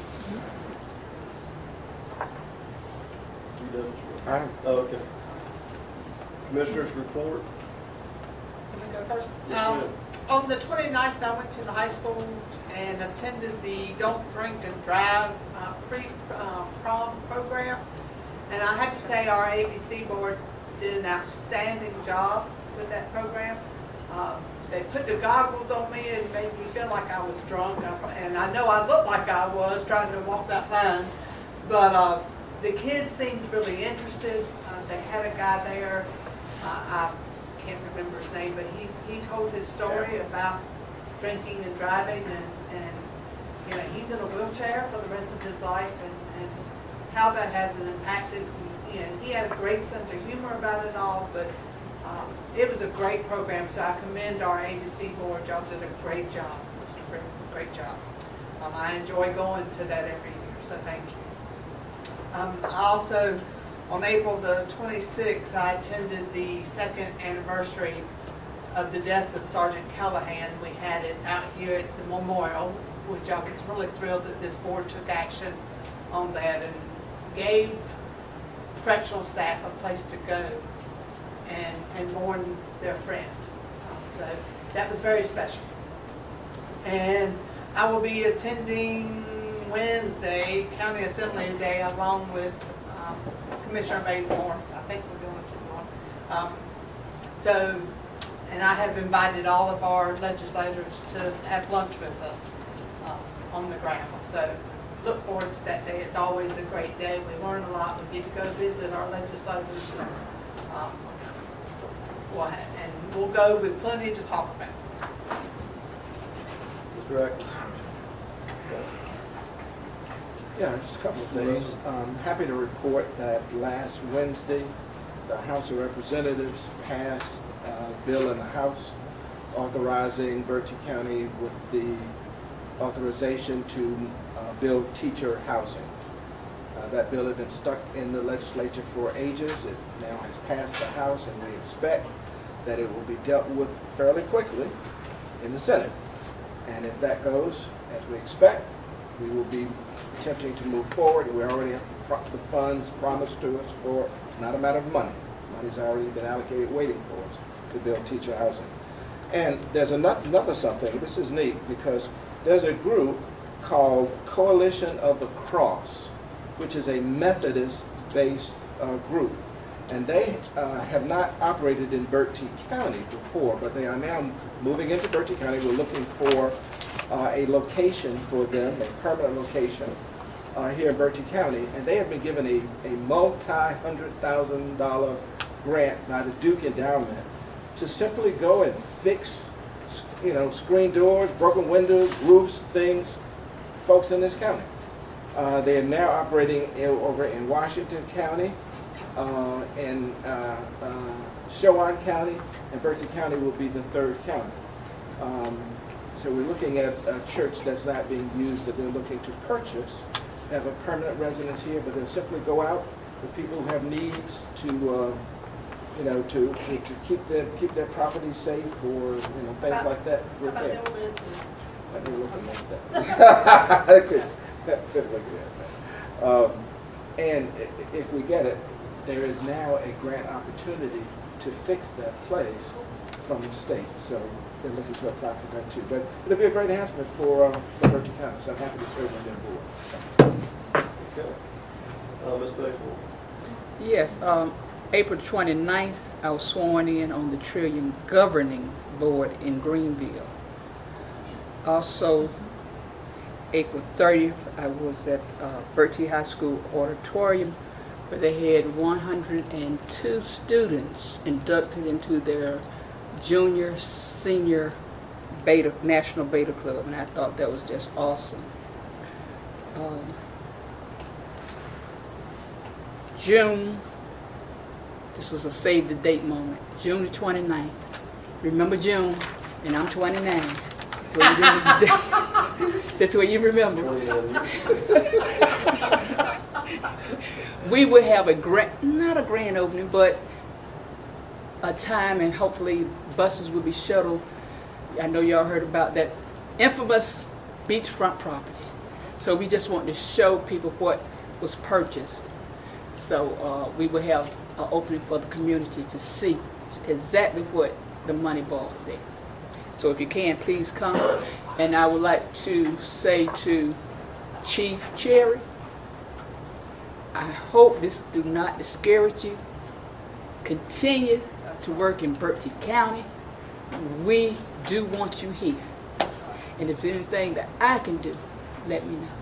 you. You done? Oh, okay. Commissioners report. Can I go first? Yes, ma'am. On the 29th, I went to the high school and attended the Don't Drink and Drive pre-prom program. And I have to say our ABC board did an outstanding job with that program. They put the goggles on me and made me feel like I was drunk. And I know I looked like I was trying to walk that line. But the kids seemed really interested. They had a guy there. I can't remember his name, but he told his story about drinking and driving, and you know, he's in a wheelchair for the rest of his life, and how that has impacted. You know, he had a great sense of humor about it all, but it was a great program. So I commend our ABC board. Y'all did a great job, Mr. Freeman. Great job. I enjoy going to that every year. So thank you. I also, on April the 26th, I attended the second anniversary of the death of Sergeant Callahan. We had it out here at the memorial, which I was really thrilled that this board took action on that and gave correctional staff a place to go and mourn their friend. So that was very special. And I will be attending Wednesday, County Assembly Day, along with Commissioner Bazemore. I think we're going to so, and I have invited all of our legislators to have lunch with us on the ground. So look forward to that day. It's always a great day. We learn a lot. We get to go visit our legislators. And we'll go with plenty to talk about. Mr. Atkins. Yeah, just a couple of things. Happy to report that last Wednesday, the House of Representatives passed a bill in the House authorizing Bertie County with the authorization to build teacher housing. That bill has been stuck in the legislature for ages. It now has passed the House, and we expect that it will be dealt with fairly quickly in the Senate. And if that goes as we expect, we will be attempting to move forward. We already have the funds promised to us for, it's not a matter of money. Money's already been allocated waiting for us to build teacher housing. And there's another something, this is neat, because there's a group called Coalition of the Cross, which is a Methodist-based group. And they have not operated in Bertie County before, but they are now moving into Bertie County. We're looking for a location for them, a permanent location here in Bertie County. And they have been given a multi-$100,000 grant by the Duke Endowment to simply go and fix, screen doors, broken windows, roofs, things, folks in this county. They are now operating over in Washington County, in Chowan County, and Bertie County will be the third county. So we're looking at a church that's not being used that they're looking to purchase, have a permanent residence here, but they'll simply go out with people who have needs to to keep their property safe or things like that. We're there. I've been looking at that. Could look at that. And if we get it, there is now a grant opportunity to fix that place from the state. So they're looking to apply for that too. But it'll be a great enhancement for Bertie County. So I'm happy to serve on their board. Okay. Ms. Baseball. Yes, April 29th, I was sworn in on the Trillium Governing Board in Greenville. Also, April 30th, I was at Bertie High School Auditorium, where they had 102 students inducted into their junior, senior National Beta Club, and I thought that was just awesome. June, this was a save the date moment, June the 29th. Remember June, and I'm 29. That's what you remember. That's what you remember. We will have not a grand opening, but a time, and hopefully buses will be shuttled. I know y'all heard about that infamous beachfront property. So we just want to show people what was purchased. So we will have an opening for the community to see exactly what the money bought there. So if you can, please come. And I would like to say to Chief Cherry, I hope this do not discourage you. Continue to work in Bertie County. We do want you here. And if there's anything that I can do, let me know.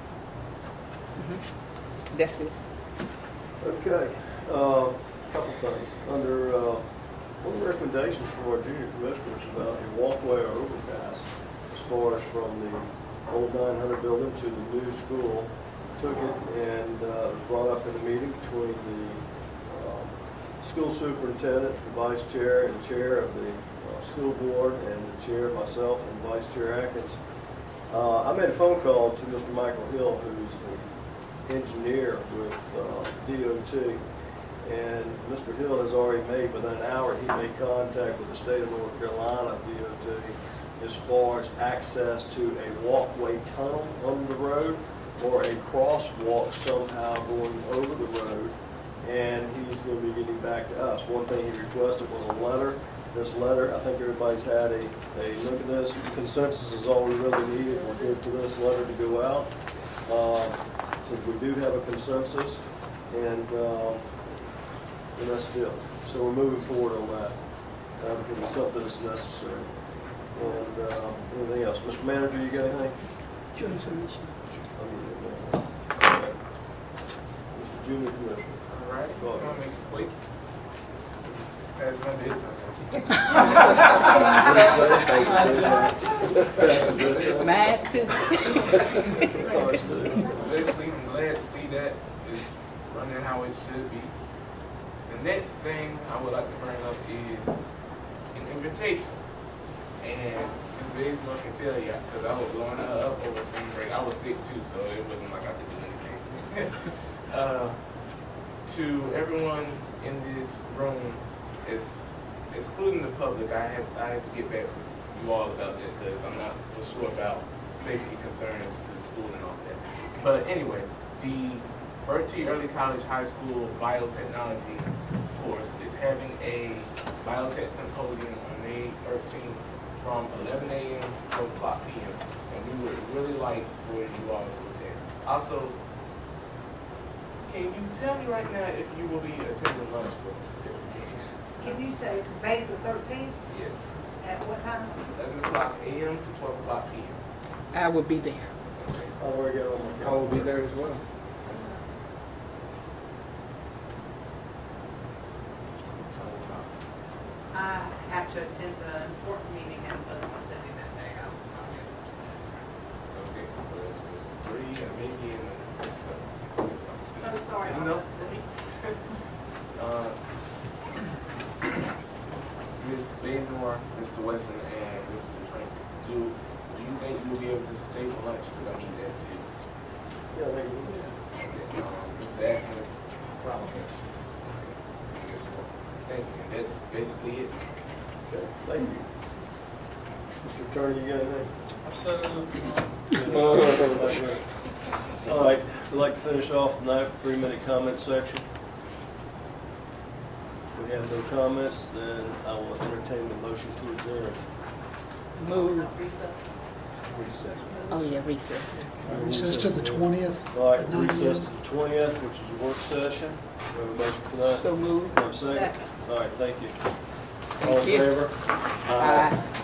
That's it. Okay. Couple things. Under one of the recommendations from our junior commissioners about a walkway or overpass as far as from the old 900 building to the new school, took it and it was brought up in a meeting between the school superintendent, the vice chair, and chair of the school board, and the chair, myself, and Vice Chair Atkins. I made a phone call to Mr. Michael Hill, who's an engineer with DOT, and Mr. Hill has already made, within an hour, he made contact with the state of North Carolina DOT as far as access to a walkway tunnel under the road or a crosswalk somehow going over the road, and he's going to be getting back to us. One thing he requested was a letter. This letter, I think everybody's had a look at this. Consensus is all we really need. We're good for this letter to go out. So we do have a consensus, and that's it. So we're moving forward on that because it's something that's necessary. And anything else? Mr. Manager, you got anything? Okay. Mr. Junior Commissioner. All right. I'm going to make it quick. That's my bedtime. Mine too. Basically, I'm glad to see that it's running how it should be. The next thing I would like to bring up is an invitation. And Ms. Basemore can tell you, because I was blowing her up over spring break. I was sick too, so it wasn't like I could do anything. To everyone in this room, excluding the public, I have to get back with you all about that because I'm not for sure about safety concerns to school and all that. But anyway, the Bertie Early College High School Biotechnology course is having a biotech symposium on May 13th from 11 a.m. to 12 o'clock p.m. And we would really like for you all to attend. Also, can you tell me right now if you will be attending lunch with us? Can you say May the 13th? Yes. At what time? 11 o'clock a.m. to 12 o'clock p.m. I will be there. I'll work it on my I will be there as well. I have to attend an important meeting in Elizabeth City that day. Okay, well, it's 3 and maybe in the, so, I'm sorry, you I'm know? not city. Ms. Bazemore, Mr. Weston, and Mr. Trank, do you think you'll be able to stay for lunch? Because I need that too. Yeah, they will. Mr. Atkins? Okay. Thank you. And that's basically it. Okay, thank you. Mr. Attorney, you got anything? I've said enough. All right, we'd like to finish off tonight with 3-minute comment section. If we have no comments, then I will entertain the motion to adjourn. Move. Recess. Oh, yeah, recess. Recess to the 20th. All right, at 9 recess a.m. to the 20th, which is a work session. We have a motion for that. So moved. Have a second? Second. All right, thank you. Thank All in you. favor? Aye.